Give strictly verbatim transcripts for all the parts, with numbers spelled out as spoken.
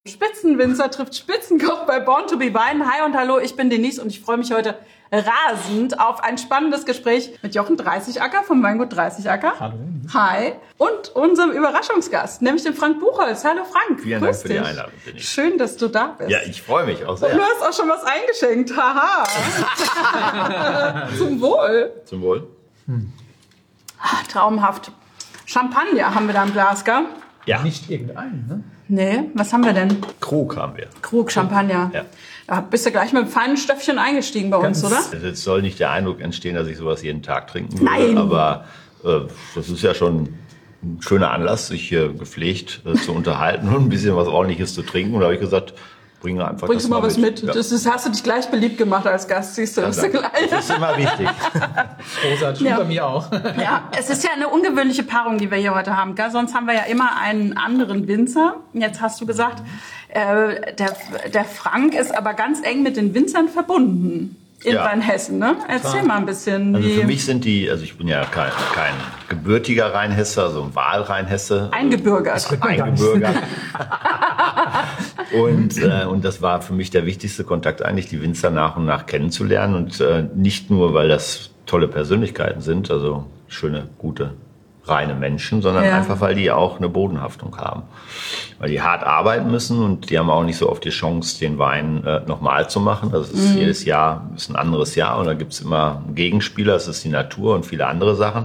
Spitzenwinzer trifft Spitzenkoch bei Born to be Wine. Hi und hallo, ich bin Denise und ich freue mich heute rasend auf ein spannendes Gespräch mit Jochen Dreißigacker vom Weingut Dreißigacker. Hallo. Hi. Und unserem Überraschungsgast, nämlich dem Frank Buchholz. Hallo Frank. Vielen Grüß Dank für dich. die Einladung, Denise. Schön, dass du da bist. Ja, ich freue mich auch sehr. Und du hast auch schon was eingeschenkt. Haha. Zum Wohl. Zum Wohl. Hm. Traumhaft. Champagner haben wir da im Glas, gell? Ja. Nicht irgendeinen, ne? Nee, was haben wir denn? Krug haben wir. Krug, Champagner. Ja. Da bist du gleich mit einem feinen Stöffchen eingestiegen bei Ganz uns, oder? Es soll nicht der Eindruck entstehen, dass ich sowas jeden Tag trinken würde. Nein. Aber äh, das ist ja schon ein schöner Anlass, sich hier gepflegt äh, zu unterhalten und ein bisschen was Ordentliches zu trinken. Und da habe ich gesagt, bringe einfach Bringst das du mal was mit. Ja. Das ist, hast du dich gleich beliebt gemacht als Gast, siehst du. Ja, Das ist danke. gleich. Das ist immer wichtig. Großartig, Ja. bei mir auch. Ja, es ist ja eine ungewöhnliche Paarung, die wir hier heute haben. Gell? Sonst haben wir ja immer einen anderen Winzer. Jetzt hast du gesagt, äh, der, der Frank ist aber ganz eng mit den Winzern verbunden in Ja. Rheinhessen. Ne? Erzähl mal ein bisschen. Also wie für mich sind die, also ich bin ja kein, kein gebürtiger Rheinhesser, also ein Wahlrheinhesse. eingebürgert. Eingebürgert. und, äh, und das war für mich der wichtigste Kontakt eigentlich, die Winzer nach und nach kennenzulernen. Und äh, nicht nur, weil das tolle Persönlichkeiten sind, also schöne, gute, reine Menschen, sondern Ja. einfach, weil die auch eine Bodenhaftung haben. Weil die hart arbeiten müssen und die haben auch nicht so oft die Chance, den Wein äh, nochmal zu machen. Das ist Mhm. jedes Jahr ist ein anderes Jahr und da gibt's immer einen Gegenspieler, das ist die Natur und viele andere Sachen.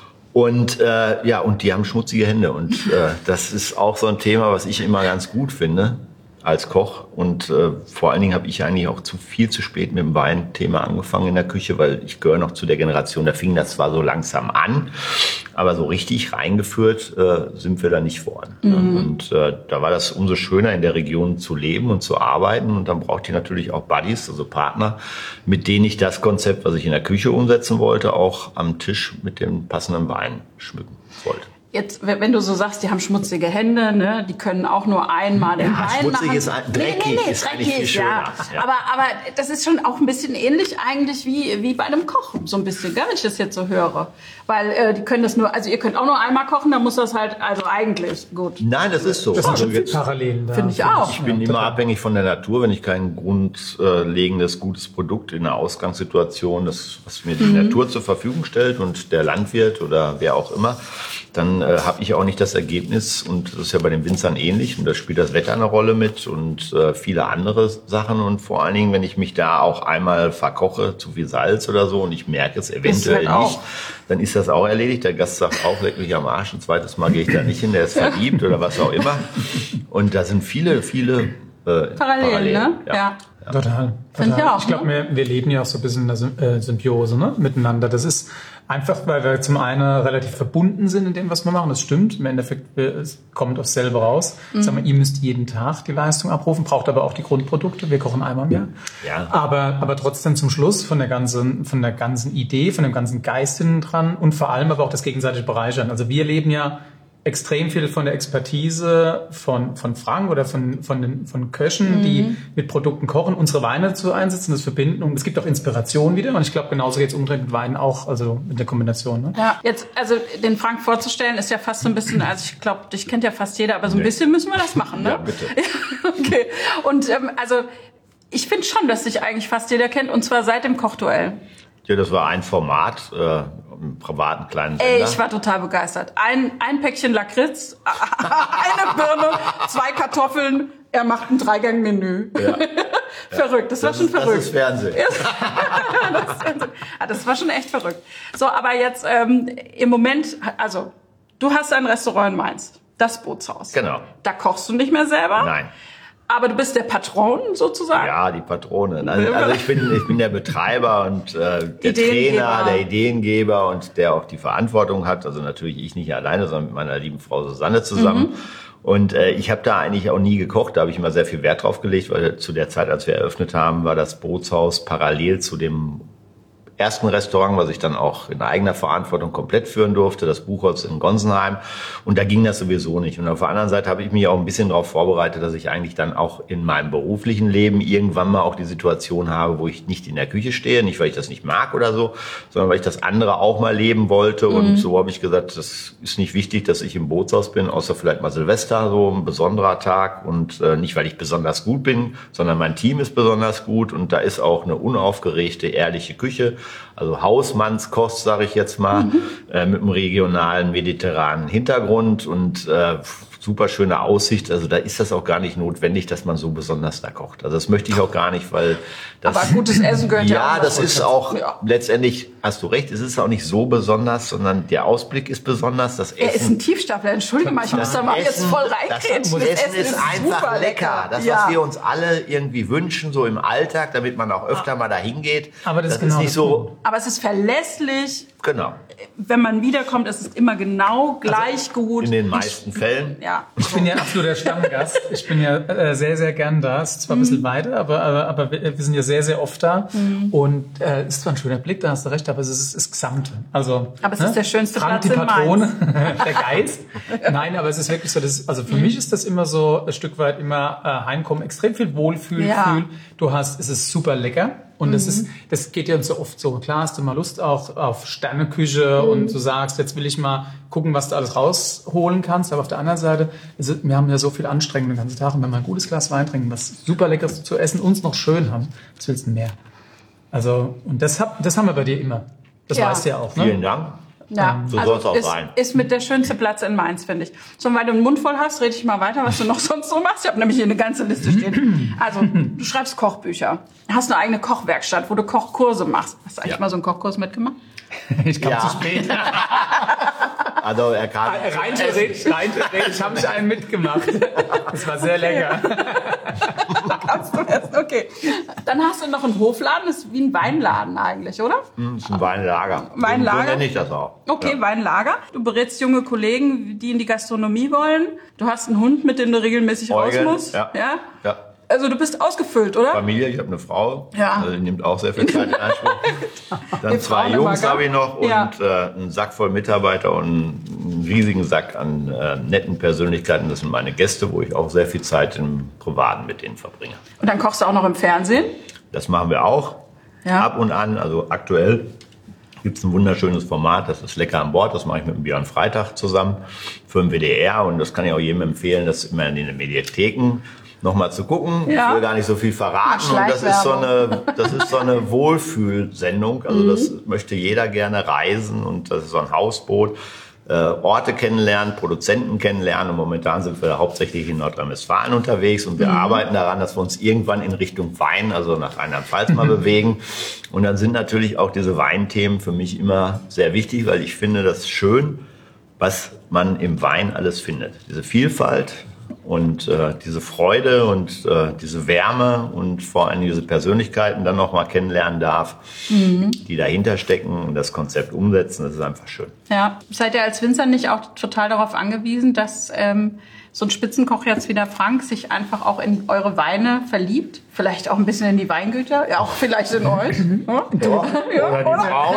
Und äh, ja, und die haben schmutzige Hände und äh, das ist auch so ein Thema, was ich immer ganz gut finde als Koch. Und äh, vor allen Dingen habe ich eigentlich auch zu viel zu spät mit dem Weinthema angefangen in der Küche, weil ich gehöre noch zu der Generation, da fing das zwar so langsam an, aber so richtig reingeführt äh, sind wir da nicht worden. Mhm. Und äh, da war das umso schöner, in der Region zu leben und zu arbeiten. Und dann braucht ihr natürlich auch Buddies, also Partner, mit denen ich das Konzept, was ich in der Küche umsetzen wollte, auch am Tisch mit dem passenden Wein schmücken wollte. Jetzt, wenn du so sagst, die haben schmutzige Hände, ne, die können auch nur einmal den Ja, Wein schmutzig machen. ist ein- dreckig nee, nee, nee, ist eigentlich dreckig, viel schöner. ja. Ja. Aber, aber das ist schon auch ein bisschen ähnlich eigentlich wie, wie bei einem Koch, so ein bisschen, gell, wenn ich das jetzt so höre. Weil äh, die können das nur, also ihr könnt auch nur einmal kochen, dann muss das halt, also eigentlich gut. Nein, das ist so. Das sind Also schon viele jetzt- Parallelen da. Finde ich auch. Ich bin immer abhängig von der Natur. Wenn ich kein grundlegendes, gutes Produkt in einer Ausgangssituation, das, was mir die Mhm. Natur zur Verfügung stellt und der Landwirt oder wer auch immer, dann äh, habe ich auch nicht das Ergebnis. Und das ist ja bei den Winzern ähnlich. Und da spielt das Wetter eine Rolle mit und äh, viele andere Sachen. Und vor allen Dingen, wenn ich mich da auch einmal verkoche, zu viel Salz oder so, und ich merke es eventuell halt nicht, dann ist das auch erledigt. Der Gast sagt auch, leck mich am Arsch. Ein zweites Mal gehe ich da nicht hin. Der ist verliebt oder was auch immer. Und da sind viele, viele äh, Parallel, ne? Ja. Ja. Total. Find total. ich auch, Ich glaube, ne? wir, wir leben ja auch so ein bisschen in der Sym- äh, Symbiose, ne, miteinander. Das ist einfach, weil wir zum einen relativ verbunden sind in dem, was wir machen. Das stimmt. Im Endeffekt, wir, es kommt aufs selbe raus. Mhm. Sagen wir, ihr müsst jeden Tag die Leistung abrufen, braucht aber auch die Grundprodukte. Wir kochen einmal im Jahr. Ja. Aber, aber trotzdem zum Schluss von der ganzen, von der ganzen Idee, von dem ganzen Geist hinten dran und vor allem aber auch das gegenseitige Bereichern. Also wir leben ja extrem viel von der Expertise von, von Frank oder von, von den, von Köchen, mhm. die mit Produkten kochen, unsere Weine zu einsetzen, das verbinden. Und es gibt auch Inspiration wieder. Und ich glaube, genauso geht es umdrehen mit Weinen auch, also mit der Kombination. Ne? Ja, jetzt, also den Frank vorzustellen, ist ja fast so ein bisschen, also ich glaube, dich kennt ja fast jeder, aber so ein bisschen müssen wir das machen, ne? Ja, bitte. Okay. Und ähm, also ich finde schon, dass dich eigentlich fast jeder kennt, und zwar seit dem Kochduell. Ja, das war ein Format, äh, im privaten kleinen Sender. Ey, ich war total begeistert. Ein, ein Päckchen Lakritz, eine Birne, zwei Kartoffeln, er macht ein Dreigang-Menü. Ja. Verrückt, das, das war schon ist, verrückt. Das ist Fernsehen. das, ist Fernsehen. Ah, das war schon echt verrückt. So, aber jetzt ähm, im Moment, also du hast ein Restaurant in Mainz, das Bootshaus. Genau. Da kochst du nicht mehr selber? Nein. Aber du bist der Patron sozusagen? Ja, die Patrone. Also, also ich bin, ich bin der Betreiber und äh, der Trainer, der Ideengeber und der auch die Verantwortung hat. Also natürlich ich nicht alleine, sondern mit meiner lieben Frau Susanne zusammen. Mhm. Und äh, ich habe da eigentlich auch nie gekocht. Da habe ich immer sehr viel Wert drauf gelegt, weil zu der Zeit, als wir eröffnet haben, war das Bootshaus parallel zu dem ersten Restaurant, was ich dann auch in eigener Verantwortung komplett führen durfte, das Buchholz in Gonsenheim. Und da ging das sowieso nicht. Und auf der anderen Seite habe ich mich auch ein bisschen darauf vorbereitet, dass ich eigentlich dann auch in meinem beruflichen Leben irgendwann mal auch die Situation habe, wo ich nicht in der Küche stehe. Nicht, weil ich das nicht mag oder so, sondern weil ich das andere auch mal leben wollte. Mhm. Und so habe ich gesagt, das ist nicht wichtig, dass ich im Bootshaus bin, außer vielleicht mal Silvester, so ein besonderer Tag. Und äh, nicht, weil ich besonders gut bin, sondern mein Team ist besonders gut. Und da ist auch eine unaufgeregte, ehrliche Küche. Also Hausmannskost, sage ich jetzt mal, mhm. äh, mit einem regionalen, mediterranen Hintergrund und äh, super schöne Aussicht. Also da ist das auch gar nicht notwendig, dass man so besonders da kocht. Also das möchte ich auch gar nicht, weil das... Aber gutes Essen gehört ja, ja auch. Ja, das ist auch, ja. letztendlich hast du recht, es ist auch nicht so besonders, sondern der Ausblick ist besonders. Das Essen, er ist ein Tiefstapler, entschuldige mal, ich muss da mal jetzt voll reintreten. Das, das, das Essen ist, ist einfach lecker. Das, ja. was wir uns alle irgendwie wünschen, so im Alltag, damit man auch öfter mal dahin geht. Aber das, das ist, genau ist nicht so... Aber es ist verlässlich. Genau. Wenn man wiederkommt, ist es immer genau gleich also gut. In den meisten ich, Fällen. Ja. Ich bin ja absoluter Stammgast. Ich bin ja äh, sehr, sehr gern da. Es ist zwar ein bisschen weiter, aber, aber, aber wir, wir sind ja sehr, sehr oft da. Mhm. Und es äh, ist zwar ein schöner Blick, da hast du recht, aber es ist das Gesamte. Also, aber es ne? ist der schönste Frank, Platz die Patrone, in Mainz. Der Geist. Nein, aber es ist wirklich so, das, also für mhm. mich ist das immer so ein Stück weit immer äh, heimkommen, extrem viel Wohlfühl. Ja. Du hast, es ist super lecker. Und das ist, das geht ja uns so oft so. Klar hast du mal Lust auch auf Sterneküche mhm. und du sagst, jetzt will ich mal gucken, was du alles rausholen kannst. Aber auf der anderen Seite, also wir haben ja so viel Anstrengung den ganzen Tag. Und wenn wir ein gutes Glas Wein trinken, was super Leckeres zu essen, uns noch schön haben, was willst du mehr? Also, und das, hab, das haben wir bei dir immer. Das ja. weißt du ja auch, ne? Vielen Dank. Ja, so also soll es auch ist, sein. Ist mit der schönste Platz in Mainz, finde ich. So, weil du einen Mund voll hast, rede ich mal weiter, was du noch sonst so machst. Ich habe nämlich hier eine ganze Liste stehen. Also, du schreibst Kochbücher, hast eine eigene Kochwerkstatt, wo du Kochkurse machst. Hast du eigentlich ja. mal so einen Kochkurs mitgemacht? Ich kam ja. zu spät. Also er kann... Rein theoretisch, rein theoretisch habe ich einen mitgemacht. Das war sehr lecker. Kannst du essen, okay. Dann hast du noch einen Hofladen, das ist wie ein Weinladen eigentlich, oder? Das ist ein Weinlager. Weinlager? So nenne ich das auch. Okay, ja. Weinlager. Du berätst junge Kollegen, die in die Gastronomie wollen. Du hast einen Hund, mit dem du regelmäßig Eugen, raus musst. Ja. ja. ja. Also du bist ausgefüllt, oder? Familie, ich habe eine Frau, ja. also die nimmt auch sehr viel Zeit in Anspruch. Dann die zwei Jungs habe ich noch und ja. äh, einen Sack voll Mitarbeiter und einen riesigen Sack an äh, netten Persönlichkeiten. Das sind meine Gäste, wo ich auch sehr viel Zeit im Privaten mit denen verbringe. Und dann kochst du auch noch im Fernsehen? Das machen wir auch. Ja. Ab und an, also aktuell gibt es ein wunderschönes Format, das ist Lecker an Bord. Das mache ich mit dem Björn Freitag zusammen für den W D R und das kann ich auch jedem empfehlen, das immer in den Mediatheken nochmal zu gucken. Ja. Ich will gar nicht so viel verraten. Und das ist so eine, das ist so eine Wohlfühlsendung. Also mhm. das möchte jeder gerne reisen und das ist so ein Hausboot. Äh, Orte kennenlernen, Produzenten kennenlernen. Und momentan sind wir hauptsächlich in Nordrhein-Westfalen unterwegs und wir mhm. arbeiten daran, dass wir uns irgendwann in Richtung Wein, also nach Rheinland-Pfalz mal bewegen. Und dann sind natürlich auch diese Weinthemen für mich immer sehr wichtig, weil ich finde das schön, was man im Wein alles findet. Diese Vielfalt. Und äh, diese Freude und äh, diese Wärme und vor allem diese Persönlichkeiten dann noch mal kennenlernen darf, mhm. die dahinter stecken und das Konzept umsetzen, das ist einfach schön. Ja, seid ihr als Winzer nicht auch total darauf angewiesen, dass ähm, so ein Spitzenkoch jetzt wie der Frank sich einfach auch in eure Weine verliebt? Vielleicht auch ein bisschen in die Weingüter? Ja, auch vielleicht in euch? Ja. Ja. Ja. Oder die Frau.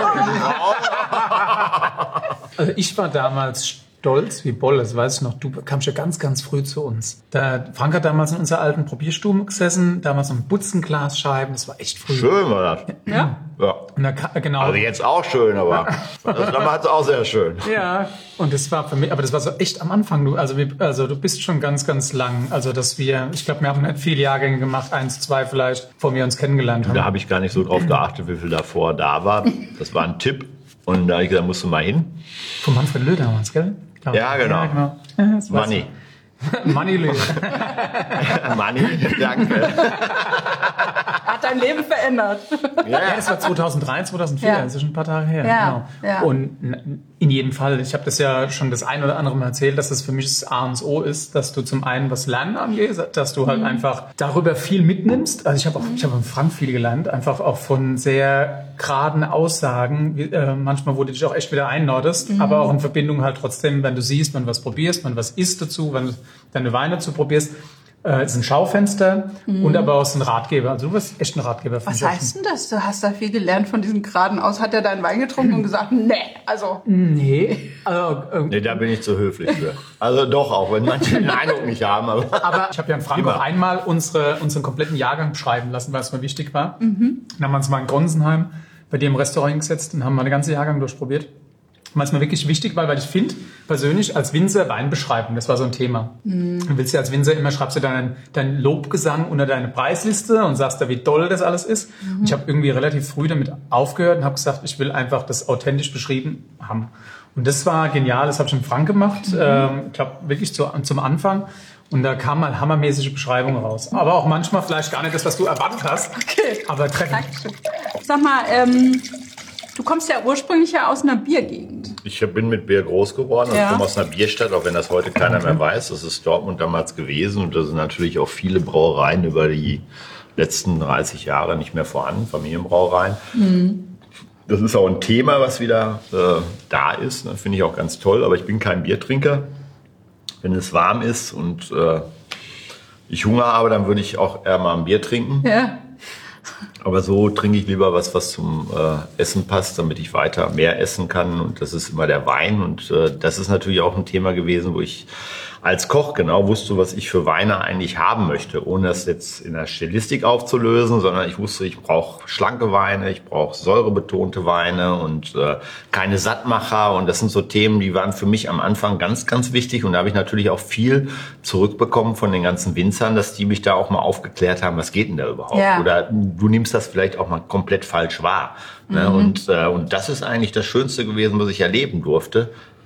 Also ich war damals stolz wie Bolle, das weiß ich noch. Du kamst ja ganz, ganz früh zu uns. Der Frank hat damals in unserer alten Probierstube gesessen, damals noch ein Butzenglasscheiben, das war echt früh. Schön war das. Ja? Ja. Und da, genau. Also jetzt auch schön, aber das damals auch sehr schön. Ja, und das war für mich, aber das war so echt am Anfang. Du, also, wir, also du bist schon ganz, ganz lang. Also dass wir, ich glaube, wir haben nicht viele Jahrgänge gemacht, eins, zwei vielleicht, bevor wir uns kennengelernt haben. Da habe ich gar nicht so drauf geachtet, wie viel davor da war. Das war ein Tipp. Und da habe ich gesagt, musst du mal hin. Von Manfred Löh damals, gell? Glaub, ja, genau. Ja, genau. Ja, Money. Money Löh. Money, danke. Hat dein Leben verändert. Ja, ja, das war zweitausenddrei, zweitausendvier, ja. Das ist schon ein paar Tage her. Ja, genau. Ja. Und in jedem Fall, ich habe das ja schon das ein oder andere Mal erzählt, dass das für mich das A und O ist, dass du zum einen was Lernen angeht, dass du halt mhm. einfach darüber viel mitnimmst. Also ich habe auch, ich habe von Frank viel gelernt, einfach auch von sehr geraden Aussagen, wie, äh, manchmal, wo du dich auch echt wieder einnordest, mhm. aber auch in Verbindung halt trotzdem, wenn du siehst, wenn du was probierst, wenn du was isst dazu, wenn du deine Weine dazu probierst, Äh, ist ein Schaufenster mhm. und aber auch so ein Ratgeber. Also du bist echt ein Ratgeber. Was heißt denn das? Du hast da viel gelernt von diesen geradeaus. Hat er deinen Wein getrunken und gesagt, nee, also... Nee. Also, äh, nee, da bin ich zu höflich für. Also doch, auch wenn manche den Eindruck nicht haben. Aber, aber ich habe ja in Frankfurt einmal unsere, unseren kompletten Jahrgang beschreiben lassen, weil es mir wichtig war. Mhm. Dann haben wir uns mal in Gronsenheim bei dir im Restaurant gesetzt und haben mal den ganzen Jahrgang durchprobiert. Weil es mir wirklich wichtig war, weil ich finde, persönlich als Winzer Wein beschreiben, das war so ein Thema. Mm. Du willst ja als Winzer immer, schreibst du deinen, deinen Lobgesang unter deine Preisliste und sagst da, wie toll das alles ist. Mm. Ich habe irgendwie relativ früh damit aufgehört und habe gesagt, ich will einfach das authentisch beschrieben haben. Und das war genial, das habe ich mit Frank gemacht, mm. ähm, ich glaube wirklich zu, zum Anfang. Und da kam mal hammermäßige Beschreibungen raus. Aber auch manchmal vielleicht gar nicht das, was du erwartet hast. Okay. Aber treffend. Sag mal, ähm... du kommst ja ursprünglich ja aus einer Biergegend. Ich bin mit Bier groß geworden und ja. komme aus einer Bierstadt, auch wenn das heute keiner mehr weiß. Das ist Dortmund damals gewesen und da sind natürlich auch viele Brauereien über die letzten dreißig Jahre nicht mehr vorhanden, Familienbrauereien. Mhm. Das ist auch ein Thema, was wieder äh, da ist. Das finde ich auch ganz toll, aber ich bin kein Biertrinker. Wenn es warm ist und äh, ich Hunger habe, dann würde ich auch eher mal ein Bier trinken. Ja. Aber so trinke ich lieber was, was zum äh, Essen passt, damit ich weiter mehr essen kann. Und das ist immer der Wein. Und äh, das ist natürlich auch ein Thema gewesen, wo ich als Koch genau wusste, was ich für Weine eigentlich haben möchte, ohne das jetzt in der Stilistik aufzulösen, sondern ich wusste, ich brauche schlanke Weine, ich brauche säurebetonte Weine und äh, keine Sattmacher. Und das sind so Themen, die waren für mich am Anfang ganz, ganz wichtig. Und da habe ich natürlich auch viel zurückbekommen von den ganzen Winzern, dass die mich da auch mal aufgeklärt haben, was geht denn da überhaupt? Ja. Oder du nimmst das vielleicht auch mal komplett falsch wahr. Mhm. Ne? Und, äh, und das ist eigentlich das Schönste gewesen, was ich erleben durfte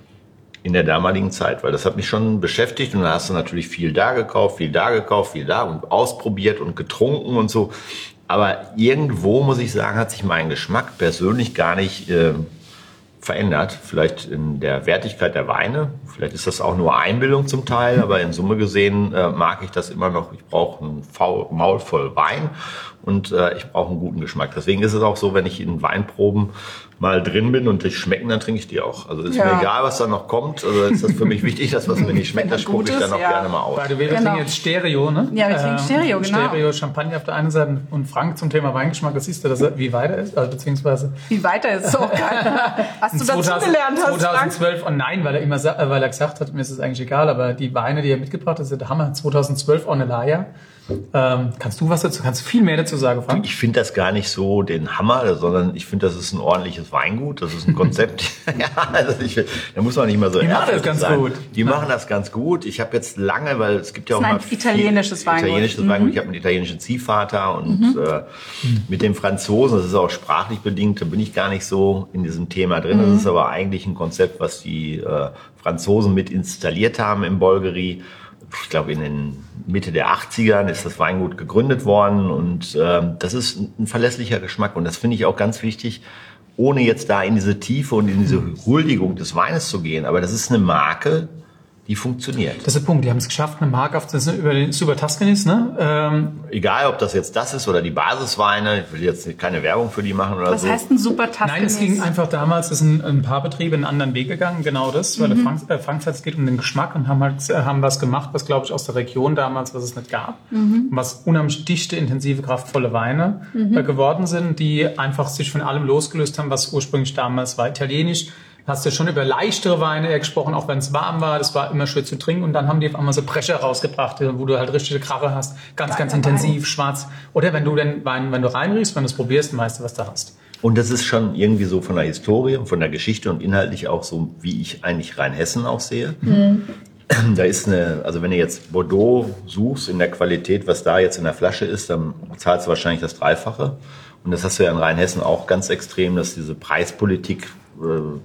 in der damaligen Zeit, weil das hat mich schon beschäftigt und da hast du natürlich viel da gekauft, viel da gekauft, viel da und ausprobiert und getrunken und so. Aber irgendwo, muss ich sagen, hat sich mein Geschmack persönlich gar nicht äh, verändert. Vielleicht in der Wertigkeit der Weine, vielleicht ist das auch nur Einbildung zum Teil, aber in Summe gesehen äh, mag ich das immer noch. Ich brauche ein Maul voll Wein und äh, ich brauche einen guten Geschmack. Deswegen ist es auch so, wenn ich in Weinproben mal drin bin und die schmecken, dann trinke ich die auch. Also ist ja. mir egal, was da noch kommt. Also ist das für mich wichtig, dass was mir nicht schmeckt, das spucke ich dann auch ja. gerne mal aus. Wir genau. trinken jetzt Stereo, ne? Ja, wir trinken Stereo, ähm, genau. Stereo, Champagner auf der einen Seite und Frank zum Thema Weingeschmack. Das siehst du, dass er wie weiter ist, also beziehungsweise... Wie weiter ist, so geil. Was du dazu gelernt hast, zweitausendzwölf, Frank? Oh nein, weil er immer weil er gesagt hat, mir ist es eigentlich egal, aber die Weine, die er mitgebracht hat, sind der Hammer. zweitausendzwölf Ornellaia. Ähm, kannst du was dazu, kannst du viel mehr dazu sagen, Frank? Ich finde das gar nicht so den Hammer, sondern ich finde, das ist ein ordentliches Weingut, das ist ein Konzept. ja, also ich, da muss man nicht mal so Die machen das ganz sein. gut. Die ja. machen das ganz gut. Ich habe jetzt lange, weil es gibt ja auch das mal ein italienisches Weingut. Italienisches mhm. Weingut. Ich habe einen italienischen Ziehvater und mhm. äh, mit dem Franzosen, das ist auch sprachlich bedingt, da bin ich gar nicht so in diesem Thema drin. Mhm. Das ist aber eigentlich ein Konzept, was die äh, Franzosen mit installiert haben im Bolgheri. Ich glaube, in den Mitte der achtzigern ist das Weingut gegründet worden und äh, das ist ein verlässlicher Geschmack und das finde ich auch ganz wichtig, ohne jetzt da in diese Tiefe und in diese Huldigung des Weines zu gehen. Aber das ist eine Marke, die funktioniert. Das ist der Punkt. Die haben es geschafft, eine Marke auf das über den Super Tuscany's, ne? Ähm Egal, ob das jetzt das ist oder die Basisweine. Ich will jetzt keine Werbung für die machen oder Was so. Was heißt ein Super Tuscany's? Nein, es ging einfach damals, es sind ein paar Betriebe einen anderen Weg gegangen, genau das, weil mhm. der Frank, äh, Frank sagt, es geht um den Geschmack und haben halt äh, haben was gemacht, was glaube ich aus der Region damals, was es nicht gab, mhm. was unheimlich dichte, intensive, kraftvolle Weine mhm. äh, geworden sind, die einfach sich von allem losgelöst haben, was ursprünglich damals war. Italienisch. Hast du schon über leichtere Weine gesprochen, auch wenn es warm war. Das war immer schön zu trinken. Und dann haben die auf einmal so Brecher rausgebracht, wo du halt richtige Krache hast. Ganz, Geil, ganz intensiv, Wein. Schwarz. Oder wenn du den Wein, wenn du reinriechst, wenn du es probierst, weißt du, was du hast. Und das ist schon irgendwie so von der Historie, von der Geschichte und inhaltlich auch so, wie ich eigentlich Rheinhessen auch sehe. Mhm. Da ist eine, also wenn du jetzt Bordeaux suchst in der Qualität, was da jetzt in der Flasche ist, dann zahlst du wahrscheinlich das Dreifache. Und das hast du ja in Rheinhessen auch ganz extrem, dass diese Preispolitik, äh,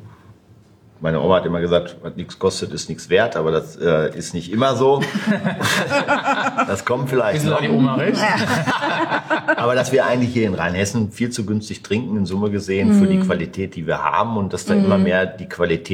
meine Oma hat immer gesagt, was nichts kostet, ist nichts wert, aber das äh, ist nicht immer so. Das kommt vielleicht noch. Die Oma recht. Aber dass wir eigentlich hier in Rheinhessen viel zu günstig trinken, in Summe gesehen, mm. für die Qualität, die wir haben und dass da mm. immer mehr die Qualität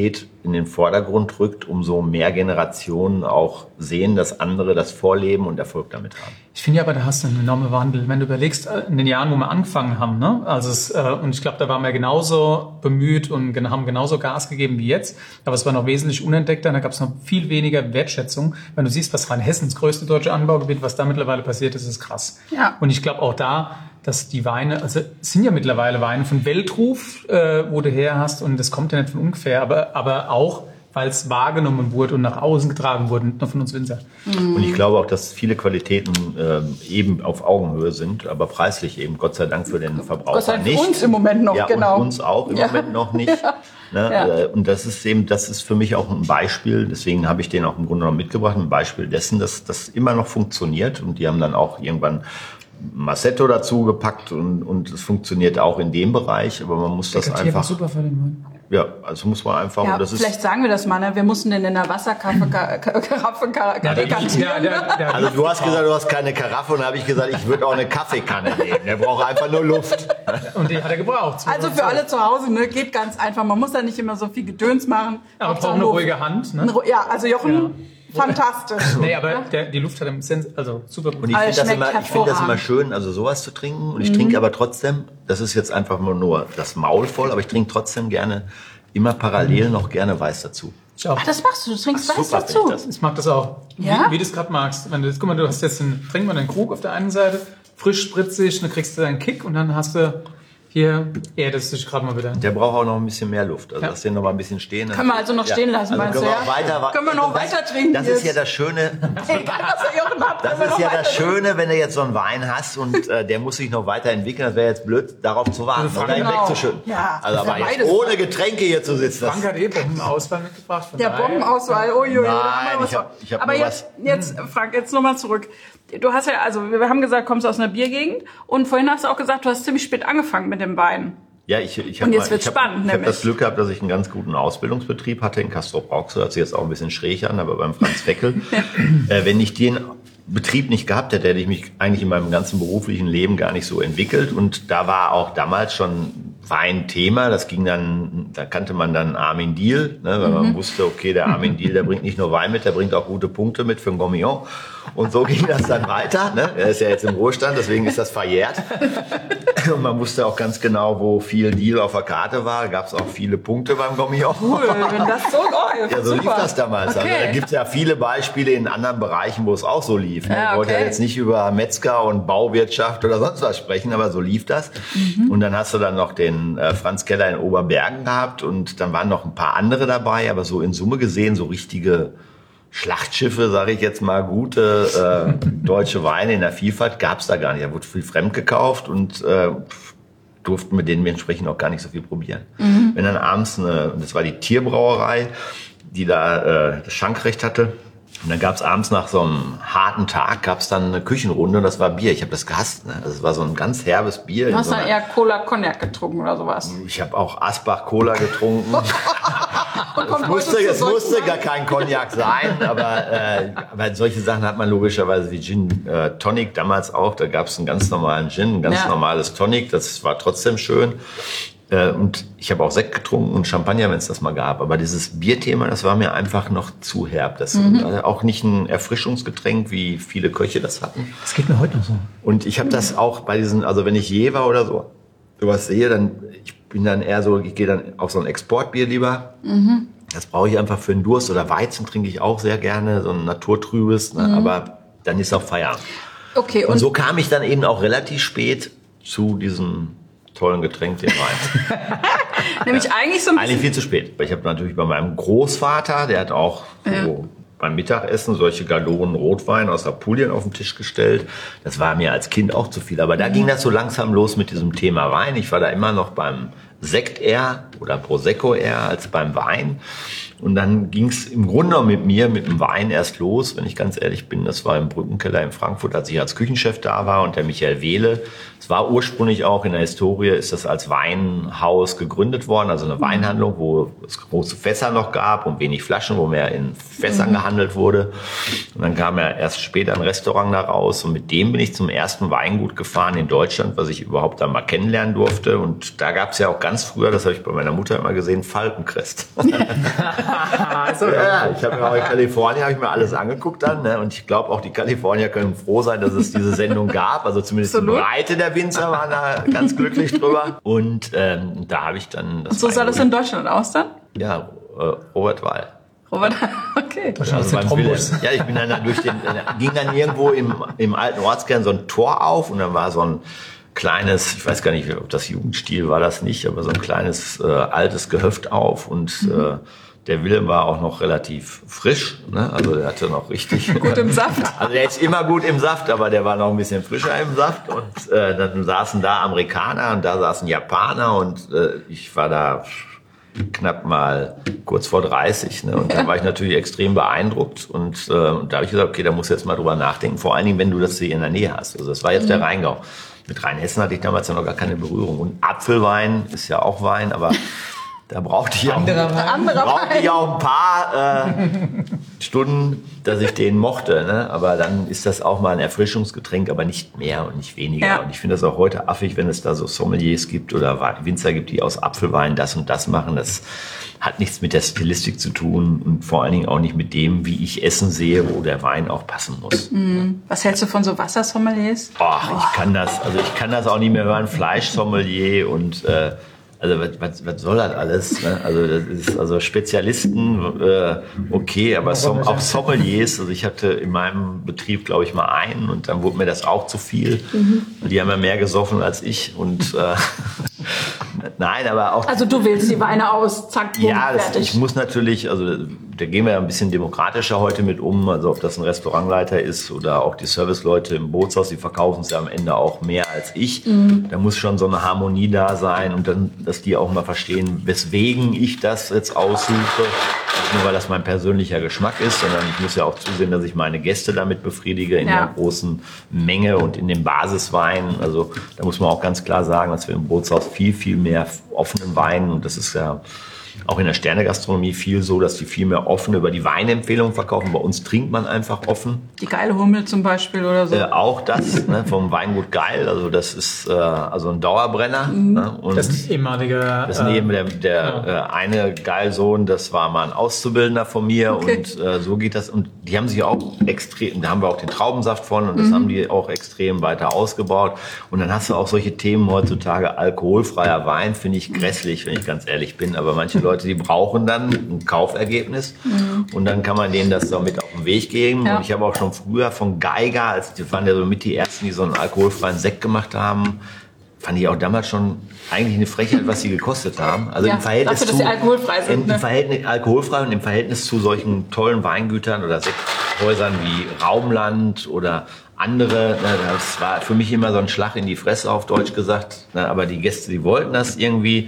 in den Vordergrund rückt, umso mehr Generationen auch sehen, dass andere das vorleben und Erfolg damit haben. Ich finde ja, aber da hast du einen enormen Wandel. Wenn du überlegst, in den Jahren, wo wir angefangen haben, ne? Also es, äh, und ich glaube, da waren wir genauso bemüht und gen- haben genauso Gas gegeben wie jetzt. Aber es war noch wesentlich unentdeckter. Da gab es noch viel weniger Wertschätzung. Wenn du siehst, was Rheinhessen, das größte deutsche Anbaugebiet, was da mittlerweile passiert ist, ist krass. Ja. Und ich glaube auch da, dass die Weine, also es sind ja mittlerweile Weine von Weltruf, äh, wo du her hast, und das kommt ja nicht von ungefähr, aber, aber auch, weil es wahrgenommen wurde und nach außen getragen wurde, nicht nur von uns Winzer. Und ich glaube auch, dass viele Qualitäten ähm, eben auf Augenhöhe sind, aber preislich eben, Gott sei Dank für den Verbraucher Gott sei Dank für nicht. uns im Moment noch, ja, genau. Und uns auch im Ja. Moment noch nicht. Ja. Ne? Ja. Und das ist eben, das ist für mich auch ein Beispiel, deswegen habe ich den auch im Grunde genommen mitgebracht, ein Beispiel dessen, dass das immer noch funktioniert, und die haben dann auch irgendwann Massetto dazu gepackt, und, und es funktioniert auch in dem Bereich, aber man muss das Dekantiert war einfach, super für den Wein. ja, also muss man einfach, Ja, und das ist, vielleicht sagen wir das mal, ne? Wir mussten den in der Wasserkaraffe Ka- Ka- Karaffe Ka- Ja, der- dekantieren. der- der- der- also du hast gesagt, du hast keine Karaffe, und da habe ich gesagt, ich würde auch eine Kaffeekanne nehmen, der braucht einfach nur Luft. Und den hat er gebraucht. Also für alle zu Hause, ne, geht ganz einfach. Man muss da nicht immer so viel Gedöns machen. Aber Hauptsache braucht eine nur- ruhige Hand, ne? Eine Ru- Ja, also Jochen, fantastisch. Nee, aber der, die Luft hat im Sens, also super gut. Und ich Aber finde es das, immer, schmeckt ich find das immer hervorragend. schön, also sowas zu trinken. Und ich trinke aber trotzdem, das ist jetzt einfach nur, nur das Maul voll, aber ich trinke trotzdem gerne, immer parallel noch gerne Weiß dazu. Ich auch. Ach, das machst du, du trinkst Ach, was super, dazu. finde ich das. Ich mag das auch. Ja? Wie, wie du es gerade magst. Wenn du, guck mal, du hast jetzt einen, trink mal den Krug auf der einen Seite, frisch, spritzig, dann kriegst du deinen Kick, und dann hast du hier, erdest dich gerade mal wieder. Der braucht auch noch ein bisschen mehr Luft. Also Ja. lass den noch mal ein bisschen stehen. Können wir also noch stehen lassen, meinst können du, wir ja? auch weiter, Können wir noch das, weiter trinken Das ist jetzt? ja das Schöne. Egal, was der Jochen hat, Das können wir ist noch ja weiter das trinken. Schöne, wenn du jetzt so einen Wein hast und äh, der muss sich noch weiterentwickeln. Das wäre jetzt blöd, darauf zu warten Also und dann genau. wegzuschütten. Ja, also das ist aber ja jetzt beides. ohne Getränke hier zu sitzen. Frank Das, hat eh Bombenauswahl mitgebracht. von Der daher- Bombenauswahl, uiui. da haben wir Nein, was ich hab- vor. ich hab Aber nur jetzt, jetzt, Frank, jetzt nochmal zurück. Du hast ja, also wir haben gesagt, kommst aus einer Biergegend, und vorhin hast du auch gesagt, du hast ziemlich spät angefangen mit dem Wein. ja, ich, ich Und habe jetzt wird's ich hab, spannend, ich hab nämlich. das Glück gehabt, dass ich einen ganz guten Ausbildungsbetrieb hatte in Castrop-Rauxel. Hört sich jetzt auch ein bisschen schräg an, aber beim Franz Weckel. äh, wenn ich den Betrieb nicht gehabt hätte, hätte ich mich eigentlich in meinem ganzen beruflichen Leben gar nicht so entwickelt. Und da war auch damals schon Wein Thema. Das ging dann, da kannte man dann Armin Diehl, ne, weil man wusste, okay, der Armin Diehl, der bringt nicht nur Wein mit, der bringt auch gute Punkte mit für ein Gourmillon. Und so ging das dann weiter. Ne? Er ist ja jetzt im Ruhestand, deswegen ist das verjährt. Und man wusste auch ganz genau, wo viel Deal auf der Karte war. Da gab es auch viele Punkte beim Gourmillon. Cool, wenn das so läuft. Ja, so super. lief das damals. Okay. Also, da gibt es ja viele Beispiele in anderen Bereichen, wo es auch so lief. Ne? Ja, Ich wollte ja okay. jetzt nicht über Metzger und Bauwirtschaft oder sonst was sprechen, aber so lief das. Mhm. Und dann hast du dann noch den äh, Franz Keller in Oberbergen gehabt, und dann waren noch ein paar andere dabei, aber so in Summe gesehen so richtige Schlachtschiffe, sage ich jetzt mal, gute äh, deutsche Weine in der Vielfalt gab es da gar nicht. Da wurde viel fremd gekauft, und äh, durften mit denen entsprechend auch gar nicht so viel probieren. Mhm. Wenn dann abends eine, das war die Tierbrauerei, die da äh, das Schankrecht hatte, und dann gab es abends nach so einem harten Tag, gab es dann eine Küchenrunde, und das war Bier. Ich habe das gehasst. Ne? Also es war so ein ganz herbes Bier. Du in hast so dann einer- eher Cola Cognac getrunken oder sowas. ich habe auch Asbach-Cola getrunken. Und kommt Es musste, heute zu es solchen musste Weinen? gar kein Cognac sein, aber, äh, aber solche Sachen hat man logischerweise wie Gin äh, Tonic damals auch. Da gab es einen ganz normalen Gin, ein ganz Ja. normales Tonic. Das war trotzdem schön. Äh, und ich habe auch Sekt getrunken und Champagner, wenn es das mal gab. Aber dieses Bierthema, das war mir einfach noch zu herb. Das Mhm. war auch nicht ein Erfrischungsgetränk, wie viele Köche das hatten. Das geht mir heute noch so. Und ich habe das auch bei diesen, also wenn ich Jever oder so sowas sehe, dann ich bin dann eher so, ich gehe dann auf so ein Exportbier lieber. Mhm. Das brauche ich einfach für den Durst. Oder Weizen trinke ich auch sehr gerne, so ein naturtrübes, ne? Aber dann ist auch Feierabend. Okay, Und und so kam ich dann eben auch relativ spät zu diesem tollen Getränk, den Wein. nämlich eigentlich so ein Eigentlich bisschen. viel zu spät. Weil ich habe natürlich bei meinem Großvater, der hat auch so beim Mittagessen solche Gallonen Rotwein aus Apulien auf den Tisch gestellt. Das war mir als Kind auch zu viel. Aber da ging das so langsam los mit diesem Thema Wein. Ich war da immer noch beim Sekt eher oder Prosecco eher als beim Wein. Und dann ging es im Grunde genommen mit mir, mit dem Wein erst los, wenn ich ganz ehrlich bin. Das war im Brückenkeller in Frankfurt, als ich als Küchenchef da war, und der Michael Wehle. Es war ursprünglich auch in der Historie, ist das als Weinhaus gegründet worden, also eine Weinhandlung, wo es große Fässer noch gab und wenig Flaschen, wo mehr in Fässern gehandelt wurde. Und dann kam ja erst später ein Restaurant da raus, und mit dem bin ich zum ersten Weingut gefahren in Deutschland, was ich überhaupt da mal kennenlernen durfte. Und da gab es ja auch ganz früher, das habe ich bei meiner Mutter immer gesehen, Falkencrest. also, ja, ich habe mir auch in Kalifornien habe ich mir alles angeguckt dann, ne? Und ich glaube auch die Kalifornier können froh sein, dass es diese Sendung gab. Also zumindest Absolut. die Breite der Winzer waren da ganz glücklich drüber. Und ähm, da habe ich dann das. Und so sah das in Deutschland aus dann? Ja, äh, Robert Weil. Robert, okay. Also beim Wilhelm. Ja, ich bin dann da durch den, dann ging dann irgendwo im, im alten Ortskern so ein Tor auf und dann war so ein kleines, ich weiß gar nicht, ob das Jugendstil war das nicht, aber so ein kleines äh, altes Gehöft auf und mhm. äh, der Wilhelm war auch noch relativ frisch, ne? Also der hatte noch richtig... gut im Saft. Also der ist immer gut im Saft, aber der war noch ein bisschen frischer im Saft und äh, dann saßen da Amerikaner und da saßen Japaner und äh, ich war da knapp mal kurz vor dreißig, ne? Und da war ich natürlich extrem beeindruckt und, äh, und da habe ich gesagt, okay, da musst du jetzt mal drüber nachdenken, vor allen Dingen, wenn du das hier in der Nähe hast. Also das war jetzt mhm. der Rheingau. Mit Rheinhessen hatte ich damals ja noch gar keine Berührung. Und Apfelwein ist ja auch Wein, aber da brauchte ich, auch, brauchte ich auch ein paar äh, Stunden, dass ich den mochte. Ne? Aber dann ist das auch mal ein Erfrischungsgetränk, aber nicht mehr und nicht weniger. Ja. Und ich finde das auch heute affig, wenn es da so Sommeliers gibt oder Winzer gibt, die aus Apfelwein das und das machen. Das hat nichts mit der Stilistik zu tun und vor allen Dingen auch nicht mit dem, wie ich Essen sehe, wo der Wein auch passen muss. Mhm. Was hältst du von so Wassersommeliers? Ach, ich kann das, also ich kann das auch nicht mehr hören. Fleischsommelier und äh, also was, was, was soll das alles? Ne? Also das ist also Spezialisten, äh, okay, aber som, auch Sommeliers. Also ich hatte in meinem Betrieb, glaube ich, mal einen und dann wurde mir das auch zu viel. Mhm. Die haben ja mehr gesoffen als ich und äh, nein, aber auch. Also du wählst die Weine aus, zack, bumm, ja, das, fertig. ich muss natürlich, also da gehen wir ja ein bisschen demokratischer heute mit um. Also ob das ein Restaurantleiter ist oder auch die Serviceleute im Bootshaus, die verkaufen es ja am Ende auch mehr als ich. Mhm. Da muss schon so eine Harmonie da sein und dann, dass die auch mal verstehen, weswegen ich das jetzt aussuche. Nicht nur, weil das mein persönlicher Geschmack ist, sondern ich muss ja auch zusehen, dass ich meine Gäste damit befriedige in ja. der großen Menge und in den Basisweinen. Also da muss man auch ganz klar sagen, dass wir im Bootshaus viel, viel mehr offenen Wein, und das ist ja auch in der Sternegastronomie viel so, dass die viel mehr offen über die Weinempfehlungen verkaufen. Bei uns trinkt man einfach offen. Die geile Hummel zum Beispiel oder so. Äh, auch das, ne, vom Weingut Geil. Also das ist äh, also ein Dauerbrenner. Mhm. Ne, und das ist ehemalige. Das ist eben der, der ja. äh, eine Geilsohn, das war mal ein Auszubildender von mir. Okay. Und äh, so geht das. Und die haben sich auch extrem, da haben wir auch den Traubensaft von und das mhm. haben die auch extrem weiter ausgebaut. Und dann hast du auch solche Themen heutzutage, alkoholfreier Wein, finde ich grässlich, wenn ich ganz ehrlich bin. Aber manche Leute, die brauchen dann ein Kaufergebnis mhm. und dann kann man denen das so mit auf den Weg geben. Ja. Und ich habe auch schon früher von Geiger, als die waren ja so mit die ersten, die so einen alkoholfreien Sekt gemacht haben, fand ich auch damals schon eigentlich eine Frechheit, was sie gekostet haben. Also ja, im Verhältnis dafür, zu, dass sie alkoholfrei sind. Im ne? Verhältnis, alkoholfrei und im Verhältnis zu solchen tollen Weingütern oder Sekthäusern wie Raumland oder andere, das war für mich immer so ein Schlag in die Fresse, auf Deutsch gesagt. Aber die Gäste, die wollten das irgendwie.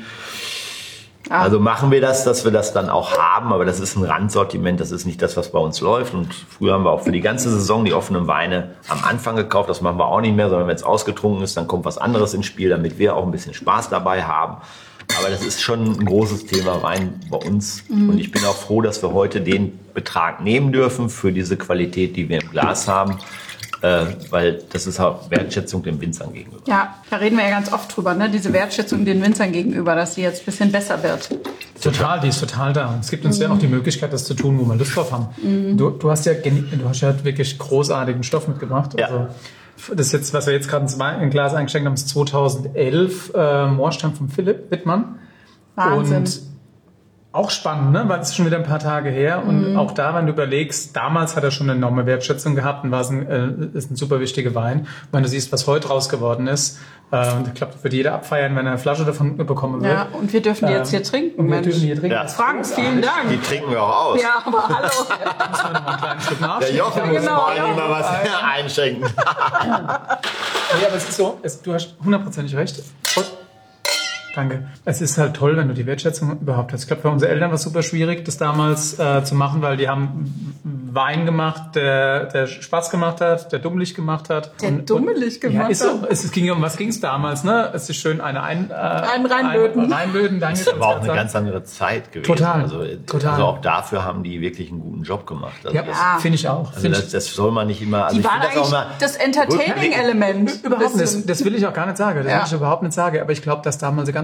Ah. Also machen wir das, dass wir das dann auch haben, aber das ist ein Randsortiment, das ist nicht das, was bei uns läuft. Und früher haben wir auch für die ganze Saison die offenen Weine am Anfang gekauft, das machen wir auch nicht mehr, sondern wenn es ausgetrunken ist, dann kommt was anderes ins Spiel, damit wir auch ein bisschen Spaß dabei haben. Aber das ist schon ein großes Thema Wein bei uns. Mhm. Und ich bin auch froh, dass wir heute den Betrag nehmen dürfen für diese Qualität, die wir im Glas haben. Äh, weil das ist auch Wertschätzung den Winzern gegenüber. Ja, da reden wir ja ganz oft drüber, ne? Diese Wertschätzung den Winzern gegenüber, dass sie jetzt ein bisschen besser wird. Total, die ist total da. Es gibt uns mhm. ja auch die Möglichkeit, das zu tun, wo wir Lust drauf haben. Mhm. Du, du hast ja, du hast ja wirklich großartigen Stoff mitgebracht. Ja. Also, das ist jetzt, was wir jetzt gerade in Glas eingeschenkt haben, ist zweitausendelf äh, Moorstamm von Philipp Wittmann. Wahnsinn. Und auch spannend, ne? Weil es ist schon wieder ein paar Tage her. Und mhm. auch da, wenn du überlegst, damals hat er schon eine enorme Wertschätzung gehabt und war es ein, äh, ist ein super wichtiger Wein. Und wenn du siehst, was heute raus geworden ist, äh, ich glaube, das wird jeder abfeiern, wenn er eine Flasche davon bekommen wird. Ja, und wir dürfen die jetzt hier trinken. Und wir dürfen die hier trinken. Ja. Frank, vielen Dank. Die trinken wir auch aus. Ja, aber hallo. Da müssen wir noch mal ein kleines Stück nachschenken. Der Jochen ja, muss genau, vor allem ja. mal was einschenken. Ja, aber es ist so, es, du hast hundertprozentig recht. Und danke. Es ist halt toll, wenn du die Wertschätzung überhaupt hast. Ich glaube, für unsere Eltern war es super schwierig, das damals äh, zu machen, weil die haben Wein gemacht, der, der Spaß gemacht hat, der dummelig gemacht hat. Der und, dummelig gemacht ja, ist so. hat? Es, es ging um was ging es damals, ne? Es ist schön eine ein, äh, ein reinlöten. Ein, reinlöten, danke. Das ist aber auch eine ganz andere Zeit gewesen. Total. Also, Total. also auch dafür haben die wirklich einen guten Job gemacht. Also ja, ja. finde ich auch. Also Find das, das soll man nicht immer. Also die ich waren das eigentlich auch mal, das Entertaining-Element. Überhaupt nicht. Das, das will ich auch gar nicht sagen. Das ja. will ich überhaupt nicht sagen. Aber ich glaube, dass damals eine ganz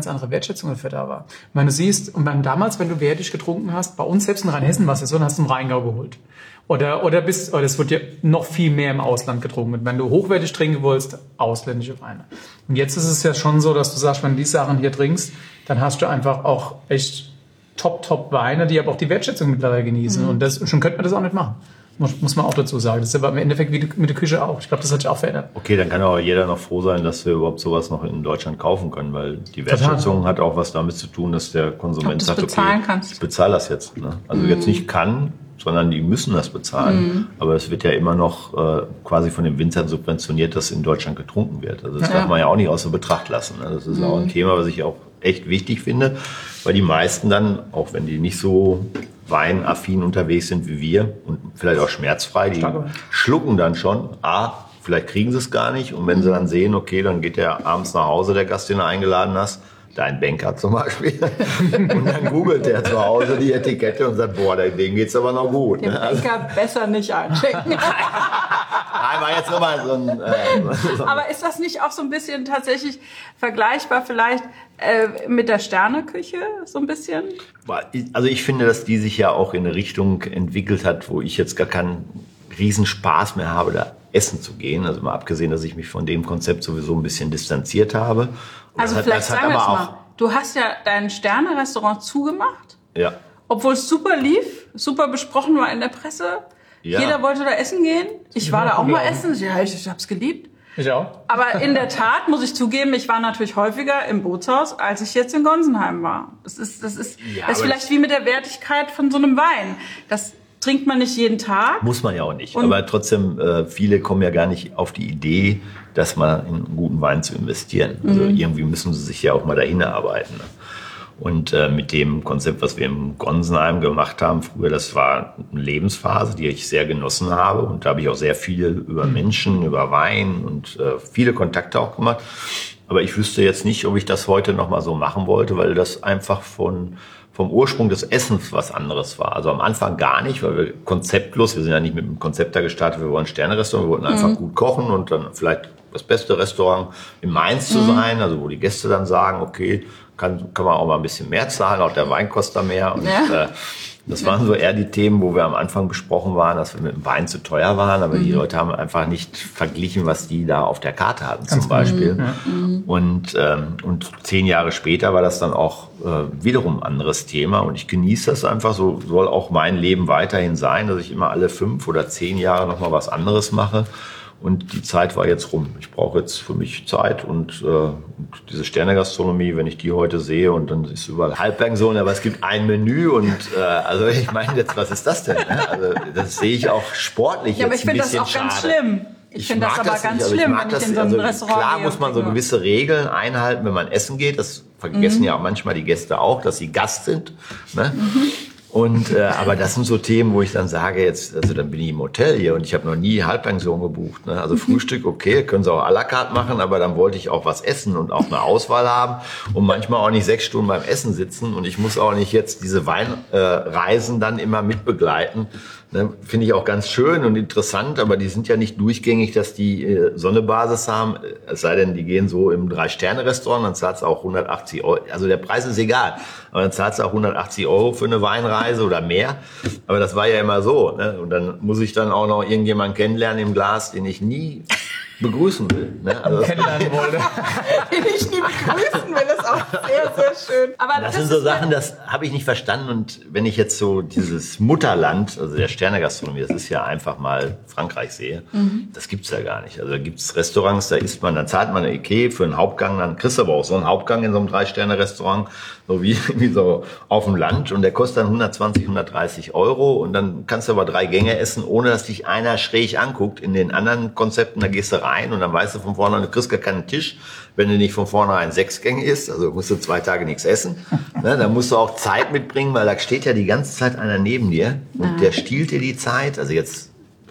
ganz andere Wertschätzung dafür da war. Ich meine, du siehst, und damals, wenn du wertig getrunken hast, bei uns selbst in Rheinhessen war es ja so, dann hast du einen Rheingau geholt. Oder, oder bist, oder es wird ja noch viel mehr im Ausland getrunken. Wenn du hochwertig trinken willst, ausländische Weine. Und jetzt ist es ja schon so, dass du sagst, wenn du die Sachen hier trinkst, dann hast du einfach auch echt top, top Weine, die aber auch die Wertschätzung mittlerweile genießen. Mhm. Und das, schon könnte man das auch nicht machen. Muss, muss man auch dazu sagen. Das ist aber im Endeffekt wie mit der Küche auch. Ich glaube, das hat sich auch verändert. Okay, dann kann aber jeder noch froh sein, dass wir überhaupt sowas noch in Deutschland kaufen können, weil die Wertschätzung Total. Hat auch was damit zu tun, dass der Konsument sagt, okay, kannst. Ich bezahle das jetzt. Ne? Also mm. jetzt nicht kann, sondern die müssen das bezahlen. Mm. Aber es wird ja immer noch äh, quasi von den Winzern subventioniert, dass in Deutschland getrunken wird. Also das ja. darf man ja auch nicht außer Betracht lassen. Ne? Das ist mm. auch ein Thema, was ich auch echt wichtig finde, weil die meisten dann, auch wenn die nicht so weinaffin unterwegs sind wie wir und vielleicht auch schmerzfrei, die Stark. Schlucken dann schon, ah, vielleicht kriegen sie es gar nicht und wenn sie dann sehen, okay, dann geht der abends nach Hause, der Gast, den du eingeladen hast, dein Banker zum Beispiel, und dann googelt der zu Hause die Etikette und sagt, boah, dem geht's aber noch gut. Den Banker besser nicht einchecken. Nein, war jetzt nochmal so ein... Äh, so aber ist das nicht auch so ein bisschen tatsächlich vergleichbar vielleicht äh, mit der Sterneküche, so ein bisschen? Also ich finde, dass die sich ja auch in eine Richtung entwickelt hat, wo ich jetzt gar keinen Riesenspaß mehr habe, da essen zu gehen. Also mal abgesehen, dass ich mich von dem Konzept sowieso ein bisschen distanziert habe. Also das vielleicht hat, sagen wir es mal. Du hast ja dein Sterne-Restaurant zugemacht. Ja. Obwohl es super lief, super besprochen war in der Presse. Ja. Jeder wollte da essen gehen. Ich war da auch mal essen. Ja, ich, ich hab's geliebt. Ich auch. Aber in der Tat muss ich zugeben, ich war natürlich häufiger im Bootshaus, als ich jetzt in Gonsenheim war. Das ist, das ist, ja, das ist vielleicht wie mit der Wertigkeit von so einem Wein. Das trinkt man nicht jeden Tag. Muss man ja auch nicht. Und aber trotzdem, äh, viele kommen ja gar nicht auf die Idee, dass man in einen guten Wein zu investieren. Also mhm. irgendwie müssen sie sich ja auch mal dahin erarbeiten. Ne? Und äh, mit dem Konzept, was wir im Gonsenheim gemacht haben früher, das war eine Lebensphase, die ich sehr genossen habe. Und da habe ich auch sehr viel über Menschen, über Wein und äh, viele Kontakte auch gemacht. Aber ich wüsste jetzt nicht, ob ich das heute noch mal so machen wollte, weil das einfach von vom Ursprung des Essens was anderes war. Also am Anfang gar nicht, weil wir konzeptlos, wir sind ja nicht mit einem Konzept da gestartet, wir wollen Sterne-Restaurant, wir wollten einfach mhm. gut kochen und dann vielleicht das beste Restaurant in Mainz zu mhm. sein, also wo die Gäste dann sagen, okay, kann, kann man auch mal ein bisschen mehr zahlen, auch der Wein kostet mehr. Und ja. äh, das waren so eher die Themen, wo wir am Anfang besprochen waren, dass wir mit dem Wein zu teuer waren, aber mhm. die Leute haben einfach nicht verglichen, was die da auf der Karte hatten zum Beispiel. Mhm. Und, ähm, und zehn Jahre später war das dann auch äh, wiederum ein anderes Thema und ich genieße das einfach, so soll auch mein Leben weiterhin sein, dass ich immer alle fünf oder zehn Jahre nochmal was anderes mache. Und die Zeit war jetzt rum. Ich brauche jetzt für mich Zeit und, äh, und diese Sterne-Gastronomie, wenn ich die heute sehe und dann ist überall Halbpension, aber es gibt ein Menü und äh, also ich meine jetzt, was ist das denn? Ne? Also das sehe ich auch sportlich ja, jetzt ein bisschen schade. Aber ich finde das auch ganz schlimm. Ich, ich finde das aber ganz also schlimm, wenn ich in so einem also Restaurant Klar gehe muss man so gehe. gewisse Regeln einhalten, wenn man essen geht. Das vergessen mhm. ja auch manchmal die Gäste auch, dass sie Gast sind. Ne? Mhm. Und äh, aber das sind so Themen, wo ich dann sage, jetzt, also dann bin ich im Hotel hier und ich habe noch nie Halbpension gebucht. Ne? Also Frühstück, okay, können Sie auch à la carte machen, aber dann wollte ich auch was essen und auch eine Auswahl haben und manchmal auch nicht sechs Stunden beim Essen sitzen und ich muss auch nicht jetzt diese Weinreisen äh, dann immer mitbegleiten. Ne? Finde ich auch ganz schön und interessant, aber die sind ja nicht durchgängig, dass die äh, so eine Basis haben. Es sei denn, die gehen so im Drei-Sterne-Restaurant, dann zahlst du auch hundertachtzig Euro. Also der Preis ist egal, aber dann zahlst du auch hundertachtzig Euro für eine Weinreise oder mehr. Aber das war ja immer so. Ne? Und dann muss ich dann auch noch irgendjemanden kennenlernen im Glas, den ich nie begrüßen will. Ne? Also kennenlernen wollte. Den ich nie begrüßen will, ist auch sehr, sehr schön. Aber das, das sind so Sachen, das habe ich nicht verstanden. Und wenn ich jetzt so dieses Mutterland, also der Sterne-Gastronomie, das ist ja einfach mal Frankreich sehe, mhm. das gibt's ja gar nicht. Also da gibt's Restaurants, da isst man, dann zahlt man eine Ikea für einen Hauptgang, dann kriegst du aber auch so einen Hauptgang in so einem Drei-Sterne-Restaurant, so wie, wie so auf dem Land. Und der kostet dann hundertzwanzig, hundertdreißig Euro. Und dann kannst du aber drei Gänge essen, ohne dass dich einer schräg anguckt. In den anderen Konzepten, da gehst du rein und dann weißt du von vornherein, du kriegst gar keinen Tisch, wenn du nicht von vornherein sechs Gänge isst, also musst du zwei Tage nichts essen. Ne, dann musst du auch Zeit mitbringen, weil da steht ja die ganze Zeit einer neben dir und ah. der stiehlt dir die Zeit. Also jetzt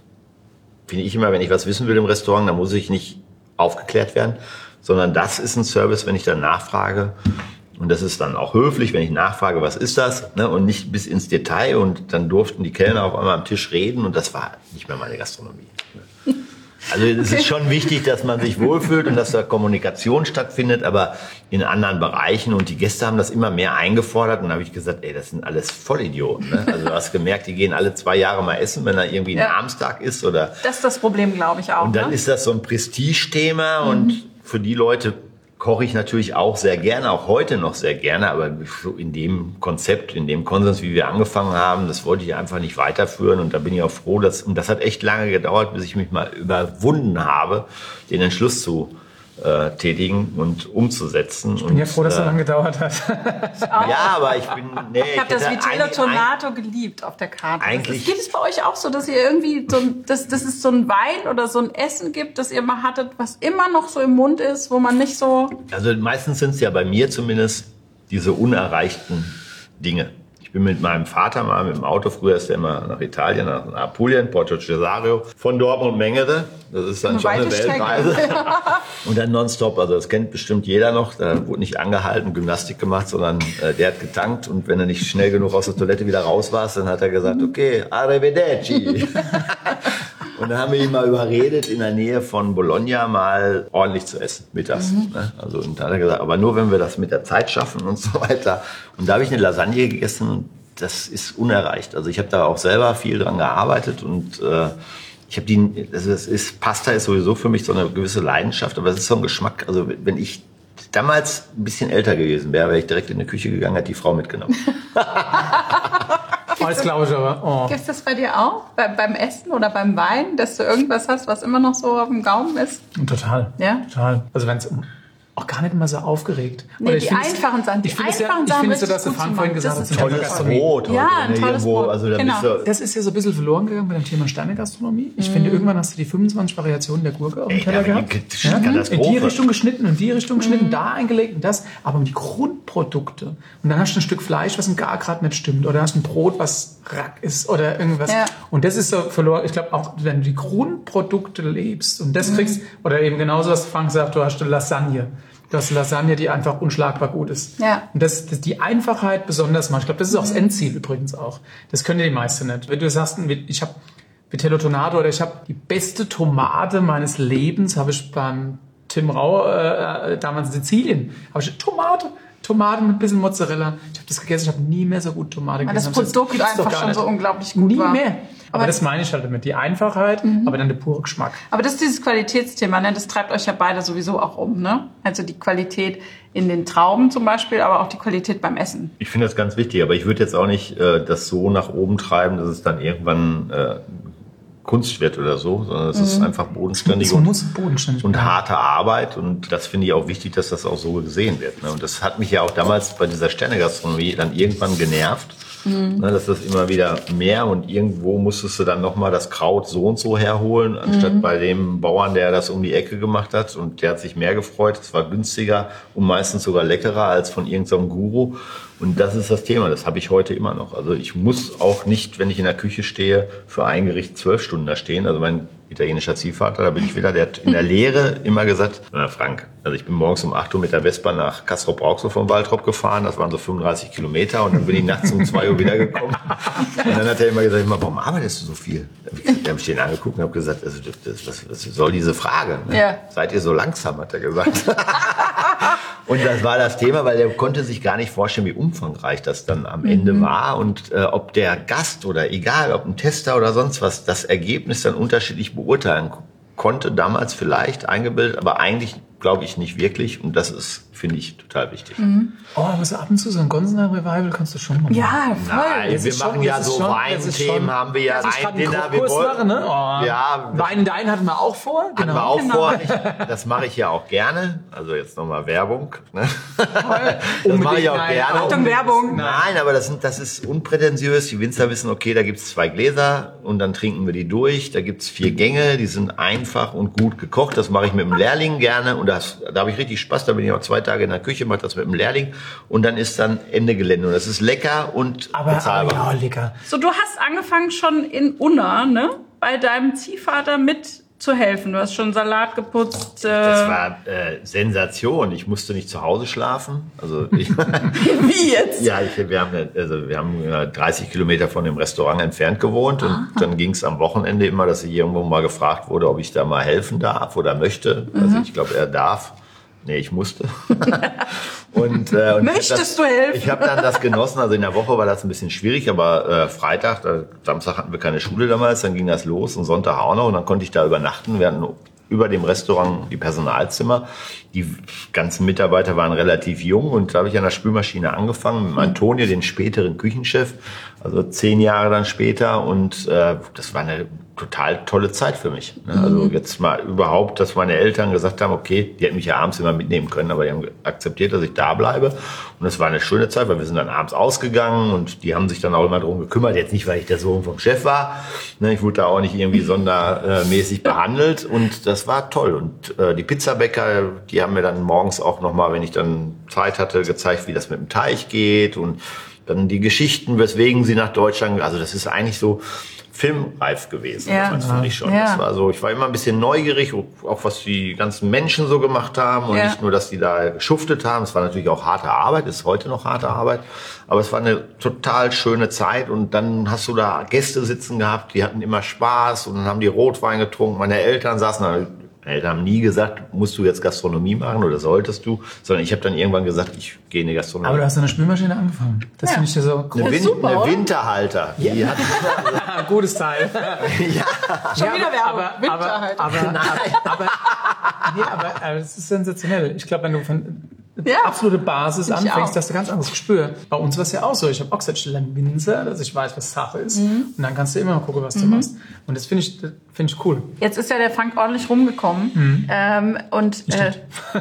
finde ich immer, wenn ich was wissen will im Restaurant, dann muss ich nicht aufgeklärt werden, sondern das ist ein Service, wenn ich dann nachfrage. Und das ist dann auch höflich, wenn ich nachfrage, was ist das? Ne? Und nicht bis ins Detail. Und dann durften die Kellner auf einmal am Tisch reden. Und das war nicht mehr meine Gastronomie. Also es Okay. ist schon wichtig, dass man sich wohlfühlt und dass da Kommunikation stattfindet, aber in anderen Bereichen. Und die Gäste haben das immer mehr eingefordert. Und dann habe ich gesagt, ey, das sind alles Vollidioten. Ne? Also du hast gemerkt, die gehen alle zwei Jahre mal essen, wenn da irgendwie ein Ja. Namenstag ist. Oder Das ist das Problem, glaube ich, auch. und dann ne? ist das so ein Prestigethema. Und für die Leute koche ich natürlich auch sehr gerne, auch heute noch sehr gerne, aber so in dem Konzept, in dem Konsens, wie wir angefangen haben, das wollte ich einfach nicht weiterführen und da bin ich auch froh, dass, und das hat echt lange gedauert, bis ich mich mal überwunden habe, den Entschluss zu äh, tätigen und umzusetzen. Ich bin ja froh, dass es so lange gedauert hat. Ja, aber ich bin, nee, Ich habe das hätte Vitello eigentlich- Tonato geliebt auf der Karte. Eigentlich- Das, gibt es bei euch auch so, dass ihr irgendwie so ein, dass, dass es so ein Wein oder so ein Essen gibt, das ihr mal hattet, was immer noch so im Mund ist, wo man nicht so... Also meistens sind es ja bei mir zumindest diese unerreichten Dinge. Ich bin mit meinem Vater mal mit dem Auto, früher ist er immer nach Italien, nach Apulien, Porto Cesario, von Dortmund Mengere. Das ist dann Eine schon eine weite Strecke. Weltreise. Und dann nonstop, also das kennt bestimmt jeder noch. Da wurde nicht angehalten, Gymnastik gemacht, sondern äh, der hat getankt und wenn er nicht schnell genug aus der Toilette wieder raus war, dann hat er gesagt, okay, arrivederci. Und dann haben wir ihn mal überredet, in der Nähe von Bologna mal ordentlich zu essen, mittags. Mhm. Ne? Also, und da hat er gesagt, aber nur wenn wir das mit der Zeit schaffen und so weiter. Und da habe ich eine Lasagne gegessen, das ist unerreicht. Also ich habe da auch selber viel dran gearbeitet und äh, ich habe die, also das ist, Pasta ist sowieso für mich so eine gewisse Leidenschaft, aber es ist so ein Geschmack. Also wenn ich damals ein bisschen älter gewesen wäre, wäre ich direkt in die Küche gegangen, hätte die Frau mitgenommen. Oh, das glaube ich aber. Oh. Gibt es das bei dir auch? Bei, beim Essen oder beim Wein, dass du irgendwas hast, was immer noch so auf dem Gaumen ist? Total. Ja? Total. Also wenn es um auch gar nicht immer so aufgeregt. Nee, Oder ich die finde es- einfachen Sachen. Die Ich finde es ja, einfachen ich Sachen finde es so, richtig dass der gut Frank zu vorhin machen. gesagt Das hat, ist zum toll. Thema Tolles Gastronomie. Brot. Ja, heute, ein ne? tolles Irgendwo, Brot. also da Genau. bist du, Das ist ja so ein bisschen verloren gegangen bei dem Thema Sternegastronomie. Ich finde, irgendwann hast du die fünfundzwanzig Variationen der Gurke auf dem Ey, Teller da gehabt. gibt es Ja? Katastrophe. In die Richtung geschnitten, in die Richtung geschnitten, da eingelegt und das. Aber um die Grundprodukte. Und dann hast du ein Stück Fleisch, was im Gargrad nicht stimmt. Oder hast ein Brot, was Rack ist. Oder irgendwas. Ja. Und das ist so verloren. Ich glaube auch, wenn du die Grundprodukte lebst und das kriegst, oder eben genauso, was Frank sagt, du hast eine Lasagne. Du hast eine Lasagne, die einfach unschlagbar gut ist. Ja. Und das, das die Einfachheit besonders macht. Ich glaube, das ist auch das Endziel übrigens auch. Das können ja die meisten nicht. Wenn du sagst, ich habe Vitello Tonato oder ich habe die beste Tomate meines Lebens, habe ich beim Tim Rau äh, damals in Sizilien, habe ich Tomate, Tomaten mit ein bisschen Mozzarella. Ich habe das gegessen, ich habe nie mehr so gut Tomate Weil gegessen. das Das Produkt gibt's doch einfach gar schon nicht. so unglaublich gut Nie war. mehr. Aber, Aber- das meine ich halt damit. Die Einfachheit, aber dann der pure Geschmack. Aber das ist dieses Qualitätsthema, ne? Das treibt euch ja beide sowieso auch um, ne? Also die Qualität in den Trauben zum Beispiel, aber auch die Qualität beim Essen. Ich finde das ganz wichtig, aber ich würde jetzt auch nicht äh, das so nach oben treiben, dass es dann irgendwann äh, Kunst wird oder so, sondern es ist einfach bodenständig Es und, muss bodenständig und bleiben. harte Arbeit und das finde ich auch wichtig, dass das auch so gesehen wird. Ne? Und das hat mich ja auch damals bei dieser Sternegastronomie dann irgendwann genervt, ne, dass das immer wieder mehr und irgendwo musstest du dann nochmal das Kraut so und so herholen, anstatt bei dem Bauern, der das um die Ecke gemacht hat und der hat sich mehr gefreut, es war günstiger und meistens sogar leckerer als von irgendeinem Guru. Und das ist das Thema, das habe ich heute immer noch. Also ich muss auch nicht, wenn ich in der Küche stehe, für ein Gericht zwölf Stunden da stehen. Also mein italienischer Ziehvater, da bin ich wieder, der hat in der Lehre immer gesagt, na Frank, also ich bin morgens um acht Uhr mit der Vespa nach Castrop-Rauxel vom Waltrop gefahren, das waren so fünfunddreißig Kilometer und dann bin ich nachts um zwei Uhr wiedergekommen. Und dann hat er immer gesagt, warum arbeitest du so viel? Da habe ich den angeguckt und habe gesagt, also das, was, was soll diese Frage? Ne? Ja. Seid ihr so langsam, hat er gesagt. Und das war das Thema, weil der konnte sich gar nicht vorstellen, wie umfangreich das dann am Ende war und äh, ob der Gast oder egal, ob ein Tester oder sonst was, das Ergebnis dann unterschiedlich beurteilen k- konnte, damals vielleicht eingebildet, aber eigentlich glaube ich nicht wirklich und das ist, finde ich, total wichtig. Oh, aber so ab und zu so ein Gonsener Revival kannst du schon mal machen. Ja, voll. Nein, Das wir ist machen schon- ja das ist so schon- das ist Weinthemen, schon- haben wir ja Dass ich gerade einen Weindinner, wir Kochkurs wollen- mache, ne? Oh. Ja, Wein Dein hatten wir auch vor. hatten wir auch Genau. vor. Ich, das mache ich ja auch gerne. Also jetzt nochmal Werbung. Ne? Das Unbedingt, mache ich auch nein. gerne. Achtung, Werbung. Nein, aber das, sind, das ist unprätentiös. Die Winzer wissen, okay, da gibt's zwei Gläser und dann trinken wir die durch. Da gibt's vier Gänge, die sind einfach und gut gekocht. Das mache ich mit dem Lehrling gerne und das, da habe ich richtig Spaß. Da bin ich auch zwei Tage in der Küche, mache das mit dem Lehrling und dann ist dann Ende Gelände. Und das ist lecker und Aber, aber bezahlbar. ja, lecker. So, du hast angefangen schon in Unna, ne? Bei deinem Ziehvater mit zu helfen? Du hast schon Salat geputzt. Äh Das war äh, Sensation. Ich musste nicht zu Hause schlafen. Also ich, Wie jetzt? Ja, ich, wir haben, also wir haben dreißig Kilometer von dem Restaurant entfernt gewohnt und Aha. dann ging es am Wochenende immer, dass ich irgendwo mal gefragt wurde, ob ich da mal helfen darf oder möchte. Mhm. Also ich glaube, er darf. Nee, ich musste. und, äh, und Möchtest das, du helfen? Ich habe dann das genossen. Also in der Woche war das ein bisschen schwierig, aber äh, Freitag, äh, Samstag hatten wir keine Schule damals, dann ging das los und Sonntag auch noch und dann konnte ich da übernachten. Wir hatten über dem Restaurant die Personalzimmer. Die ganzen Mitarbeiter waren relativ jung und da habe ich an der Spülmaschine angefangen mit Antonio, den späteren Küchencchef, also zehn Jahre dann später und äh, das war eine total tolle Zeit für mich. Ne? Also mhm. jetzt mal überhaupt, dass meine Eltern gesagt haben, okay, die hätten mich ja abends immer mitnehmen können, aber die haben akzeptiert, dass ich da bleibe. Und das war eine schöne Zeit, weil wir sind dann abends ausgegangen und die haben sich dann auch immer darum gekümmert. Jetzt nicht, weil ich der Sohn vom Chef war. Ne? Ich wurde da auch nicht irgendwie sondermäßig behandelt und das war toll. Und äh, die Pizzabäcker, die haben mir dann morgens auch nochmal, wenn ich dann Zeit hatte, gezeigt, wie das mit dem Teig geht und dann die Geschichten, weswegen sie nach Deutschland, also das ist eigentlich so filmreif gewesen, ja. das fand ich schon. Ja. Das war so, ich war immer ein bisschen neugierig, auch was die ganzen Menschen so gemacht haben und ja. nicht nur, dass die da geschuftet haben. Es war natürlich auch harte Arbeit, ist heute noch harte Arbeit, aber es war eine total schöne Zeit und dann hast du da Gäste sitzen gehabt, die hatten immer Spaß und dann haben die Rotwein getrunken. Meine Eltern saßen da. Meine Eltern haben nie gesagt, musst du jetzt Gastronomie machen oder solltest du, sondern ich habe dann irgendwann gesagt, ich gehe in die Gastronomie. Aber du hast eine Spülmaschine angefangen. Das ja. finde ich ja so cool. Eine, Win- super, eine Winterhalter. Ja. Die hat gutes Teil. ja. Schon ja, wieder Werbung. Aber, Winterhalter. Aber, aber, aber, aber, nee, aber, aber es ist sensationell. Ich glaube, wenn du von ja. absolute Basis ich anfängst, hast du ganz anderes Gespür. Bei uns war es ja auch so. Ich habe auch gesagt, ich lerne Winzer, dass ich weiß, was Sache ist. Mhm. Und dann kannst du immer noch gucken, was mhm. du machst. Und das finde ich, find ich cool. Jetzt ist ja der Frank ordentlich rumgekommen. Mhm. Ähm, und äh,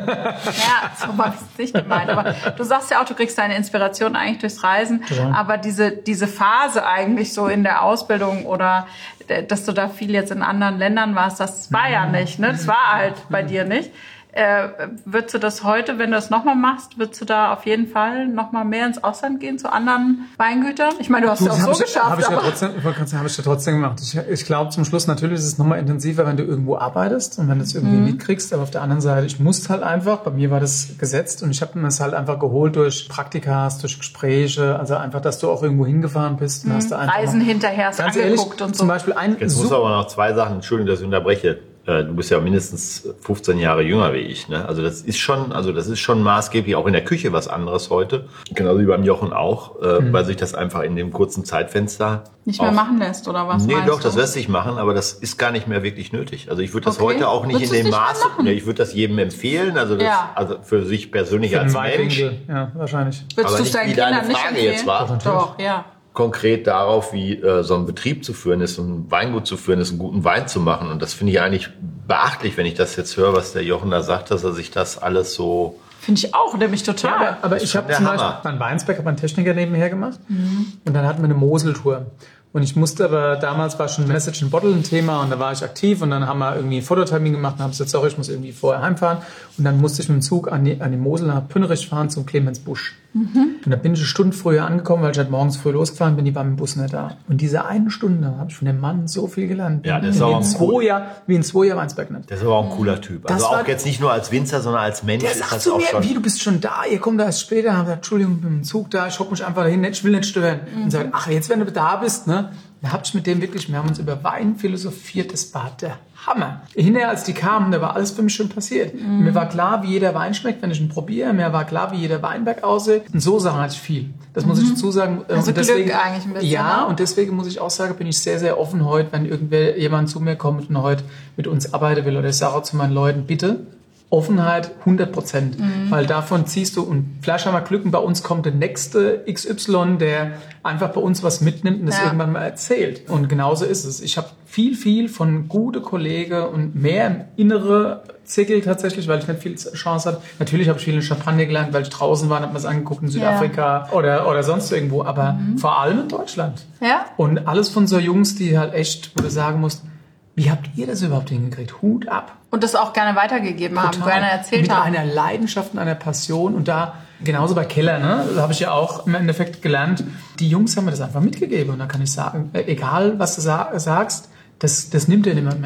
ja, so war es nicht gemeint. Aber du sagst ja auch, du kriegst deine Inspiration eigentlich durchs Reisen. Ja. Aber diese, diese Phase eigentlich so in der Ausbildung oder dass du da viel jetzt in anderen Ländern warst, das war mhm. ja nicht. Ne? Das war halt mhm. bei dir nicht. Äh, würdest du das heute, wenn du das nochmal machst, würdest du da auf jeden Fall nochmal mehr ins Ausland gehen zu anderen Weingütern? Ich meine, du hast es ja auch so ich, geschafft. Habe ich, ja trotzdem, hab ich ja trotzdem gemacht. Ich, ich glaube zum Schluss, natürlich ist es nochmal intensiver, wenn du irgendwo arbeitest und wenn du es irgendwie mhm. mitkriegst. Aber auf der anderen Seite, ich musste halt einfach, bei mir war das gesetzt und ich habe mir das halt einfach geholt durch Praktikas, durch Gespräche. Also einfach, dass du auch irgendwo hingefahren bist. Und mhm. hast du einfach Reisen hinterher, hast angeguckt ehrlich, und so. Zum Beispiel ein Jetzt muss aber noch zwei Sachen, Entschuldigung, dass ich unterbreche. Du bist ja mindestens fünfzehn Jahre jünger wie ich, ne? Also das ist schon, also das ist schon maßgeblich, auch in der Küche was anderes heute. Genauso wie beim Jochen auch, äh, mhm. weil sich das einfach in dem kurzen Zeitfenster nicht mehr auch, machen lässt, oder was? Nee, doch, du? das lässt sich machen, aber das ist gar nicht mehr wirklich nötig. Also ich würde das okay. heute auch nicht Würdest in dem nicht Maße, nee, ich würde das jedem empfehlen, also das, ja. also für sich persönlich für als Mensch. Ja, wahrscheinlich. Würdest du es deinen Kindern nicht empfehlen? Jetzt war. Doch, ja. Konkret darauf, wie äh, so ein Betrieb zu führen ist, ein Weingut zu führen ist, einen guten Wein zu machen. Und das finde ich eigentlich beachtlich, wenn ich das jetzt höre, was der Jochen da sagt, dass er sich das alles so... Finde ich auch, nämlich total. Ja, aber, aber ich habe zum Beispiel meinen Weinsberg, habe einen Techniker nebenher gemacht mhm. und dann hatten wir eine Moseltour. Und ich musste aber, damals war schon Message in Bottle ein Thema und da war ich aktiv und dann haben wir irgendwie einen Fototermin gemacht und haben gesagt, sorry, ich muss irgendwie vorher heimfahren. Und dann musste ich mit dem Zug an die, an die Mosel nach Pünnerich fahren zum Clemensbusch. Mhm. Und da bin ich eine Stunde früher angekommen, weil ich halt morgens früh losgefahren bin, die war mit dem Bus nicht da. Und diese eine Stunde habe ich von dem Mann so viel gelernt. Ja, das ist wie auch in zwei Jahr, wie in zwei Jahr Weinsberg nicht. Das ist aber auch ein cooler Typ. Das also auch war, jetzt nicht nur als Winzer, sondern als Mensch. Der ist sagt das zu auch mir, schon wie, du bist schon da, ihr kommt da erst später. Haben gesagt, Entschuldigung, ich bin mit dem Zug da, ich hock mich einfach dahin, ich will nicht stören. Mhm. Und sagt, ach, jetzt, wenn du da bist, ne, da hab ich mit dem wirklich, wir haben uns über Wein philosophiert, das war der Hammer. Hinterher, als die kamen, da war alles für mich schon passiert. Mm. Mir war klar, wie jeder Wein schmeckt, wenn ich ihn probiere. Mir war klar, wie jeder Weinberg aussieht. Und so Sachen hatte ich viel. Das muss mm. ich dazu sagen. Also und deswegen, Glück eigentlich ein bisschen. Ja, und deswegen muss ich auch sagen, bin ich sehr, sehr offen heute, wenn irgendwer jemand zu mir kommt und heute mit uns arbeiten will. Oder ich sage auch zu meinen Leuten, bitte, Offenheit hundert Prozent, mhm. weil davon ziehst du, und vielleicht haben wir Glück, und bei uns kommt der nächste X Y, der einfach bei uns was mitnimmt und das ja. irgendwann mal erzählt. Und genauso ist es. Ich habe viel, viel von gute Kollegen und mehr im innere Zirkel tatsächlich, weil ich nicht viel Chance hatte. Natürlich habe ich viel in Champagner gelernt, weil ich draußen war und habe mir das angeguckt in Südafrika ja. oder, oder sonst irgendwo, aber mhm. vor allem in Deutschland. Ja. Und alles von so Jungs, die halt echt, wo du sagen musst, wie habt ihr das überhaupt hingekriegt? Hut ab. Und das auch gerne weitergegeben Total. haben, gerne erzählt mit haben. Mit einer Leidenschaft und einer Passion. Und da, genauso bei Keller, ne, da habe ich ja auch im Endeffekt gelernt, die Jungs haben mir das einfach mitgegeben. Und da kann ich sagen, egal was du sa- sagst, das, das nimmt dir niemand mehr.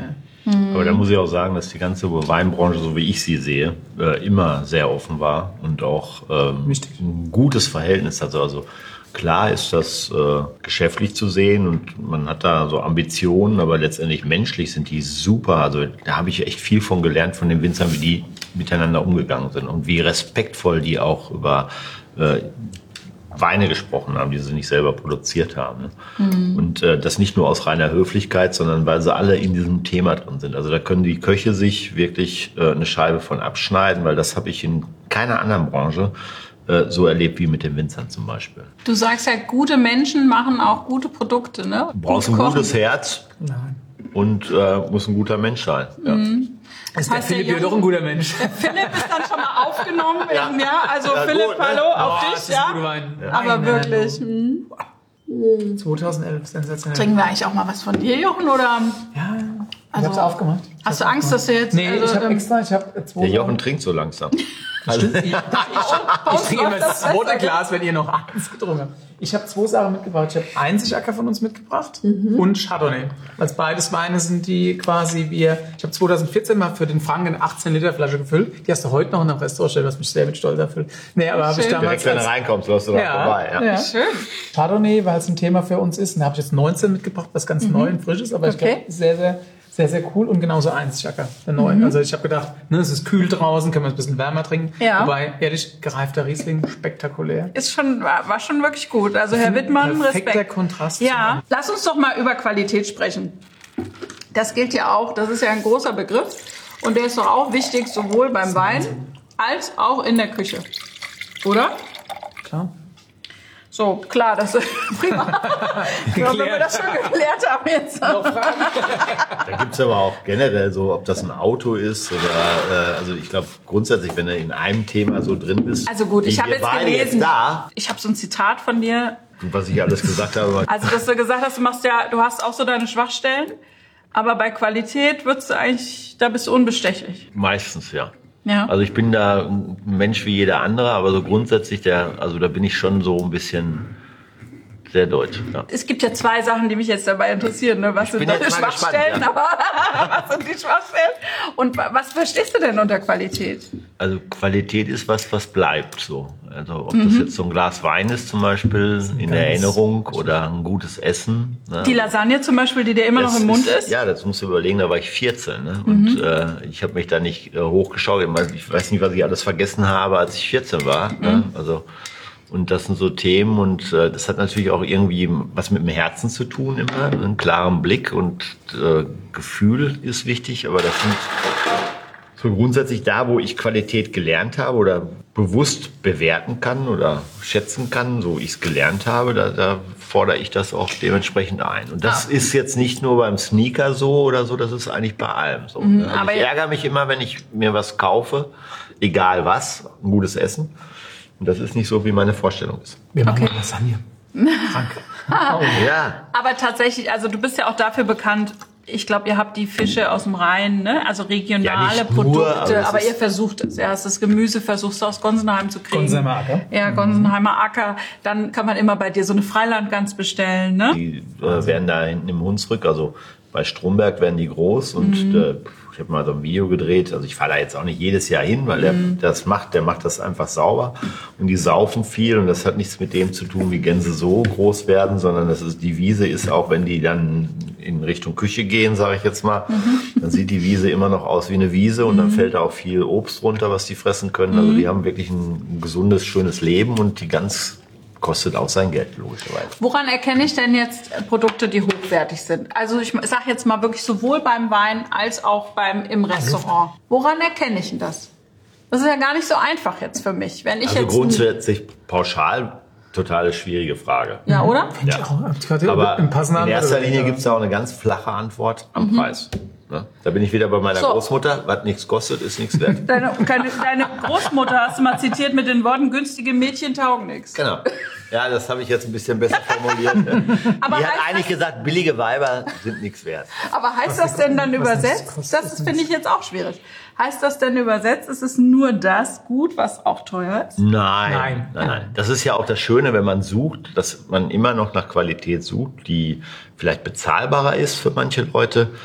Aber da muss ich auch sagen, dass die ganze Weinbranche, so wie ich sie sehe, äh, immer sehr offen war und auch ähm, ein gutes Verhältnis hat. Also klar ist das äh, geschäftlich zu sehen und man hat da so Ambitionen, aber letztendlich menschlich sind die super. Also da habe ich echt viel von gelernt von den Winzern, wie die miteinander umgegangen sind und wie respektvoll die auch über äh, Weine gesprochen haben, die sie nicht selber produziert haben. Ne? Mhm. Und äh, das nicht nur aus reiner Höflichkeit, sondern weil sie alle in diesem Thema drin sind. Also da können die Köche sich wirklich äh, eine Scheibe von abschneiden, weil das habe ich in keiner anderen Branche äh, so erlebt wie mit den Winzern zum Beispiel. Du sagst ja, gute Menschen machen auch gute Produkte, ne? Du brauchst Gut ein kochen. gutes Herz Nein. und äh, muss ein guter Mensch sein. Ja. Mhm. Ist der Philipp ja doch ein guter Mensch. Der Philipp ist dann schon mal aufgenommen. Ja. Ja. ja also Ja, Philipp, gut, ne? hallo, auf Oh, dich, das ist ein ja. guter Wein. Ja. Aber Nein, wirklich. nein, Hm. zweitausendelf, sensationell. Trinken wir eigentlich auch mal was von dir, Jochen? Oder? Ja, ich Also, hab's aufgemacht. Ich Hast du hab's Angst, dass aufgemacht. du jetzt... Nee, also, ich habe ähm, extra, ich habe zwei Der Jochen trinkt so langsam. Also, ich, ich, ich, ich trinke immer läuft das das zweite besser, Glas, wenn ihr noch eins getrunken habt. Ich habe zwei Sachen mitgebracht. Ich habe Einzigacker von uns mitgebracht und Chardonnay. Weil beides Weine sind, die quasi wir... Ich habe zwanzig vierzehn mal für den Frank eine achtzehn Liter Flasche gefüllt. Die hast du heute noch in einem Restaurant gestellt, was mich sehr mit Stolz erfüllt. Nee, aber habe ich Schön. damals... Direkt, wenn als- du reinkommst, läufst du da Ja, vorbei. Ja. ja. Schön. Chardonnay, weil es ein Thema für uns ist. Und da habe ich jetzt neunzehn mitgebracht, was ganz neu und frisch ist. Aber ich Okay. glaube, sehr, sehr, sehr, sehr cool. Und genauso Einzigacker, der neue. Also ich habe gedacht, ne, es ist kühl draußen, können wir es ein bisschen wärmer trinken. Ja. Wobei, ehrlich, gereifter Riesling, spektakulär. Ist schon, war war schon wirklich gut. Also Herr Wittmann, Perfekter Respekt. Kontrast. Ja, lass uns doch mal über Qualität sprechen. Das gilt ja auch, das ist ja ein großer Begriff. Und der ist doch auch wichtig, sowohl beim Wein als auch in der Küche. Oder? Klar. So, klar, das ist prima. Ich glaube, wenn wir das schon geklärt haben jetzt. Da gibt's aber auch generell so, ob das ein Auto ist oder, äh, also ich glaube grundsätzlich, wenn du in einem Thema so drin bist. Also gut, ich wie habe wir jetzt beide gelesen, Jetzt da, ich habe so ein Zitat von dir, was ich alles gesagt habe. also dass du gesagt hast, du machst ja, du hast auch so deine Schwachstellen, aber bei Qualität würdest du eigentlich, da bist du unbestechlich. Meistens, ja. Ja. Also ich bin da ein Mensch wie jeder andere, aber so grundsätzlich, der, also da bin ich schon so ein bisschen sehr deutsch. Ja. Es gibt ja zwei Sachen, die mich jetzt dabei interessieren. Ne? Was sind bin deine jetzt mal Schwachstellen? gespannt, Aber was sind die Schwachstellen? Und wa- was verstehst du denn unter Qualität? Also Qualität ist was, was bleibt so. Also ob das jetzt so ein Glas Wein ist zum Beispiel in der Erinnerung oder ein gutes Essen. Ne? Die Lasagne zum Beispiel, die dir immer Das noch im Mund ist? Ja, das musst du überlegen, da war ich vierzehn. Ne? Und äh, ich habe mich da nicht äh, hochgeschaut. Ich weiß- Ich weiß nicht, was ich alles vergessen habe, als ich vierzehn war. Ne? Also, und das sind so Themen und äh, das hat natürlich auch irgendwie was mit dem Herzen zu tun immer. Einen klaren Blick und äh, Gefühl ist wichtig, aber das sind so grundsätzlich da, wo ich Qualität gelernt habe oder bewusst bewerten kann oder schätzen kann, so ich es gelernt habe, da, da fordere ich das auch dementsprechend ein. Und das Ah. ist jetzt nicht nur beim Sneaker so oder so, das ist eigentlich bei allem so. ne? Also aber ich ja- ärgere mich immer, wenn ich mir was kaufe, egal was, ein gutes Essen. Und das ist nicht so, wie meine Vorstellung ist. Wir machen Okay. mal Lasagne. Frank. Ja, Aber tatsächlich, also du bist ja auch dafür bekannt, ich glaube, ihr habt die Fische aus dem Rhein, ne? Also regionale Ja, nicht nur, Produkte, aber es aber ist- ihr versucht es. Ja, das Gemüse versuchst du aus Gonsenheim zu kriegen. Gonsenheimer Acker. Ja, Gonsenheimer Acker. Dann kann man immer bei dir so eine Freilandgans bestellen, ne? die äh, werden da hinten im Hunsrück, also bei Stromberg werden die groß und Mhm. äh, ich habe mal so ein Video gedreht, also ich fahre da jetzt auch nicht jedes Jahr hin, weil der Mhm. das macht, der macht das einfach sauber und die saufen viel und das hat nichts mit dem zu tun, wie Gänse so groß werden, sondern das ist, die Wiese ist auch, wenn die dann in Richtung Küche gehen, sage ich jetzt mal, Mhm. dann sieht die Wiese immer noch aus wie eine Wiese und dann fällt da auch viel Obst runter, was die fressen können, also Mhm. die haben wirklich ein gesundes, schönes Leben und die Gans kostet auch sein Geld, logischerweise. Woran erkenne ich denn jetzt Produkte, die hochwertig sind? Also ich sage jetzt mal wirklich sowohl beim Wein als auch beim im Restaurant. Woran erkenne ich denn das? Das ist ja gar nicht so einfach jetzt für mich. Wenn ich Also jetzt grundsätzlich pauschal totale schwierige Frage. ja, oder? Ja. Ja. Aber Im passenden in erster Angebot. Linie gibt es da auch eine ganz flache Antwort am Preis. Ne? Da bin ich wieder bei meiner So. Großmutter. Was nichts kostet, ist nichts wert. Deine, deine, deine Großmutter hast du mal zitiert mit den Worten, günstige Mädchen taugen nichts. Genau. Ja, das habe ich jetzt ein bisschen besser formuliert. Aber Die hat heißt eigentlich das- gesagt, billige Weiber sind nichts wert. Aber heißt das denn dann was übersetzt? kostet, Das ist ist, finde ich jetzt auch schwierig. Heißt das denn übersetzt, ist es nur das gut, was auch teuer ist? Nein, Nein. nein, nein. Das ist ja auch das Schöne, wenn man sucht, dass man immer noch nach Qualität sucht, die vielleicht bezahlbarer ist für manche Leute.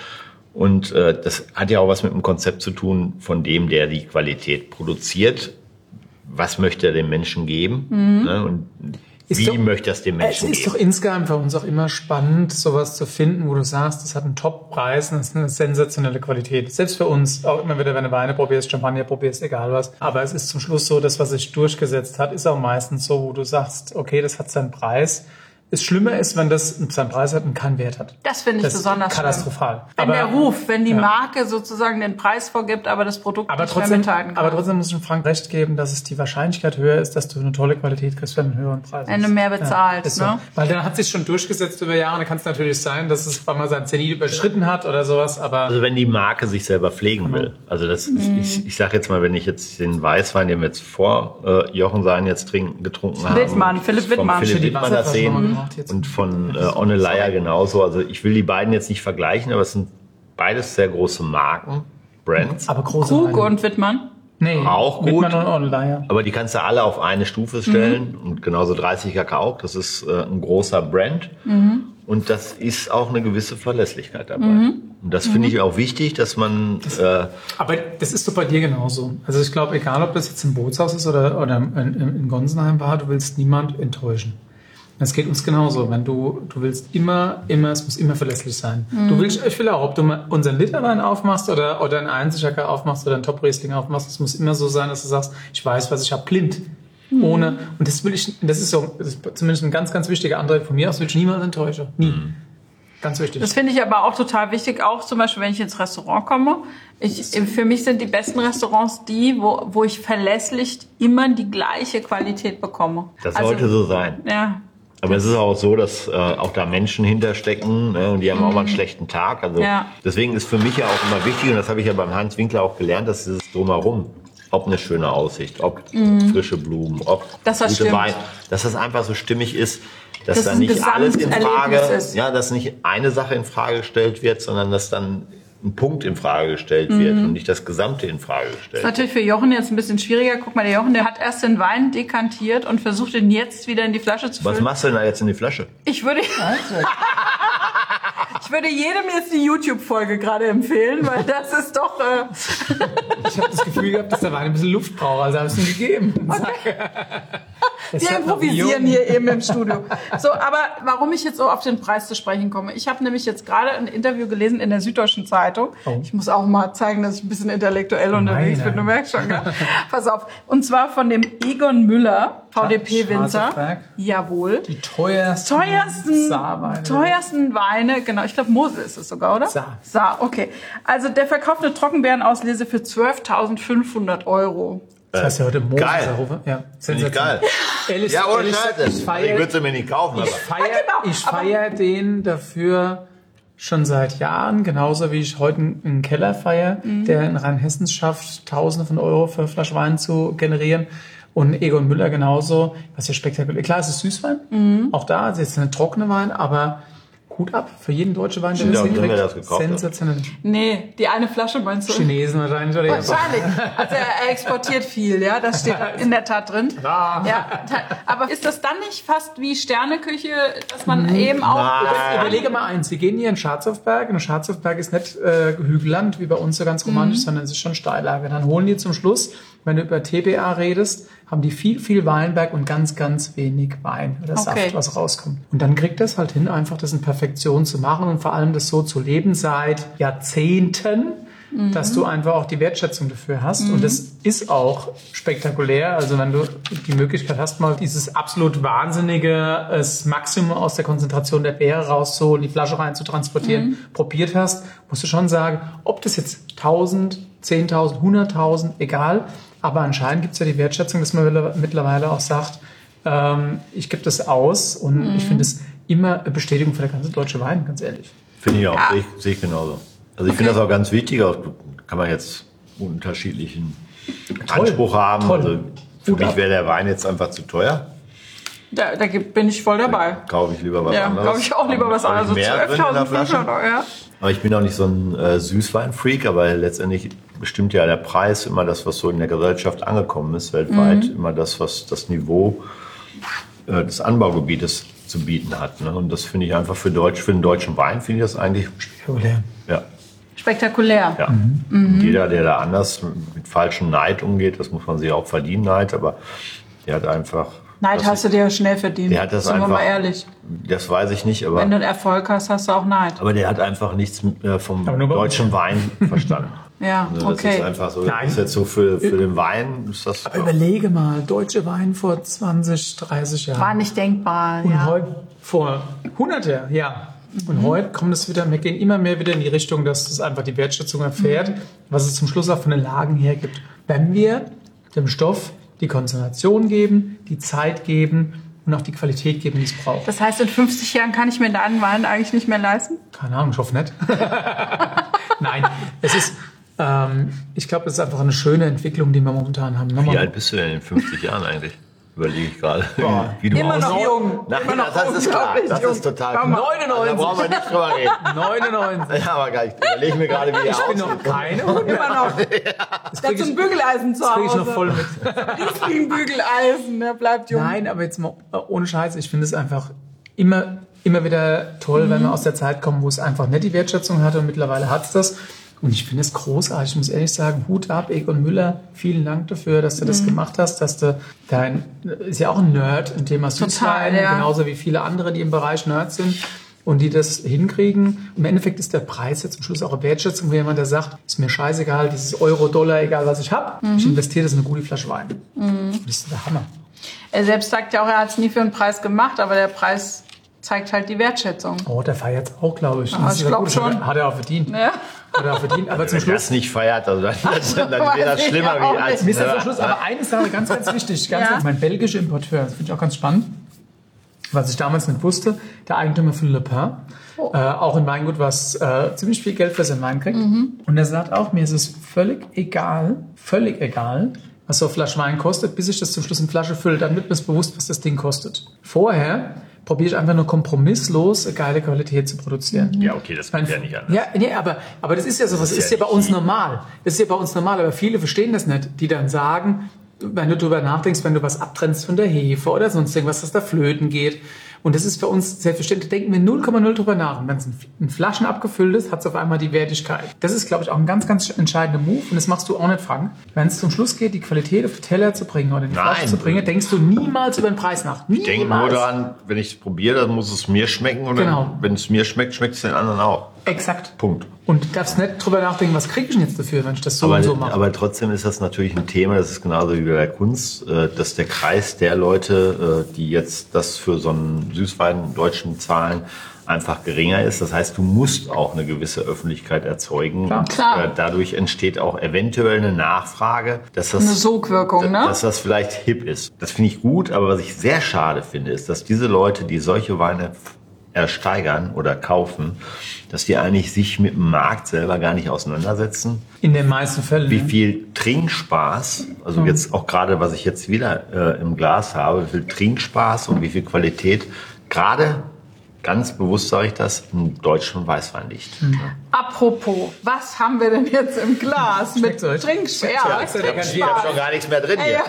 Und äh, das hat ja auch was mit dem Konzept zu tun, von dem, der die Qualität produziert. Was möchte er dem Menschen geben? Mhm. Ne? Und ist wie doch, möchte er es dem Menschen geben? Es ist geben? Doch insgesamt für uns auch immer spannend, sowas zu finden, wo du sagst, das hat einen Top-Preis und das ist eine sensationelle Qualität. Selbst für uns, auch immer wieder, wenn du Weine probierst, Champagner probierst, egal was. Aber es ist zum Schluss so, das, was sich durchgesetzt hat, ist auch meistens so, wo du sagst, okay, das hat seinen Preis. Das Schlimme ist, wenn das seinen Preis hat und keinen Wert hat. Das finde ich das besonders katastrophal. Wenn aber, der Ruf, wenn die ja. Marke sozusagen den Preis vorgibt, aber das Produkt aber nicht trotzdem, mehr mithalten kann. Aber trotzdem muss ich dem Frank recht geben, dass es die Wahrscheinlichkeit höher ist, dass du eine tolle Qualität kriegst, wenn du einen höheren Preis hast. Wenn du mehr bezahlt, ja, so. ne? Weil dann hat es sich schon durchgesetzt über Jahre. Dann kann es natürlich sein, dass es mal seinen Zenit überschritten hat oder sowas. Aber also wenn die Marke sich selber pflegen will. Also das ist, mhm. ich, ich sage jetzt mal, wenn ich jetzt den Weißwein, den wir jetzt vor äh, Jochen sein jetzt trinken, getrunken haben. Wittmann, Philipp Wittmann. Philipp Wittmann das sehen und von Äh, Onelaya genauso. Also ich will die beiden jetzt nicht vergleichen, aber es sind beides sehr große Marken, Brands. Aber große Krug und Wittmann? Nee, auch gut. Wittmann und Onelaya. Aber die kannst du alle auf eine Stufe stellen. Mhm. Und genauso dreißig Kakao, das ist äh, ein großer Brand. Mhm. Und das ist auch eine gewisse Verlässlichkeit dabei. Mhm. Und das finde ich auch wichtig, dass man... Das, äh, aber das ist doch bei dir genauso. Also ich glaube, egal ob das jetzt im Bootshaus ist oder, oder in, in Gonsenheim war, du willst niemand enttäuschen. Es geht uns genauso. Wenn du, du willst immer, immer, es muss immer verlässlich sein. Mhm. Du willst, ich will auch, ob du mal unseren Literwein aufmachst oder, oder einen Einzelchecker aufmachst oder einen Top-Riesling aufmachst, es muss immer so sein, dass du sagst, ich weiß, was ich habe, blind. Mhm. Ohne, und das will ich, das ist so, das ist zumindest ein ganz, ganz wichtiger Antrieb von mir aus, will ich niemals enttäuschen. Nie. Mhm. Ganz wichtig. Das finde ich aber auch total wichtig, auch zum Beispiel, wenn ich ins Restaurant komme. Ich, für mich sind die besten Restaurants die, wo, wo ich verlässlich immer die gleiche Qualität bekomme. Das sollte also, so sein. Ja. Aber es ist auch so, dass äh, auch da Menschen hinterstecken, ne, und die haben mhm. auch mal einen schlechten Tag. Also ja. Deswegen ist für mich ja auch immer wichtig, und das habe ich ja beim Hans Winkler auch gelernt, dass dieses Drumherum, ob eine schöne Aussicht, ob mhm. frische Blumen, ob das gute stimmt. Wein, dass das einfach so stimmig ist, dass das dann nicht alles in Frage, ist. ja, dass nicht eine Sache in Frage gestellt wird, sondern dass dann ein Punkt in Frage gestellt wird mhm. und nicht das Gesamte in Frage gestellt wird. Das ist natürlich für Jochen jetzt ein bisschen schwieriger. Guck mal, der Jochen, der hat erst den Wein dekantiert und versucht, ihn jetzt wieder in die Flasche zu füllen. Was machst du denn da jetzt in die Flasche? Ich würde, ich würde jedem jetzt die YouTube-Folge gerade empfehlen, weil das ist doch... Äh ich habe das Gefühl gehabt, dass der Wein ein bisschen Luft braucht, also habe ich es ihm gegeben. Okay. Wir improvisieren hier eben im Studio. So, aber warum ich jetzt so auf den Preis zu sprechen komme. Ich habe nämlich jetzt gerade ein Interview gelesen in der Süddeutschen Zeitung. Oh. Ich muss auch mal zeigen, dass ich ein bisschen intellektuell unterwegs Meine. bin. Du merkst schon. Ja. Pass auf. Und zwar von dem Egon Müller, V D P-Winzer. Jawohl. Die teuersten, teuersten, teuersten Weine. Genau, ich glaube Mosel ist es sogar, oder? Saar. Saar, okay. Also der verkauft eine Trockenbeerenauslese für zwölftausendfünfhundert Euro. Das heißt ja heute Mosel. Geil. Ja, Finde ich geil. Ehrlich, ja, ohne ehrlich, Scheiße. Ich, ich würde sie mir nicht kaufen. Ich feiere ich feier den dafür schon seit Jahren, genauso wie ich heute einen Keller feiere, mhm. der in Rheinhessen schafft, Tausende von Euro für eine Flasche Wein zu generieren. Und Egon Müller genauso, was ja spektakulär. Klar, es ist Süßwein, mhm. auch da, es ist eine trockene Wein, aber Hut ab für jeden deutschen Wein, der das hinkriegt. Das gekauft sensationell. Nee, die eine Flasche meinst du? Chinesen wahrscheinlich. Oder wahrscheinlich. Also er exportiert viel, ja, das steht in der Tat drin. Ja. Ja, aber ist das dann nicht fast wie Sterneküche, dass man mhm. eben auch... Nein. Überlege mal eins, wir gehen hier in Scharzhofberg und Scharzhofberg ist nicht äh, Hügelland, wie bei uns so ganz romantisch, mhm. sondern es ist schon Steillage. Dann holen die zum Schluss, wenn du über T B A redest, haben die viel, viel Weinberg und ganz, ganz wenig Wein oder Saft, okay. was rauskommt. Und dann kriegt das halt hin, einfach das in Perfektion zu machen und vor allem das so zu leben seit Jahrzehnten, mhm. dass du einfach auch die Wertschätzung dafür hast. Mhm. Und das ist auch spektakulär. Also wenn du die Möglichkeit hast, mal dieses absolut wahnsinnige das Maximum aus der Konzentration der Beere rauszuholen, die Flasche rein zu transportieren, mhm. probiert hast, musst du schon sagen, ob das jetzt tausend, zehntausend, hunderttausend, egal. Aber anscheinend gibt es ja die Wertschätzung, dass man mittlerweile auch sagt, ähm, ich gebe das aus. Und mhm. ich finde es immer eine Bestätigung für der ganze deutsche Wein, ganz ehrlich. Finde ich auch, ja. sehe ich, sehe ich genauso. Also ich okay. finde das auch ganz wichtig, auch kann man jetzt unterschiedlichen Toll. Anspruch haben. Toll. Also für Gut mich wäre der Wein jetzt einfach zu teuer. Da, da bin ich voll dabei. Da kaufe ich lieber was ja, anderes. Ja, kaufe ich auch lieber was anderes. Also zwölftausendfünfhundert Euro, ja. Aber ich bin auch nicht so ein äh, Süßwein-Freak, aber letztendlich bestimmt ja der Preis immer das, was so in der Gesellschaft angekommen ist, weltweit, mhm. immer das, was das Niveau äh, des Anbaugebietes zu bieten hat. Ne? Und das finde ich einfach für Deutsch, für den deutschen Wein finde ich das eigentlich spektakulär. Ja. Spektakulär. Ja. Mhm. Jeder, der da anders mit falschem Neid umgeht, das muss man sich auch verdienen, Neid, aber der hat einfach... Neid hast du dir schnell verdient, der hat das sind wir einfach, mal ehrlich. Das weiß ich nicht, aber... Wenn du einen Erfolg hast, hast du auch Neid. Aber der hat einfach nichts äh, vom deutschen Wein verstanden. Ja, also das okay. ist einfach so, das ist jetzt so für, für den Wein. Ist das aber überlege mal, deutsche Wein vor zwanzig, dreißig Jahren. War nicht denkbar, Und ja. heute, vor hundert Jahren, ja. Und mhm. heute kommt es wieder, wir gehen immer mehr wieder in die Richtung, dass es einfach die Wertschätzung erfährt, mhm. was es zum Schluss auch von den Lagen her gibt. Wenn wir dem Stoff die Konzentration geben, die Zeit geben und auch die Qualität geben, die es braucht. Das heißt, in fünfzig Jahren kann ich mir deinen Wein eigentlich nicht mehr leisten? Keine Ahnung, ich hoffe nicht. Nein, es ist, ähm, ich glaube, es ist einfach eine schöne Entwicklung, die wir momentan haben. Nochmal. Wie alt bist du denn in fünfzig Jahren eigentlich? Überlege ich gerade. Wie du immer noch jung. Nein, immer noch das ist klar. Das ist total klar. neunundneunzig. Da brauchen wir nicht drüber reden. neunundneunzig. Ja, aber gar nicht. Überlege mir gerade, wie er Ich bin noch keine hundert. Immer noch. Das krieg ich ein Bügeleisen zu Das kriege Hause. ich noch voll mit. Riesigen Bügeleisen, der bleibt jung. Nein, aber jetzt mal ohne Scheiß, ich finde es einfach immer, immer wieder toll, mhm. wenn wir aus der Zeit kommen, wo es einfach nicht die Wertschätzung hatte und mittlerweile hat es das. Und ich finde es großartig, ich muss ehrlich sagen, Hut ab, Egon Müller, vielen Dank dafür, dass du das mhm. gemacht hast, dass du dein, ist ja auch ein Nerd im Thema Süßwein, ja. genauso wie viele andere, die im Bereich Nerd sind und die das hinkriegen. Im Endeffekt ist der Preis jetzt zum Schluss auch eine Wertschätzung, wo jemand, der sagt, ist mir scheißegal, dieses Euro, Dollar, egal was ich habe, mhm. ich investiere das in eine gute Flasche Wein. Mhm. Das ist der Hammer. Er selbst sagt ja auch, er hat es nie für einen Preis gemacht, aber der Preis zeigt halt die Wertschätzung. Oh, der feiert es auch, glaube ich. Ja, ich glaube schon. Hat er auch verdient. Ja. Hat er auch verdient. Aber zum Wenn Schluss das nicht feiert, also dann, dann, dann wäre das schlimmer wie als... Mir ist das zum Schluss aber eine Sache ganz, ganz wichtig. Ganz ja. ganz, mein belgischer Importeur, das finde ich auch ganz spannend, was ich damals nicht wusste, der Eigentümer von Le Pen, oh. äh, auch in Weingut, was äh, ziemlich viel Geld für seinen Wein kriegt. Mhm. Und er sagt auch, mir ist es völlig egal, völlig egal, was so eine Flasche Wein kostet, bis ich das zum Schluss in Flasche fülle. Dann wird mir bewusst, was das Ding kostet. Vorher probiere ich einfach nur kompromisslos eine geile Qualität zu produzieren. Ja, okay, das geht ja nicht anders. Ja, nee, aber, aber das ist ja so, das, das ist ja, ja bei uns normal. Das ist ja bei uns normal, aber viele verstehen das nicht, die dann sagen, wenn du darüber nachdenkst, wenn du was abtrennst von der Hefe oder sonst irgendwas, dass da flöten geht. Und das ist für uns selbstverständlich, da denken wir null Komma null drüber nach. Und wenn es in Flaschen abgefüllt ist, hat es auf einmal die Wertigkeit. Das ist, glaube ich, auch ein ganz, ganz entscheidender Move. Und das machst du auch nicht, Frank. Wenn es zum Schluss geht, die Qualität auf den Teller zu bringen oder in die Nein. Flasche zu bringen, denkst du niemals über den Preis nach. Niemals. Ich denke nur daran, wenn ich es probiere, dann muss es mir schmecken. Und genau. dann, wenn es mir schmeckt, schmeckt es den anderen auch. Exakt. Punkt. Und du darfst nicht drüber nachdenken, was kriege ich denn jetzt dafür, wenn ich das so aber, und so mache. Aber trotzdem ist das natürlich ein Thema, das ist genauso wie bei der Kunst, dass der Kreis der Leute, die jetzt das für so einen Süßwein Deutschen zahlen, einfach geringer ist. Das heißt, du musst auch eine gewisse Öffentlichkeit erzeugen. Klar. Und Klar. dadurch entsteht auch eventuell eine Nachfrage, dass das, eine Sogwirkung, ne? dass das vielleicht hip ist. Das finde ich gut, aber was ich sehr schade finde, ist, dass diese Leute, die solche Weine ersteigern oder kaufen, dass die eigentlich sich mit dem Markt selber gar nicht auseinandersetzen. In den meisten Fällen. Wie viel Trinkspaß, also jetzt auch gerade, was ich jetzt wieder äh, im Glas habe, wie viel Trinkspaß und wie viel Qualität gerade, ganz bewusst sage ich das, im deutschen Weißwein liegt. Mhm. Apropos, was haben wir denn jetzt im Glas mit euch? Trinkspaß? Ja, ich habe schon gar nichts mehr drin hier.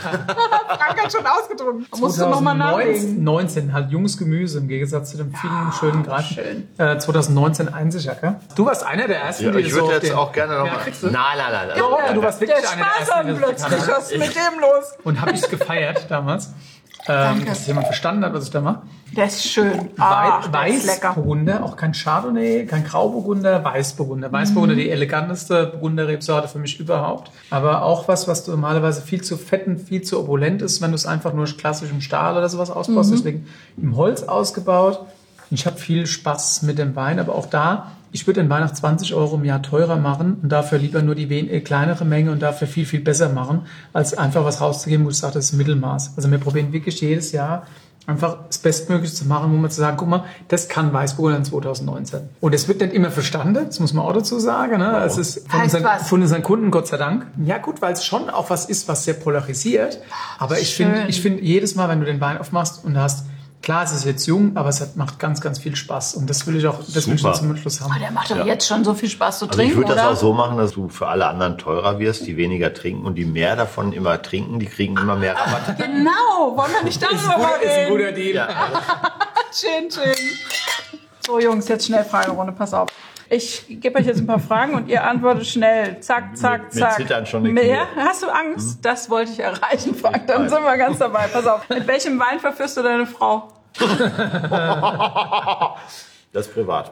Frank hat schon ausgetrunken. Musst du nochmal nachlegen. zwanzig neunzehn, halt junges Gemüse im Gegensatz zu dem vielen ja, schönen Greifen. Schön. Äh, zwanzig neunzehn Einsigjacke. Du warst einer der ersten, Ja, die ich so würde auf jetzt den, auch gerne nochmal. Ja, Nein, kriegst du? nein, nein. nein. Doch, du warst wirklich Der einer der Spaß ersten, dann die das plötzlich. getan hat. Was ist mit dem los? Und habe ich es gefeiert damals. Ähm, dass jemand verstanden hat, was ich da mache. Der ist schön. Ah, Wei- der ist lecker. Weißburgunder, auch kein Chardonnay, kein Grauburgunder, Weißburgunder. Weißburgunder, mhm. die eleganteste Burgunderrebsorte für mich überhaupt. Aber auch was, was normalerweise viel zu fett und viel zu opulent ist, wenn du es einfach nur klassisch im Stahl oder sowas ausbaust. Mhm. Deswegen im Holz ausgebaut. Ich habe viel Spaß mit dem Wein, aber auch da, ich würde den Wein nach zwanzig Euro im Jahr teurer machen und dafür lieber nur die wen- äh, kleinere Menge und dafür viel, viel besser machen, als einfach was rauszugeben, wo ich sage, das ist Mittelmaß. Also wir probieren wirklich jedes Jahr einfach das Bestmögliche zu machen, wo man zu sagen, guck mal, das kann Weißburgunder in zwanzig neunzehn. Und es wird nicht immer verstanden, das muss man auch dazu sagen. Ne? Es ist von Heißt unseren, was? von unseren Kunden, Gott sei Dank. Ja gut, weil es schon auch was ist, was sehr polarisiert. Aber ich Schön. finde, ich finde jedes Mal, wenn du den Wein aufmachst und hast, klar, es ist jetzt jung, aber es hat, macht ganz, ganz viel Spaß. Und das will ich auch, das will ich Super. zum Schluss haben. Oh, der macht doch Ja. jetzt schon so viel Spaß zu Also trinken, ich würde das oder? auch so machen, dass du für alle anderen teurer wirst, die weniger trinken und die mehr davon immer trinken, die kriegen immer mehr Rabatt. Genau, wollen wir nicht darüber mal ist ein reden? guter Deal. Ja, Schön, schön. So Jungs, jetzt schnell Fragerunde, pass auf. Ich gebe euch jetzt ein paar Fragen und ihr antwortet schnell. Zack, zack, Mir- mir zack. zittern schon die Mehr? Knie. Hast du Angst? Das wollte ich erreichen, Frank. Dann weiß. sind wir ganz dabei. Pass auf. Mit welchem Wein verführst du deine Frau? Das ist privat.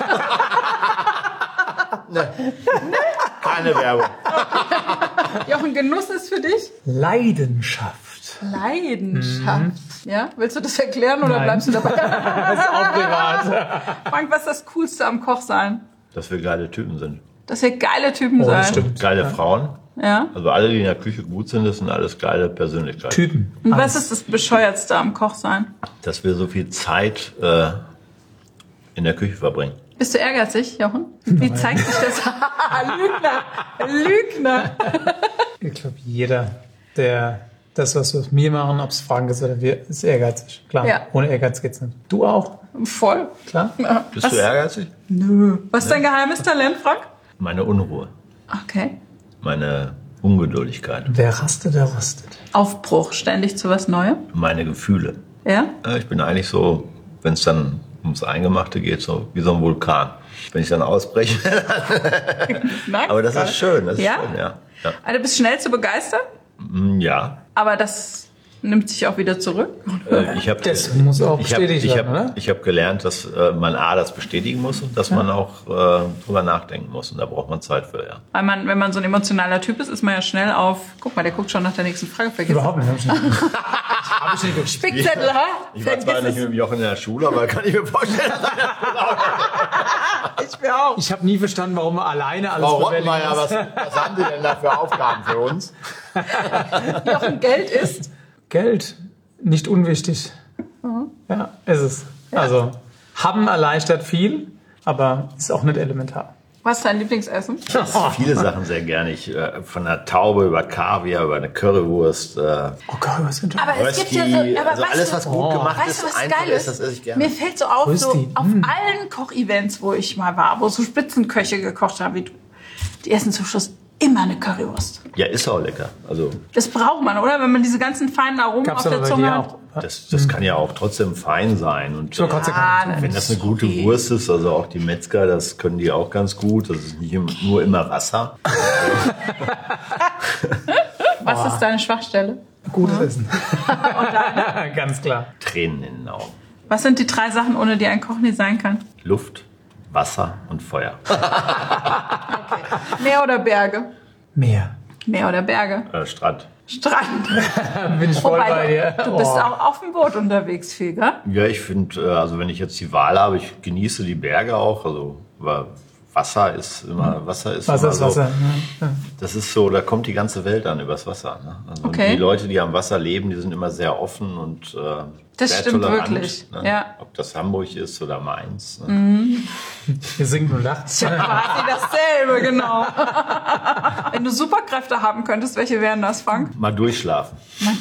ne. Keine Werbung. Jochen, Genuss ist für dich? Leidenschaft. Leidenschaft. Ja? Willst du das erklären oder Nein. bleibst du dabei? Das ist auch privat. Frank, was ist das Coolste am Koch sein? Dass wir geile Typen sind. Dass wir geile Typen Oh, sein. das stimmt. Geile Frauen. Ja? Also alle, die in der Küche gut sind, das sind alles geile Persönlichkeiten. Typen. Und was ist das Bescheuertste am Koch sein? Dass wir so viel Zeit äh, in der Küche verbringen. Bist du ehrgeizig, Jochen? Wie zeigt sich das? Lügner! Lügner! Ich glaube, jeder, der das, was wir mit mir machen, ob es Fragen ist oder wir, ist ehrgeizig. Klar, Ja. ohne Ehrgeiz geht's nicht. Du auch, Voll. klar? Bist du ehrgeizig? Nö. Was ist dein geheimes Talent, Frank? Meine Unruhe. Okay. Meine Ungeduldigkeit. Wer rastet, der rostet. Aufbruch, ständig zu was Neuem. Meine Gefühle. Ja? Ja, ich bin eigentlich so, wenn es dann ums Eingemachte geht, so wie so ein Vulkan. Wenn ich dann ausbreche. Nein. Aber das ist schön. Das ist Ja? schön, ja. Ja. Also du bist schnell zu begeistern, Mm, ja. aber das nimmt sich auch wieder zurück. Äh, ich habe Das muss auch ich hab, bestätigt ich werden, hab, oder? ich hab gelernt, dass äh, man A, das bestätigen muss und dass man auch äh, drüber nachdenken muss. Und da braucht man Zeit für, ja. Weil man, wenn man so ein emotionaler Typ ist, ist man ja schnell auf, guck mal, der guckt schon nach der nächsten Frage. Vergiss Überhaupt nicht. Hab ich nicht. Hab ich nicht geguckt. Spickzettel, ha? Ich war zwar Vergiss nicht es. mit dem Jochen in der Schule, aber kann ich mir vorstellen, Ich mir auch. Ich habe nie verstanden, warum wir alleine alles Frau bewältigen Rottenmeier, muss. was, was haben Sie denn da für Aufgaben für uns? Jochen, Geld ist. Geld, nicht unwichtig. Ja, ist es. Also, haben erleichtert viel, aber ist auch nicht elementar. Was ist dein Lieblingsessen? Viele Sachen sehr gerne. Ich, äh, von der Taube über Kaviar, über eine Currywurst. Äh, Oh Gott, was sind Aber es gibt ja so, Rösti, aber also weißt alles, du, was gut gemacht weißt ist, du, was einfach geil ist, ist? das esse ich gerne. Mir fällt so auf, so Rösti, auf mm. allen Kochevents, wo ich mal war, wo so Spitzenköche gekocht haben wie du, die essen zum Schluss immer eine Currywurst. Ja, ist auch lecker. Also Das braucht man, oder? Wenn man diese ganzen feinen Aromen Gab's auf der aber bei Zunge dir hat. auch. das, das kann ja auch trotzdem fein sein. Und So, Gott sei Ah, Dank. wenn das eine gute Wurst ist, also auch die Metzger, das können die auch ganz gut. Das ist nicht im- nur immer Wasser. Was ist deine Schwachstelle? Gutes Essen. Ganz klar. Tränen in den Augen. Was sind die drei Sachen, ohne die ein Koch nicht sein kann? Luft, Wasser und Feuer. Meer oder Berge? Mehr. Meer oder Berge? Äh, Strand. Strand. Bin ich voll Wobei, bei dir. Du bist Oh. auch auf dem Boot unterwegs viel, gell? Ja, ich finde, äh, also wenn ich jetzt die Wahl habe, ich genieße die Berge auch. Also aber Wasser ist immer Wasser ist Wasser immer ist so. Wasser. Ja. Das ist so, da kommt die ganze Welt an übers Wasser. Ne? Also Okay. die Leute, die am Wasser leben, die sind immer sehr offen und äh, Das sehr stimmt tolerant. wirklich, Ne? ja. Ob das Hamburg ist oder Mainz. Ne? Wir singen und lachen. Quasi dasselbe, genau. Wenn du Superkräfte haben könntest, welche wären das, Frank? Mal durchschlafen.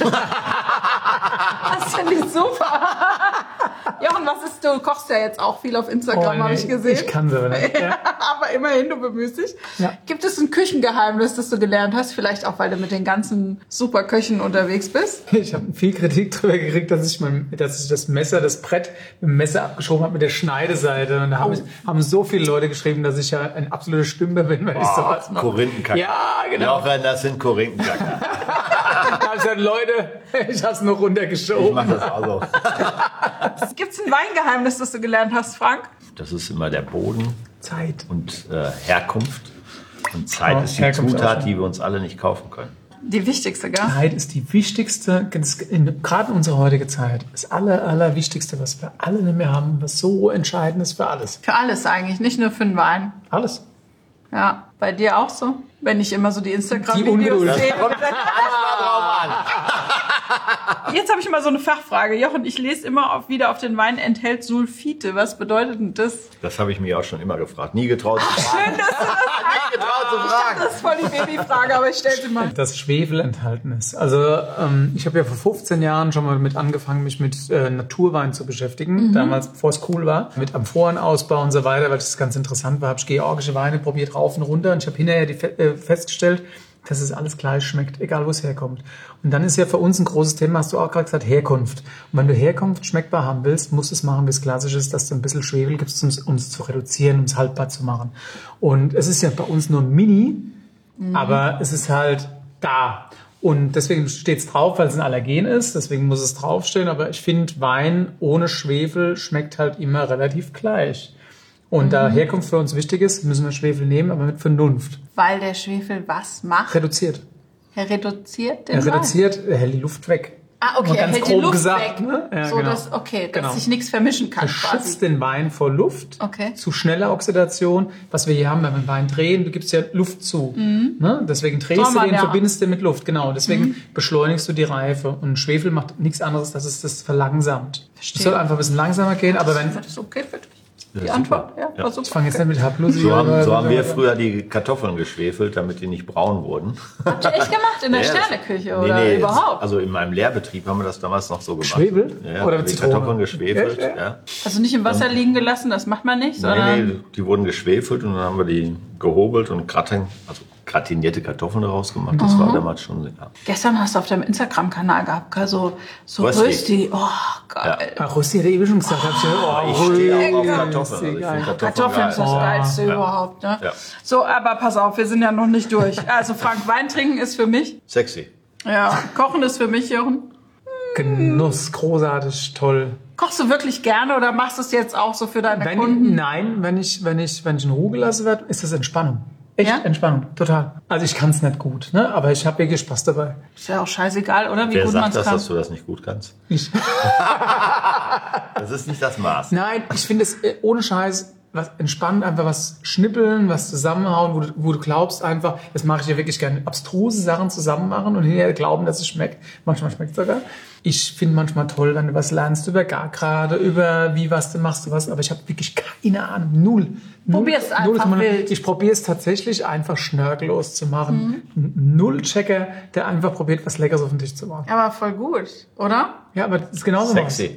Das finde ich super. Jochen, was ist, du kochst ja jetzt auch viel auf Instagram, Oh, habe nee, ich gesehen. Ich kann sie aber nicht. Ja. Aber immerhin, du bemühst dich. Ja. Gibt es ein Küchengeheimnis, das du gelernt hast? Vielleicht auch, weil du mit den ganzen Superköchen unterwegs bist? Ich habe viel Kritik darüber gekriegt, dass ich, mein, dass ich das Messer, das Brett mit dem Messer abgeschoben habe mit der Schneideseite. Und da haben, ich, haben so viele Leute geschrieben, dass ich ja ein absoluter Stümper bin, wenn ich sowas mache. Korinthenkacker. Ja, genau. Jochen, das sind Korinthenkacker. Da habe ich gesagt, Leute, ich habe es noch Ich runtergeschoben. mache das auch so. Gibt es ein Weingeheimnis, das du gelernt hast, Frank? Das ist immer der Boden Zeit. und äh, Herkunft. Und Zeit Oh, ist die Herkunft auch Zutat, schon. die wir uns alle nicht kaufen können. Die wichtigste, gell? Zeit ist die wichtigste, in, gerade in unserer heutigen Zeit, das aller, allerwichtigste, was wir alle nicht mehr haben, was so entscheidend ist für alles. Für alles eigentlich, nicht nur für den Wein. Alles. Ja, bei dir auch so? Wenn ich immer so die Die Instagram-Videos Ungeduld. sehe. Jetzt habe ich mal so eine Fachfrage. Jochen, ich lese immer auf, wieder auf den Wein, enthält Sulfite. Was bedeutet denn das? Das habe ich mir auch schon immer gefragt. Nie getraut zu fragen. Schön, dass du das Nie getraut zu fragen. Das ist voll die Babyfrage, aber ich stelle sie mal. Dass Schwefel enthalten ist. Also ähm, ich habe ja vor fünfzehn Jahren schon mal mit angefangen, mich mit äh, Naturwein zu beschäftigen. Mhm. Damals, bevor es cool war. Mit Amphorenausbau und so weiter, weil das ganz interessant war. Habe ich georgische Weine probiert rauf und runter. Und ich habe hinterher die, fe- äh, festgestellt, dass es alles gleich schmeckt, egal wo es herkommt. Und dann ist ja für uns ein großes Thema, hast du auch gerade gesagt, Herkunft. Und wenn du Herkunft schmeckbar haben willst, musst du es machen, wie es klassisch ist, dass du ein bisschen Schwefel gibst, um es zu reduzieren, um es haltbar zu machen. Und es ist ja bei uns nur mini, mhm. aber es ist halt da. Und deswegen steht es drauf, weil es ein Allergen ist, deswegen muss es draufstehen. Aber ich finde, Wein ohne Schwefel schmeckt halt immer relativ gleich. Und mhm. da Herkunft für uns wichtig ist, müssen wir Schwefel nehmen, aber mit Vernunft. Weil der Schwefel was macht? Reduziert. Er reduziert den Er reduziert, er hält die Luft weg. Ah, okay, Mal ganz er hält grob die Luft gesagt, weg. Ne? Ja, so, genau. dass, okay, dass genau. sich nichts vermischen kann. Er schützt den Wein vor Luft, okay. zu schneller Oxidation. Was wir hier haben, wenn wir den Wein drehen, du gibst ja Luft zu. Mhm. Ne? Deswegen drehst Trauma, du den, ja. verbindest den mit Luft. Genau, deswegen mhm. beschleunigst du die Reife. Und Schwefel macht nichts anderes, dass es das verlangsamt. Es soll einfach ein bisschen langsamer gehen, aber wenn... Das ist okay für dich. Die ja, Antwort, ja, ja. war super. Ich fange jetzt nicht mit H plus. So haben, so haben wir früher die Kartoffeln geschwefelt, damit die nicht braun wurden. Habt ihr echt gemacht in der ja, Sterneküche oder nee, nee, überhaupt? Also in meinem Lehrbetrieb haben wir das damals noch so gemacht. Geschwefelt? Ja, oder mit die Zitrone? Kartoffeln geschwefelt. Ja, ja. Ja. Also nicht im Wasser liegen gelassen, das macht man nicht, sondern... Nee, nee, die wurden geschwefelt und dann haben wir die gehobelt und gratin, also gratinierte Kartoffeln daraus gemacht. Das mhm. war damals schon... Ja. Gestern hast du auf deinem Instagram-Kanal gehabt, so, so Rösti. Rösti. Oh, geil. Ja. Ach, Rösti hat er eben schon gesagt. Oh, oh, ich stehe auch auf Kartoffeln. Also Kartoffeln, Kartoffeln ist das oh. Geilste ja. überhaupt. Ne? Ja. So, aber pass auf, wir sind ja noch nicht durch. Also Frank, Wein trinken ist für mich... Sexy. Ja, Kochen ist für mich, Jochen... Genuss, großartig, toll. Kochst du wirklich gerne oder machst du es jetzt auch so für deine wenn, Kunden? Nein, wenn ich, wenn ich, wenn ich in Ruhe gelassen werde, ist das Entspannung. Echt ja? Entspannung, total. Also ich kann es nicht gut, ne? Aber ich habe wirklich Spaß dabei. Ist ja auch scheißegal, oder? Wie Wer gut sagt man es das, kann. dass du das nicht gut kannst? Ich. Das ist nicht das Maß. Nein, ich finde es äh, ohne Scheiß was entspannt, einfach was schnippeln, was zusammenhauen, wo du, wo du glaubst einfach, das mache ich ja wirklich gerne, abstruse Sachen zusammen machen und hinterher glauben, dass es schmeckt. Manchmal schmeckt es sogar. Ich finde manchmal toll, wenn du was lernst über gar gerade, über wie was du machst, du was, aber ich habe wirklich keine Ahnung, null. Probier's einfach null, wild. Ich probiere es tatsächlich einfach schnörkellos zu machen. Mhm. Null Checker, der einfach probiert, was Leckeres auf den Tisch zu machen. Aber voll gut, oder? Ja, aber das ist genauso sexy.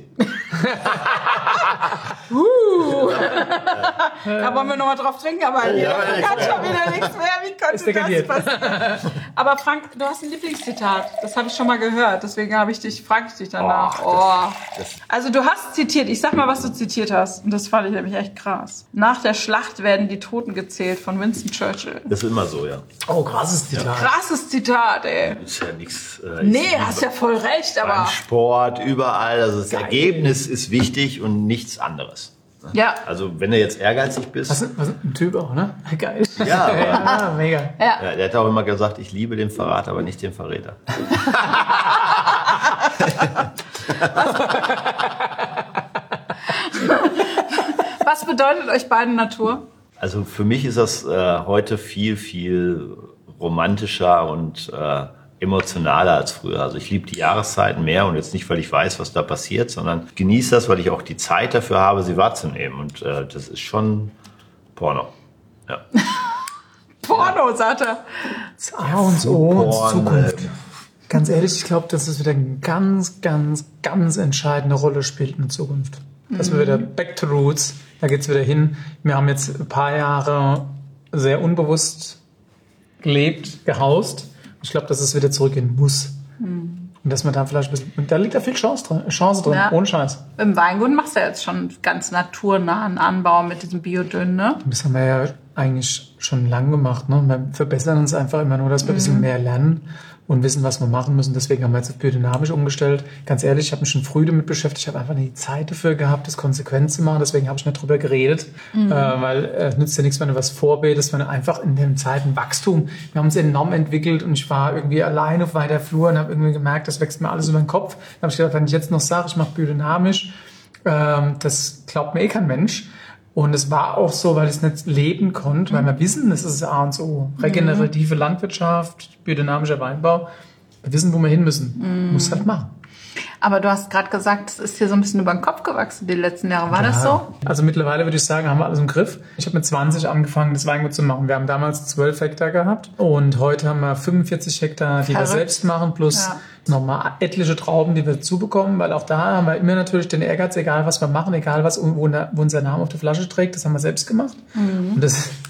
uh. Da wollen wir noch mal drauf trinken, aber hier ja, kann schon wieder nichts mehr. Wie konnte das passieren? Aber Frank, du hast ein Lieblingszitat. Das habe ich schon mal gehört. Deswegen habe ich dich, frage ich dich danach. Oh, oh. Das, das also du hast zitiert. Ich sag mal, was du zitiert hast. Und das fand ich nämlich echt krass. Nach der Schlacht werden die Toten gezählt von Winston Churchill. Das ist immer so, ja. Oh, krasses Zitat. Ja. Krasses Zitat, ey. Ist ja nichts. Äh, nee, hast ja voll recht, aber. Beim Sport, überall. Also das Geil. Ergebnis ist wichtig und nichts anderes. Ja. Also wenn du jetzt ehrgeizig bist. Was, was ein Typ auch, ne? Geil. Ja, aber, ja mega. Ja. Ja, der hat auch immer gesagt, ich liebe den Verrat, aber nicht den Verräter. Was bedeutet euch beiden Natur? Also für mich ist das äh, heute viel, viel romantischer und äh, emotionaler als früher. Also ich liebe die Jahreszeiten mehr und jetzt nicht, weil ich weiß, was da passiert, sondern genieße das, weil ich auch die Zeit dafür habe, sie wahrzunehmen. Und äh, das ist schon Porno. Ja. Porno, sagt er. Das A und O, Zukunft. Ganz ehrlich, ich glaube, dass es wieder eine ganz, ganz, ganz entscheidende Rolle spielt in der Zukunft. Dass mhm. wir wieder back to roots, da geht's wieder hin. Wir haben jetzt ein paar Jahre sehr unbewusst gelebt, gehaust. Ich glaube, dass es wieder zurückgehen muss. Mhm. Und dass man da vielleicht ein bisschen, und da liegt da viel Chance drin, Chance drin, ja. Ohne Scheiß. Im Weingut machst du ja jetzt schon ganz naturnahen Anbau mit diesem Biodünn, ne? Das haben wir ja eigentlich schon lange gemacht, ne? Wir verbessern uns einfach immer nur, dass wir mhm. ein bisschen mehr lernen und wissen, was wir machen müssen. Deswegen haben wir jetzt auf biodynamisch umgestellt. Ganz ehrlich, ich habe mich schon früh damit beschäftigt. Ich habe einfach nicht die Zeit dafür gehabt, das konsequent zu machen. Deswegen habe ich nicht drüber geredet. Mhm. Äh, weil es äh, nützt ja nichts, wenn du was vorbetest, wenn du einfach in den Zeiten Wachstum. Wir haben uns enorm entwickelt und ich war irgendwie allein auf weiter Flur und habe irgendwie gemerkt, das wächst mir alles über den Kopf. Da habe ich gedacht, wenn ich jetzt noch sage, ich mache biodynamisch, ähm, das glaubt mir eh kein Mensch. Und es war auch so, weil ich es nicht leben konnte, weil wir wissen, das ist das A und O. Regenerative Landwirtschaft, biodynamischer Weinbau. Wir wissen, wo wir hin müssen. Mhm. Muss halt machen. Aber du hast gerade gesagt, es ist hier so ein bisschen über den Kopf gewachsen die letzten Jahre. War ja. das so? Also mittlerweile würde ich sagen, haben wir alles im Griff. Ich habe mit zwanzig angefangen, das Weingut zu machen. Wir haben damals zwölf Hektar gehabt und heute haben wir fünfundvierzig Hektar, die Verrückt. wir selbst machen, plus ja. nochmal etliche Trauben, die wir dazu bekommen, weil auch da haben wir immer natürlich den Ehrgeiz, egal was wir machen, egal was wo unser Name auf der Flasche trägt, das haben wir selbst gemacht. Mhm. Und das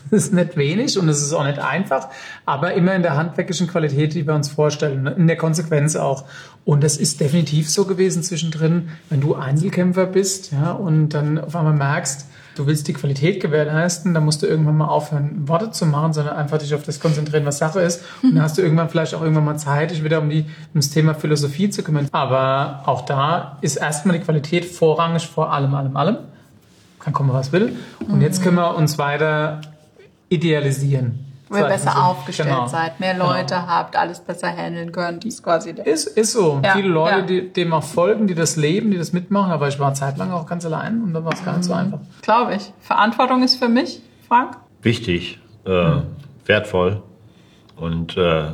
ist nicht wenig und es ist auch nicht einfach, aber immer in der handwerklichen Qualität, die wir uns vorstellen, in der Konsequenz auch. Und das ist definitiv so gewesen zwischendrin, wenn du Einzelkämpfer bist, ja, und dann auf einmal merkst, du willst die Qualität gewährleisten, dann musst du irgendwann mal aufhören, Worte zu machen, sondern einfach dich auf das konzentrieren, was Sache ist. Und dann hast du irgendwann vielleicht auch irgendwann mal Zeit, dich wieder um, die, um das Thema Philosophie zu kümmern. Aber auch da ist erstmal die Qualität vorrangig vor allem, allem, allem. Kann kommen, was will. Und jetzt können wir uns weiter idealisieren. Wo ihr besser so aufgestellt genau. seid, mehr Leute genau. habt, alles besser handeln könnt. Das ist quasi der. Ist, ist so. Ja, Viele Leute, ja. die dem auch folgen, die das leben, die das mitmachen. Aber ich war zeitlang auch ganz allein und dann war es gar nicht so einfach. Glaube ich. Verantwortung ist für mich, Frank? Wichtig, äh, mhm. wertvoll und äh,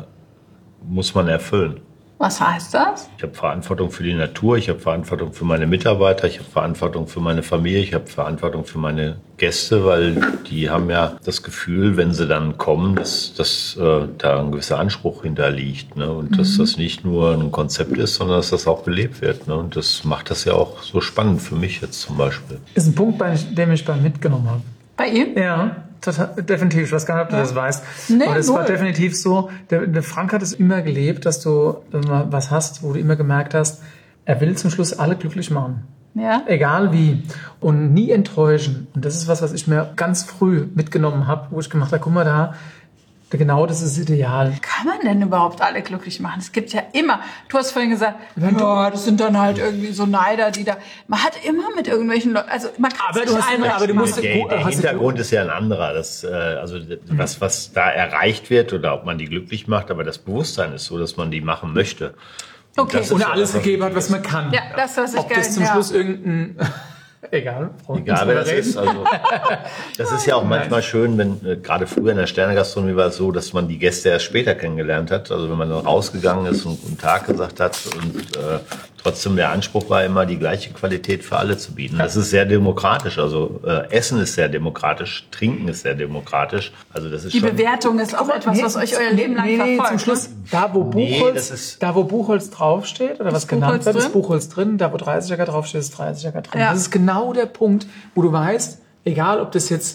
muss man erfüllen. Was heißt das? Ich habe Verantwortung für die Natur, ich habe Verantwortung für meine Mitarbeiter, ich habe Verantwortung für meine Familie, ich habe Verantwortung für meine Gäste, weil die haben ja das Gefühl, wenn sie dann kommen, dass, dass äh, da ein gewisser Anspruch hinterliegt, ne? Und mhm. dass das nicht nur ein Konzept ist, sondern dass das auch gelebt wird. Ne? Und das macht das ja auch so spannend für mich jetzt zum Beispiel. Ist ein Punkt, den ich beim mitgenommen habe. Bei ihm? Ja. Total, definitiv, ich weiß gar nicht, ob du ja. das weißt. Nee, aber es war definitiv so, der, der Frank hat es immer gelebt, dass du immer was hast, wo du immer gemerkt hast, er will zum Schluss alle glücklich machen. Ja. Egal wie. Und nie enttäuschen. Und das ist was, was ich mir ganz früh mitgenommen habe, wo ich gemacht habe, guck mal da, genau das ist das Ideal. Kann man denn überhaupt alle glücklich machen? Es gibt ja immer, du hast vorhin gesagt, ja, das sind dann halt irgendwie so Neider, die da, man hat immer mit irgendwelchen Leuten, also man kann es nicht einrechnen. Aber du musst der, der Hintergrund ist ja ein anderer. Das, äh, also was, was da erreicht wird oder ob man die glücklich macht, aber das Bewusstsein ist so, dass man die machen möchte. Okay. Und, und alles gegeben hat, was man kann. Ja, das, was ich Ob das zum ja. Schluss irgendein... Egal. Egal, wer das ist. Also, das ist ja auch manchmal schön, wenn äh, gerade früher in der Sternegastronomie war es so, dass man die Gäste erst später kennengelernt hat. Also wenn man dann rausgegangen ist und guten Tag gesagt hat und äh, trotzdem der Anspruch war immer, die gleiche Qualität für alle zu bieten. Das ist sehr demokratisch. Also äh, Essen ist sehr demokratisch, Trinken ist sehr demokratisch. Also das ist die schon Bewertung ist auch etwas, nee, was euch euer Leben lang nee, nee, verfolgt. Zum Schluss, da wo Nee, Buchholz, das ist- da wo Buchholz draufsteht oder was genannt Buchholz wird, ist drin? Buchholz drin. Da wo dreißiger draufsteht, ist dreißiger drin. Ja. Das ist genau der Punkt, wo du weißt, egal ob das jetzt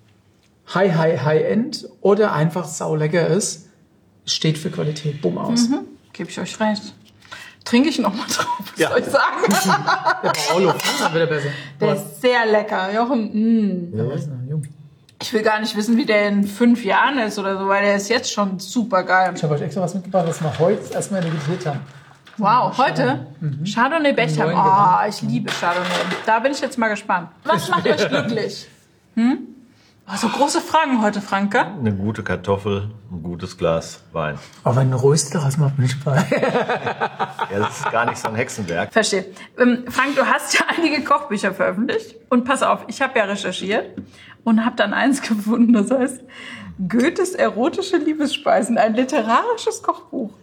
High, High, High End oder einfach saulecker ist, steht für Qualität. Bumm aus. Mhm. Gebe ich euch recht. Trinke ich noch mal drauf, was Ja. soll ich sagen? Der Paolo, dann wird er besser. Der ist sehr lecker. Jochen, mm. Ja, was ist noch jung? Ich will gar nicht wissen, wie der in fünf Jahren ist oder so, weil der ist jetzt schon super geil. Ich habe euch extra was mitgebracht, was wir heute erstmal digitiert haben. Wow, heute? Mhm. Chardonnay Becham. Neuen Oh, Gewand. ich liebe Chardonnay. Da bin ich jetzt mal gespannt. Was macht euch glücklich? Hm? Oh, so große Fragen heute, Franke. eine gute Kartoffel, ein gutes Glas Wein. Aber wenn ein Röster, was macht mich bei? Ja, das ist gar nicht so ein Hexenwerk. Verstehe. Ähm, Frank, du hast ja einige Kochbücher veröffentlicht. Und pass auf, ich habe ja recherchiert und habe dann eins gefunden, das heißt Goethes erotische Liebesspeisen, ein literarisches Kochbuch.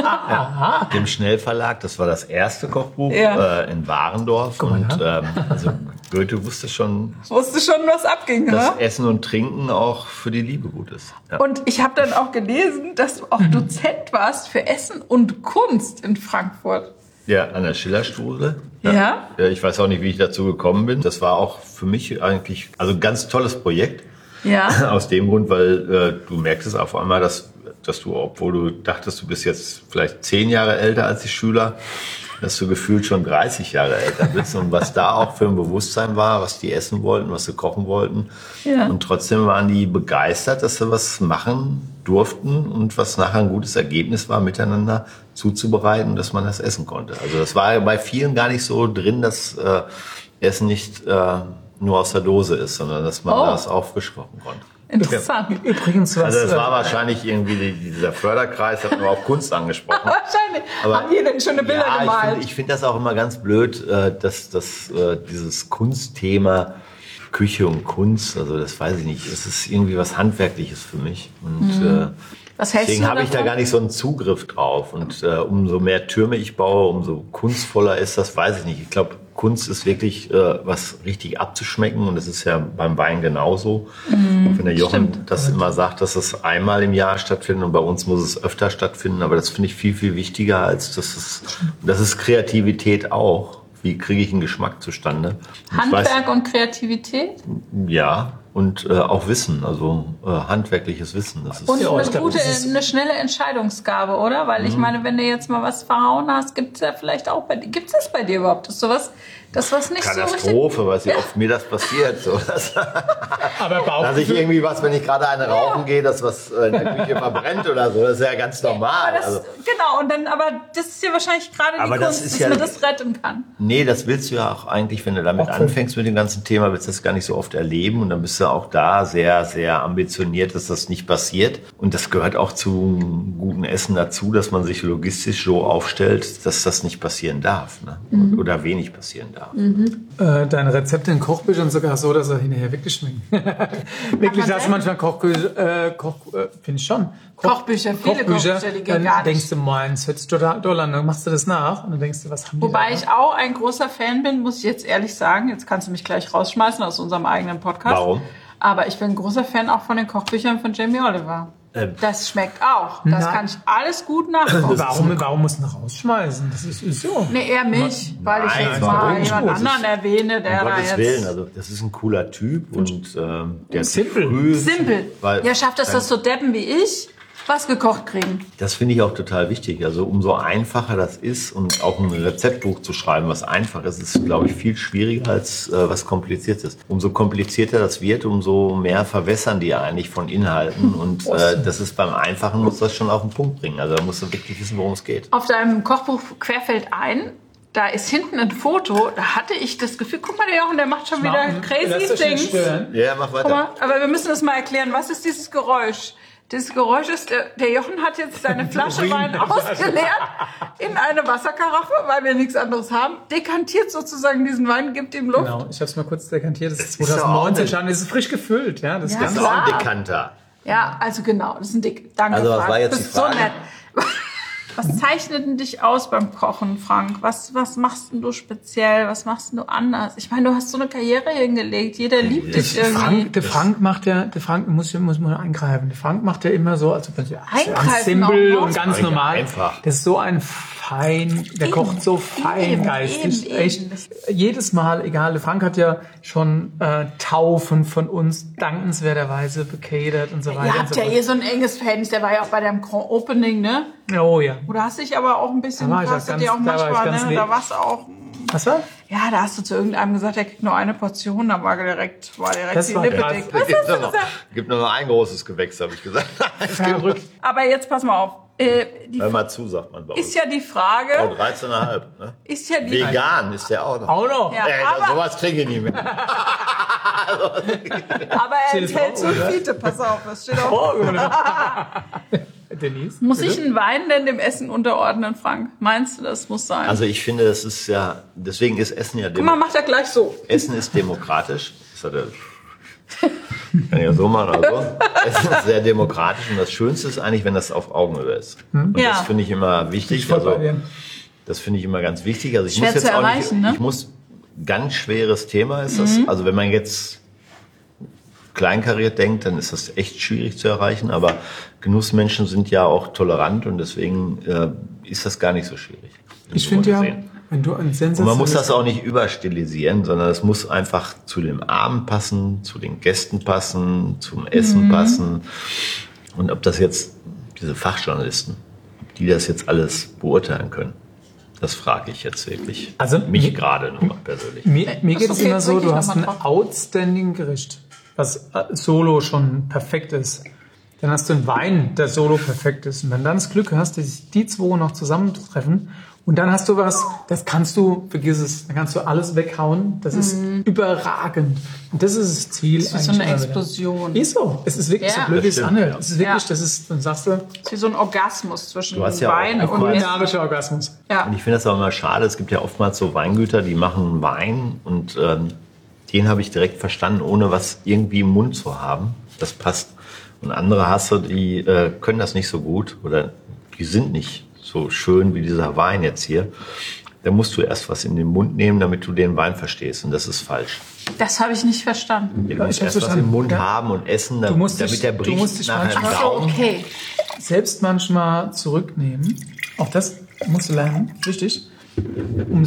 Dem Schnellverlag, das war das erste Kochbuch Ja. äh, in Warendorf. Guck mal, Und ähm, also Goethe wusste schon, Wusste schon, was abging, dass ne? Essen und Trinken auch für die Liebe gut ist. Ja. Und ich habe dann auch gelesen, dass du auch Dozent warst für Essen und Kunst in Frankfurt. Ja, an der Schillerstuhle. Ja? Ja, ich weiß auch nicht, wie ich dazu gekommen bin. Das war auch für mich eigentlich also ein ganz tolles Projekt. Ja. Aus dem Grund, weil äh, du merkst es auf einmal, dass, dass du, obwohl du dachtest, du bist jetzt vielleicht zehn Jahre älter als die Schüler, dass du gefühlt schon dreißig Jahre älter bist. Und was da auch für ein Bewusstsein war, was die essen wollten, was sie kochen wollten. Ja. Und trotzdem waren die begeistert, dass sie was machen durften und was nachher ein gutes Ergebnis war, miteinander zuzubereiten, dass man das essen konnte. Also das war bei vielen gar nicht so drin, dass äh, Essen nicht äh, nur aus der Dose ist, sondern dass man Oh. das auch frisch kochen konnte. Interessant. Übrigens, was... Also das war äh, wahrscheinlich irgendwie die, dieser Förderkreis, hat nur auf Kunst angesprochen. Wahrscheinlich. Aber- Haben die denn schöne Bilder Ja, ich gemalt? finde ich find das auch immer ganz blöd, äh, dass, dass äh, dieses Kunstthema Küche und Kunst, also das weiß ich nicht, es ist irgendwie was Handwerkliches für mich. Und äh, Was hältst deswegen du habe ich da davon? gar nicht so einen Zugriff drauf. Und äh, umso mehr Türme ich baue, umso kunstvoller ist das, weiß ich nicht. Ich glaube, Kunst ist wirklich äh, was richtig abzuschmecken und das ist ja beim Wein genauso. Wenn der Jochen stimmt. das immer sagt, dass es einmal im Jahr stattfindet und bei uns muss es öfter stattfinden, aber das finde ich viel, viel wichtiger als das ist, das ist Kreativität auch. Wie kriege ich einen Geschmack zustande? Und ich weiß- Handwerk und Kreativität? ja, und äh, auch Wissen, also äh, handwerkliches Wissen. Das ist Und Ja, eine ich glaub, gute, das ist- eine schnelle Entscheidungsgabe, oder? Weil ich meine, wenn du jetzt mal was verhauen hast, gibt's ja vielleicht auch bei dir. Gibt's das bei dir überhaupt? Ist sowas, das was nicht so richtig... Katastrophe, weiß ich, oft mir das passiert. So, dass, Aber Bauch, dass ich irgendwie was, wenn ich gerade eine rauchen gehe, dass was äh, in der Küche verbrennt oder so, das ist ja ganz normal. Aber das, Also, genau, und dann, aber das ist ja wahrscheinlich gerade die Aber das Kunst, ist dass ja- man das retten kann. nee, das willst du ja auch eigentlich, wenn du damit Auch anfängst mit dem ganzen Thema, willst du das gar nicht so oft erleben und dann bist du auch da sehr, sehr ambitioniert, dass das nicht passiert. Und das gehört auch zum guten Essen dazu, dass man sich logistisch so aufstellt, dass das nicht passieren darf, ne? Mhm. Oder wenig passieren darf. äh, deine Rezepte in Kochbüchern sogar so, dass sie hinterher weggeschminkt. Wirklich, man dass sehen? manchmal Kochbücher, äh, Koch, äh, finde ich schon. Koch, Kochbücher, viele Kochbücher, die gehen dann gar nicht. denkst du, meins, hört sich total doll an, dann machst du das nach und dann denkst du, was haben die Wobei da? ich auch ein großer Fan bin, muss ich jetzt ehrlich sagen. Jetzt kannst du mich gleich rausschmeißen aus unserem eigenen Podcast. Warum? Aber ich bin ein großer Fan auch von den Kochbüchern von Jamie Oliver. Ähm. Das schmeckt auch. Das Nein. kann ich alles gut nachkochen. Warum, warum musst du ihn rausschmeißen? Das ist, ist so. Nee, eher mich, weil ich Nein, jetzt warum mal nicht? jemand Das ist- anderen erwähne, der Um da Gottes jetzt... Willen, also das ist ein cooler Typ und ähm, der hat Simpel. früh, Simpel. weil Ja, schafft das, dann- dass so Deppen wie ich was gekocht kriegen. Das finde ich auch total wichtig. Also umso einfacher das ist und auch ein Rezeptbuch zu schreiben, was einfach ist, ist, glaube ich, viel schwieriger als äh, was kompliziert ist. Umso komplizierter das wird, umso mehr verwässern die eigentlich von Inhalten. Und äh, das ist beim Einfachen, muss das schon auf den Punkt bringen. Also da musst du wirklich wissen, worum es geht. Auf deinem Kochbuch Querfeld ein, da ist hinten ein Foto, da hatte ich das Gefühl, guck mal, der Jochen, der macht schon wieder Lass crazy dich nicht Things. stören. Ja, mach Guck weiter. mal, aber wir müssen das mal erklären. Was ist dieses Geräusch? Dieses Geräusch ist, der, der Jochen hat jetzt seine Flasche Urin. Wein ausgeleert in eine Wasserkaraffe, weil wir nichts anderes haben, dekantiert sozusagen diesen Wein, gibt ihm Luft. Genau, ich habe es mal kurz dekantiert. Das ist ist doch auch zwanzig neunzehn nicht- schon, das ist frisch gefüllt. Ja, das Ja, ist Das ganz ist auch ein klar. Dekanter. Ja, also genau, das ist ein Dick. Danke, Also was Frank. war jetzt Du die bist so Frage? nett. Was zeichnet denn dich aus beim Kochen, Frank? Was, was machst denn du speziell? Was machst denn du anders? Ich meine, du hast so eine Karriere hingelegt. Jeder liebt dich irgendwie. Frank, der Frank macht ja, der Frank muss, muss man eingreifen. Der Frank macht ja immer so, also ganz Eingreifen simpel auch noch? und ganz Eigentlich normal. einfach. Das ist so ein fein, der Eben, kocht so eben, feingeistig. eben, Echt. eben. Jedes Mal, egal. Der Frank hat ja schon äh, Taufen von uns dankenswerterweise bekadert und so weiter. Ihr und habt so ja eh so ein enges Verhältnis. Der war ja auch bei deinem Grand Opening, ne? fort. Oh ja. Oder hast dich aber auch ein bisschen, Da war ich auch hast du ganz- dir auch da war ich manchmal, ganz ne? lieb. Da war's auch, Was war? ja, da hast du zu irgendeinem gesagt, er kriegt nur eine Portion, da war direkt, war direkt Das die war Lippe krass. dick. Es Was gibt hast du nur noch, gesagt? gibt nur noch ein großes Gewächs, habe ich gesagt. Verrückt. Aber jetzt pass mal auf. Äh, die Hör mal zu, sagt man bei uns. ist ja die Oh, Frage, dreizehn Komma fünf. Ne? ist ja die Vegan ist der auch noch. Auch noch. Ja. Ey, aber- sowas kriege ich nicht mehr. aber er Steht es enthält drauf, oder? Sulfite, pass auf, das steht auch. Oh, Denise? Muss bitte? ich einen Wein denn dem Essen unterordnen, Frank? Meinst du, das muss sein? Also ich finde, das ist ja, deswegen ist Essen ja Guck mal, Demo macht er gleich so. Essen ist demokratisch. Das hat er, kann ich ja so machen, also. Essen ist sehr demokratisch und das Schönste ist eigentlich, wenn das auf Augenhöhe ist. Und Ja. das finde ich immer wichtig. Ich voll bei Also, dir. das finde ich immer ganz wichtig. Also ich Schwer muss jetzt zu auch erreichen, nicht, ne? ich muss, ganz schweres Thema ist das. Also wenn man jetzt kleinkariert denkt, dann ist das echt schwierig zu erreichen. Aber Genussmenschen sind ja auch tolerant und deswegen äh, ist das gar nicht so schwierig. Ich finde ja, gesehen. wenn du ein Und sensationelles... man muss das auch nicht überstilisieren, sondern es muss einfach zu dem Abend passen, zu den Gästen passen, zum Essen passen. Und ob das jetzt diese Fachjournalisten, die das jetzt alles beurteilen können, das frage ich jetzt wirklich. Also, mich mir- gerade nur persönlich. Mir, mir Das geht es okay, immer so, drück ich du noch hast mal ein drauf. outstanding Gericht, was äh, solo schon perfekt ist. Dann hast du einen Wein, der solo perfekt ist. Und wenn du dann das Glück hast, dass sich die zwei noch zusammentreffen und dann hast du was, das kannst du, vergiss es, dann kannst du alles weghauen. Das ist überragend. Und das ist das Ziel. Mhm. Das ist wie so eigentlich eine immer wieder. Explosion. Ist so. Es ist wirklich Ja. so blöd, wie es Das stimmt, anhört. ja. Es ist wirklich, Ja. das ist, dann sagst du, Das ist wie so ein Orgasmus zwischen Du hast ja auch Wein ein und Essen. kulinarischer Orgasmus. Ja. Und ich finde das auch immer schade. Es gibt ja oftmals so Weingüter, die machen Wein und ähm, den habe ich direkt verstanden, ohne was irgendwie im Mund zu haben. Das passt. Und andere hast du, die äh, können das nicht so gut oder die sind nicht so schön wie dieser Wein jetzt hier. Da musst du erst was in den Mund nehmen, damit du den Wein verstehst. Und das ist falsch. Das habe ich nicht verstanden. Du Ja, musst ich hab's erst was verstanden. im Mund Ja. haben und essen, Du damit, musst dich- damit der du bricht musst dich nachher im manchmal- Ach so, Gaumen. okay. Selbst manchmal zurücknehmen. Auch das musst du lernen, wichtig. Um es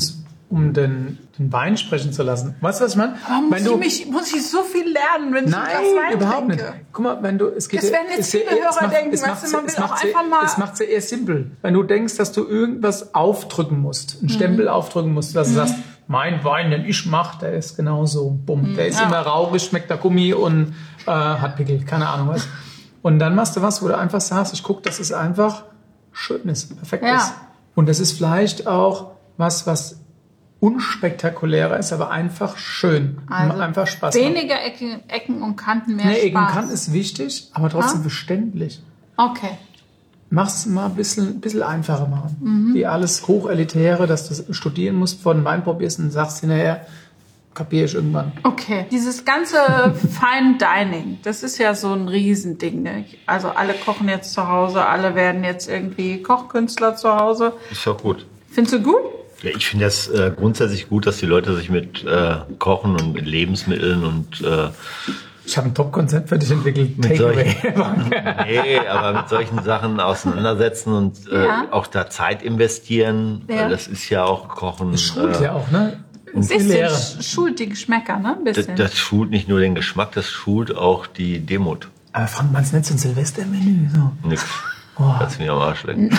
um den, den Wein sprechen zu lassen. Weißt du, was ich meine? Aber muss, wenn du, ich mich, muss ich so viel lernen, wenn ich nein, ein Glas Wein überhaupt trinke? nicht. Guck mal, wenn du, es geht, Das werden jetzt es- viele es Hörer macht- denken, es weißt macht- du, man es will auch macht- einfach mal- Es macht sehr eher simpel. Wenn du denkst, dass du irgendwas aufdrücken musst, einen Stempel aufdrücken musst, dass du sagst, mein Wein, den ich mache, der ist genauso, bumm, der ist ja. immer rauchig, schmeckt nach Gummi und äh, hat Pickel, keine Ahnung was. Und dann machst du was, wo du einfach sagst, ich gucke, dass es einfach schön ist, perfekt Ja. ist. Und das ist vielleicht auch was, was unspektakulärer ist, aber einfach schön. Also einfach Spaß macht. weniger Ecken, Ecken und Kanten, mehr Nee, Spaß. Ecken kann ist wichtig, aber trotzdem Ja? verständlich. Okay. Mach's mal ein bisschen, bisschen einfacher machen. Mhm. Wie alles Hochelitäre, dass du studieren musst, vor dem Wein probierst und sagst hinterher, kapiere ich irgendwann. Okay. Dieses ganze Fine Dining, das ist ja so ein Riesending. Ne? Also alle kochen jetzt zu Hause, alle werden jetzt irgendwie Kochkünstler zu Hause. Ist doch gut. Findest du gut? Ja, ich finde das äh, grundsätzlich gut, dass die Leute sich mit äh, Kochen und mit Lebensmitteln und äh, Ich habe ein Top-Konzept für dich entwickelt. Mit Takeaway. nee, aber mit solchen Sachen auseinandersetzen und äh, Ja. auch da Zeit investieren. Ja. Weil das ist ja auch Kochen. Das schult äh, ja auch, ne? Ein Viel bisschen Lehre. sch- schult die Geschmäcker, ne? Ein das, bisschen. das schult nicht nur den Geschmack, das schult auch die Demut. Aber Frank, meinst du nicht so ein Silvestermenü? So. Nix. Oh. Kannst mich am Arsch lecken.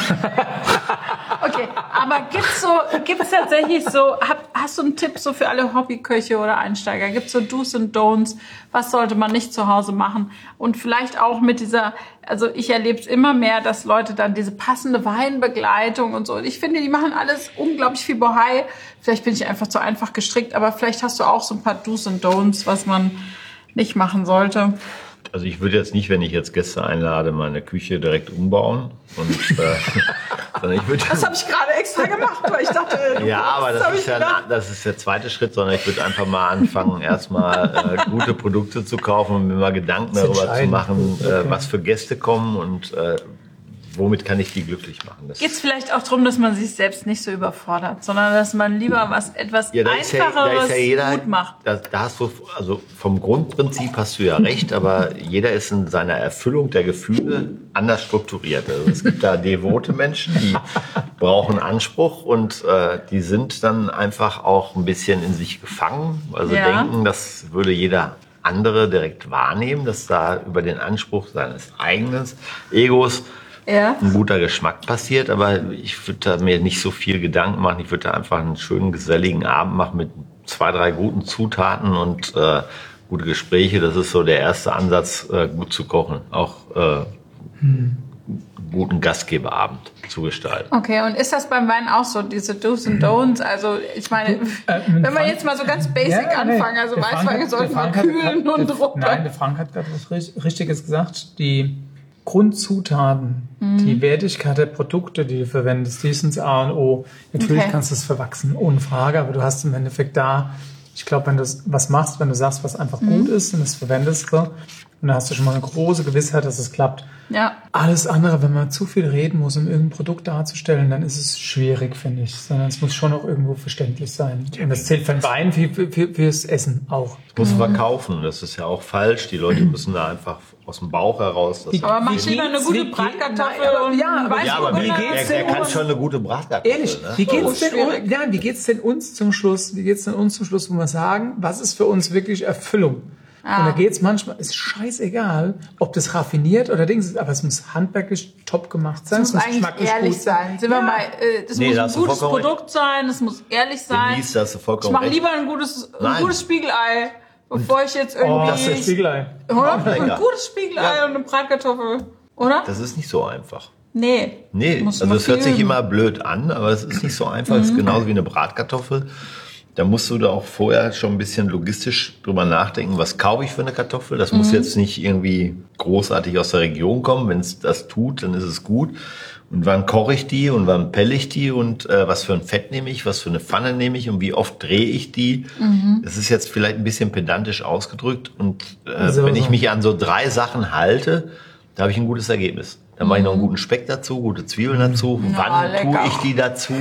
Okay, aber gibt's so, gibt's tatsächlich so, hab, hast du einen Tipp so für alle Hobbyköche oder Einsteiger? Gibt's so Do's und Don'ts? Was sollte man nicht zu Hause machen? Und vielleicht auch mit dieser, also ich erlebe es immer mehr, dass Leute dann diese passende Weinbegleitung und so. Und ich finde, die machen alles unglaublich viel Bohai. Vielleicht bin ich einfach zu einfach gestrickt, aber vielleicht hast du auch so ein paar Do's und Don'ts, was man nicht machen sollte. Also ich würde jetzt nicht, wenn ich jetzt Gäste einlade, meine Küche direkt umbauen. Und, äh, sondern ich würde Das habe ich gerade extra gemacht, weil ich dachte, du ja, brauchst, aber das hab ist ich ja gedacht. ein, das ist der zweite Schritt, sondern ich würde einfach mal anfangen, erstmal äh, gute Produkte zu kaufen und mir mal Gedanken Das ist darüber zu entscheidend. machen, Okay. äh, was für Gäste kommen und äh, womit kann ich die glücklich machen. Das Geht es vielleicht auch darum, dass man sich selbst nicht so überfordert, sondern dass man lieber was etwas ja, da ist ja, da Einfacheres ist ja jeder, gut macht. Da, da hast du, also vom Grundprinzip hast du ja recht, aber jeder ist in seiner Erfüllung der Gefühle anders strukturiert. Also es gibt da devote Menschen, die brauchen Anspruch und äh, die sind dann einfach auch ein bisschen in sich gefangen, also Ja. denken, das würde jeder andere direkt wahrnehmen, dass da über den Anspruch seines eigenen Egos Ja. ein guter Geschmack passiert, aber ich würde da mir nicht so viel Gedanken machen. Ich würde da einfach einen schönen, geselligen Abend machen mit zwei, drei guten Zutaten und äh, gute Gespräche. Das ist so der erste Ansatz, äh, gut zu kochen. Auch äh, hm. guten Gastgeberabend zu gestalten. Okay, und ist das beim Wein auch so, diese Do's und Don'ts? Also ich meine, Äh, wenn wir Frank- jetzt mal so ganz basic Ja, nee. anfangen, also Der Frank Weißwein hat- sollten der wir Frank hat- kühlen hat- und der- runter. Nein, der Frank hat gerade was Richt- Richtiges gesagt. Die Grundzutaten, Mhm. die Wertigkeit der Produkte, die du verwendest, die sind das A und O. Natürlich Okay. kannst du es verwachsen, ohne Frage, aber du hast im Endeffekt da, ich glaube, wenn du was machst, wenn du sagst, was einfach Mhm. gut ist und das verwendest du, und da hast du schon mal eine große Gewissheit, dass es klappt. Ja. Alles andere, wenn man zu viel reden muss, um irgendein Produkt darzustellen, dann ist es schwierig, finde ich. Sondern es muss schon auch irgendwo verständlich sein. Und das zählt für den Wein, für, für, für, fürs Essen auch. Muss verkaufen, das ist ja auch falsch. Die Leute müssen da einfach aus dem Bauch heraus das Aber mach Wie lieber eine geht's- gute wie geht- Bratkartoffel Nein, aber- und ja, aber- ja, aber wie, Weißburgunder. wer, geht's wer denn kann uns? schon eine gute Bratkartoffel? Ehrlich, Ne? wie geht's Oh, denn schwierig. uns, ja, wie geht's denn uns zum Schluss? Wie geht's denn uns zum Schluss, wo wir sagen, was ist für uns wirklich Erfüllung? Ah. Und da geht's manchmal, ist scheißegal, ob das raffiniert oder Dings ist, aber es muss handwerklich top gemacht sein. Es muss eigentlich geschmacklich ehrlich gut sein. Sind wir Ja. mal, äh, das Nee, muss da ein hast du gutes vollkommen Produkt sein, es muss ehrlich sein. Denise, da hast du Ich vollkommen mache recht. lieber ein gutes, ein Nein. gutes Spiegelei, bevor ich jetzt irgendwie... Oh, das ist der Spiegelei. Oder? Auch lecker. Ein gutes Spiegelei Ja. und eine Bratkartoffel. Oder? Das ist nicht so einfach. Nee. Nee, Muss also man es hört viel sich üben. immer blöd an, aber es ist nicht so einfach. Es ist genauso wie eine Bratkartoffel. Da musst du da auch vorher schon ein bisschen logistisch drüber nachdenken, was kaufe ich für eine Kartoffel. Das muss jetzt nicht irgendwie großartig aus der Region kommen. Wenn es das tut, dann ist es gut. Und wann koche ich die und wann pelle ich die und äh, was für ein Fett nehme ich, was für eine Pfanne nehme ich und wie oft drehe ich die. Das ist jetzt vielleicht ein bisschen pedantisch ausgedrückt. Und äh, So, wenn ich so. mich an so drei Sachen halte, da habe ich ein gutes Ergebnis. Dann mache ich noch einen guten Speck dazu, gute Zwiebeln dazu. Wann lecker. tue ich die dazu?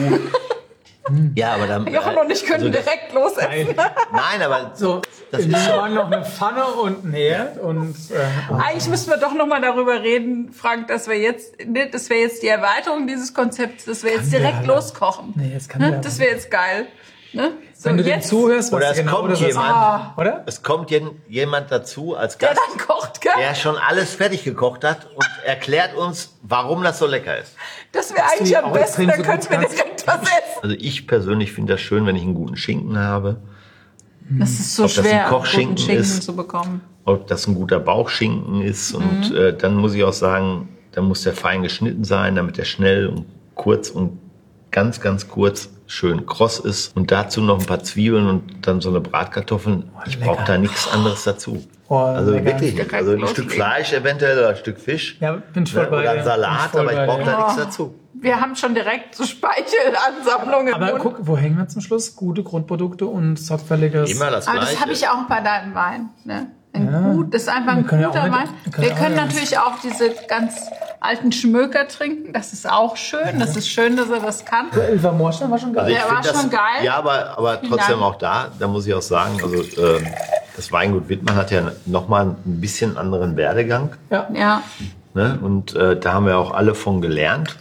Ja, aber dann. Jochen und ich können also, direkt losessen. Nein, aber So, Das wir ist so. waren noch eine Pfanne und ein Herd und äh, Eigentlich müssten wir doch noch mal darüber reden, Frank, dass wir jetzt, ne, das wäre jetzt die Erweiterung dieses Konzepts, dass wir jetzt wir direkt ja. loskochen. Nee, jetzt kann Ne? wir Das aber. wäre jetzt geil. Ne? So, Wenn du dem jetzt, zuhörst, Oder was es du genau kommt das jemand, Ah. oder? es kommt jen- jemand dazu als der Gast, dann kocht, gell? der schon alles fertig gekocht hat und erklärt uns, warum das so lecker ist. Das wäre eigentlich am auch besten, extrem dann so könnten gut wir kannst. direkt was essen. Also ich persönlich finde das schön, wenn ich einen guten Schinken habe. Das ist so Ob das ein schwer, Kochschinken guten Schinken ist. zu bekommen. Ob das ein guter Bauchschinken ist. Und äh, dann muss ich auch sagen, dann muss der fein geschnitten sein, damit er schnell und kurz und ganz, ganz kurz schön kross ist. Und dazu noch ein paar Zwiebeln und dann so eine Bratkartoffeln. Ich brauche da nichts anderes dazu. Oh, also lecker. wirklich nicht. Also ein Stück Fleisch eventuell oder ein Stück Fisch. Ja, bin ich voll ne? bei Oder dir. ein Salat, Bin ich voll aber ich bei brauche dir. da nichts Oh. dazu. Wir haben schon direkt so Speichelansammlungen. Aber im Mund. guck, wo hängen wir zum Schluss? Gute Grundprodukte und sorgfälliges. Immer das Aber Gleiche. das habe ich auch bei deinem Wein. Ne? Ein Ja. gut, das ist einfach ein Wir können ja guter auch mit- Wein. wir können Wir ja auch können ja- natürlich auch diese ganz alten Schmöker trinken. Das ist auch schön. Das ist schön, dass er das kann. Elfer Moorstein war schon geil. Also ich Der find war schon geil. Ja, aber, aber Vielen trotzdem Dank. auch da, da muss ich auch sagen, also ähm, das Weingut Wittmann hat ja nochmal einen bisschen anderen Werdegang. Ja. Ne? Und äh, da haben wir auch alle von gelernt.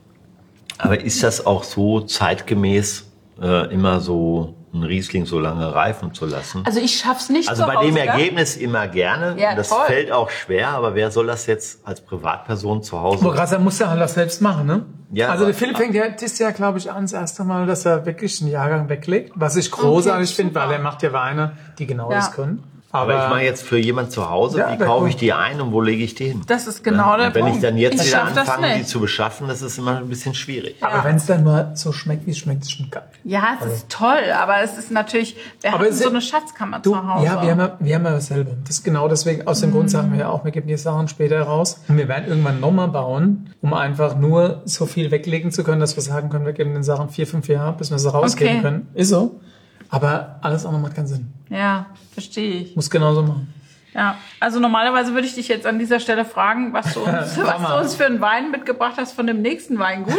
Aber ist das auch so zeitgemäß, äh, immer so ein Riesling so lange reifen zu lassen? Also ich schaff's nicht Also zu bei Hause, dem gell? Ergebnis immer gerne. Ja, das toll. fällt auch schwer, aber wer soll das jetzt als Privatperson zu Hause? Aber krass, er muss ja alles selbst machen, ne? Ja, also aber- der Philipp fängt ja dieses Jahr, glaube ich, an, das erste Mal, dass er wirklich einen Jahrgang weglegt. Was ich großartig Okay, finde, super. weil er macht ja Weine, die genau Ja. das können. Aber ich meine jetzt für jemand zu Hause, Ja, wie der kaufe kommt. ich die ein und wo lege ich die hin? Das ist genau der Und wenn Punkt. ich dann jetzt Ich wieder schaff das anfange, die nicht. zu beschaffen, das ist immer ein bisschen schwierig. aber wenn es dann mal so schmeckt, wie es schmeckt, ist schon geil. Ja, es ist toll, aber es ist natürlich, wir Aber haben es so ist- eine Schatzkammer Du, zu Hause. ja, wir haben ja, wir haben ja dasselbe. Das ist genau deswegen, aus dem Grund sagen wir ja auch, wir geben die Sachen später raus. Und wir werden irgendwann nochmal bauen, um einfach nur so viel weglegen zu können, dass wir sagen können, wir geben den Sachen vier, fünf Jahre, bis wir sie rausgeben Okay. können. Ist so. Aber alles andere macht keinen Sinn. Ja, verstehe ich. Muss genauso machen. Ja, also normalerweise würde ich dich jetzt an dieser Stelle fragen, was du uns, was du uns für einen Wein mitgebracht hast von dem nächsten Weingut.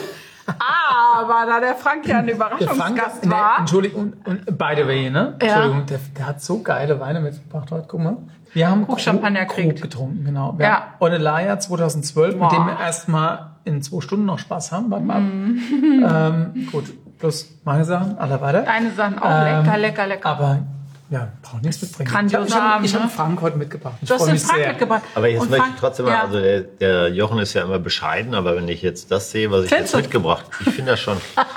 Aber da der Frank ja ein Der Überraschungsgast ne, war. Entschuldigung, und, und by the way, ne? Ja. Entschuldigung, der, der hat so geile Weine mitgebracht heute, guck mal. Wir haben Krug Champagner Krug kriegt. getrunken, genau. Wir Ja. haben Onelaya zweitausendzwölf, Wow. mit dem wir erstmal in zwei Stunden noch Spaß haben beim Ab. Mhm. ähm, gut, plus meine Sachen, alle weiter. Deine Sachen auch Ähm, lecker, lecker, lecker. Aber ja, braucht nichts mitbringen. Grandioser ich habe Abend, ich hab, ich ne? hab Frank heute mitgebracht. Ich du hast freu den mich Frank sehr. mitgebracht. Aber jetzt Und möchte Frank- ich trotzdem mal, ja. also der, der Jochen ist ja immer bescheiden, aber wenn ich jetzt das sehe, was ich Findest jetzt du? mitgebracht, ich finde das schon,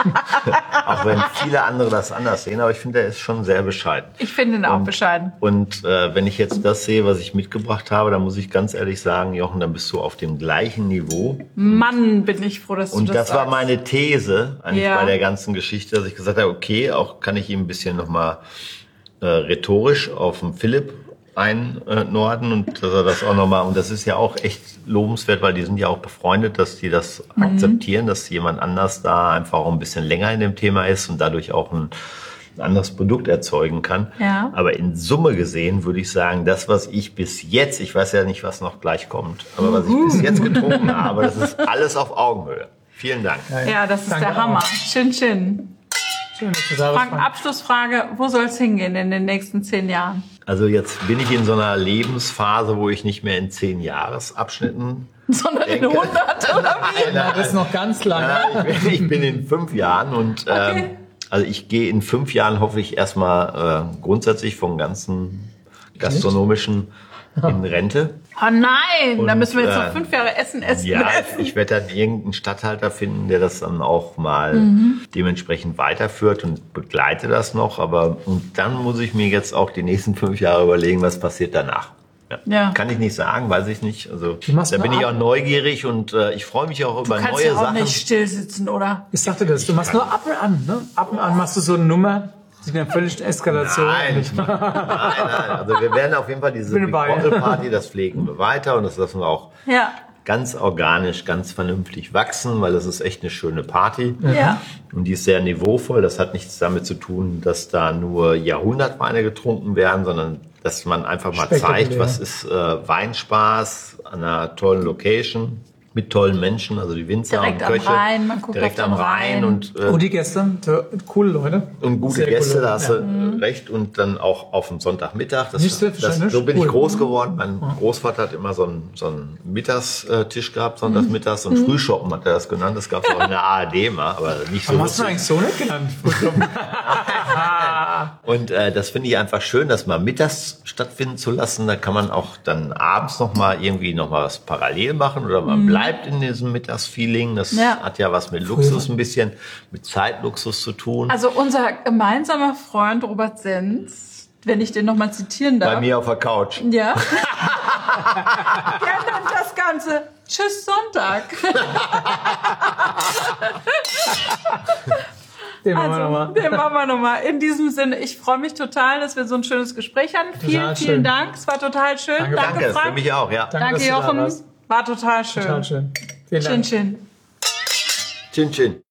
auch wenn viele andere das anders sehen, aber ich finde, er ist schon sehr bescheiden. Ich finde ihn auch bescheiden. Und äh, wenn ich jetzt das sehe, was ich mitgebracht habe, dann muss ich ganz ehrlich sagen, Jochen, dann bist du auf dem gleichen Niveau. Mann, bin ich froh, dass du Und das das war sagst. meine These eigentlich Ja. bei der ganzen Geschichte, dass ich gesagt habe, okay, auch kann ich ihm ein bisschen nochmal äh, rhetorisch auf den Philipp einnorden und dass er das auch nochmal, und das ist ja auch echt lobenswert, weil die sind ja auch befreundet, dass die das Mhm. akzeptieren, dass jemand anders da einfach auch ein bisschen länger in dem Thema ist und dadurch auch ein, ein anderes Produkt erzeugen kann. Ja. Aber in Summe gesehen würde ich sagen, das, was ich bis jetzt, ich weiß ja nicht, was noch gleich kommt, aber was ich bis jetzt getrunken habe, das ist alles auf Augenhöhe. Vielen Dank. Ja, das ist Danke der Hammer. auch. Schön, schön. Schön, dass du da bist, Frank, Frank. Abschlussfrage, wo soll es hingehen in den nächsten zehn Jahren? Also jetzt bin ich in so einer Lebensphase, wo ich nicht mehr in zehn Jahresabschnitten Sondern in denke. hundert oder wie? Ja, das ist noch ganz lange. Ja, ich, bin, ich bin in fünf Jahren und ähm, Okay. also ich gehe in fünf Jahren hoffe ich erstmal äh, grundsätzlich vom ganzen gastronomischen in Rente. Oh nein, da Und, müssen wir jetzt äh, noch fünf Jahre essen, essen, Ja, essen. ich werde dann irgendeinen Stadthalter finden, der das dann auch mal Mhm. dementsprechend weiterführt und begleite das noch. Aber und dann muss ich mir jetzt auch die nächsten fünf Jahre überlegen, was passiert danach. Ja. Ja. Kann ich nicht sagen, weiß ich nicht. Also machst da nur bin ich ab- auch neugierig und äh, ich freue mich auch über Du kannst neue ja auch Sachen. nicht still sitzen, oder? Ich sagte das, du machst nur ab und an, ne? Ab und an machst du so eine Nummer, die in der völligen Eskalation. Nein, ich mach, nein, nein. Also wir werden auf jeden Fall diese Bin Big dabei. Bottle Party, das pflegen wir weiter und das lassen wir auch Ja. ganz organisch, ganz vernünftig wachsen, weil das ist echt eine schöne Party. Ja. Und die ist sehr niveauvoll. Das hat nichts damit zu tun, dass da nur Jahrhundertweine getrunken werden, sondern dass man einfach mal Spektakulär. zeigt, was ist äh, Weinspaß an einer tollen Location. mit tollen Menschen, also die Winzer Direkt und am Köche. Rhein, man guckt direkt auf am den Rhein. Rhein. Und, äh, Oh, die Gäste, coole Leute. und gute Sehr Gäste, coole da hast Leute, du recht. Und dann auch auf dem Sonntagmittag. Das, Nicht das, selbstverständlich. so bin Cool. ich groß geworden. Mein Großvater hat immer so einen, so einen Mittagstisch gehabt, sonntagsmittags. So einen Frühschoppen hat er das genannt. Das gab es auch in der A R D mal, aber nicht so. Warum hast du lustig. eigentlich so nicht genannt? Und äh, das finde ich einfach schön, das mal mittags stattfinden zu lassen. Da kann man auch dann abends noch mal irgendwie noch mal was parallel machen oder man bleibt in diesem Mittagsfeeling. Das Ja. hat ja was mit Luxus ein bisschen, mit Zeitluxus zu tun. Also unser gemeinsamer Freund Robert Senz, wenn ich den nochmal zitieren darf. Bei mir auf der Couch. Ja. Der nennt das Ganze Tschüss Sonntag. Den machen wir Also, nochmal. den machen wir nochmal. In diesem Sinne, ich freue mich total, dass wir so ein schönes Gespräch hatten. Vielen, Total vielen schön. Dank. Es war total schön. Danke, Danke, Danke, für Frank. mich auch, ja. Danke, Danke, dass du da Jochen. warst. War total schön. Total schön. Vielen Chin, Dank. chin. Chin, chin.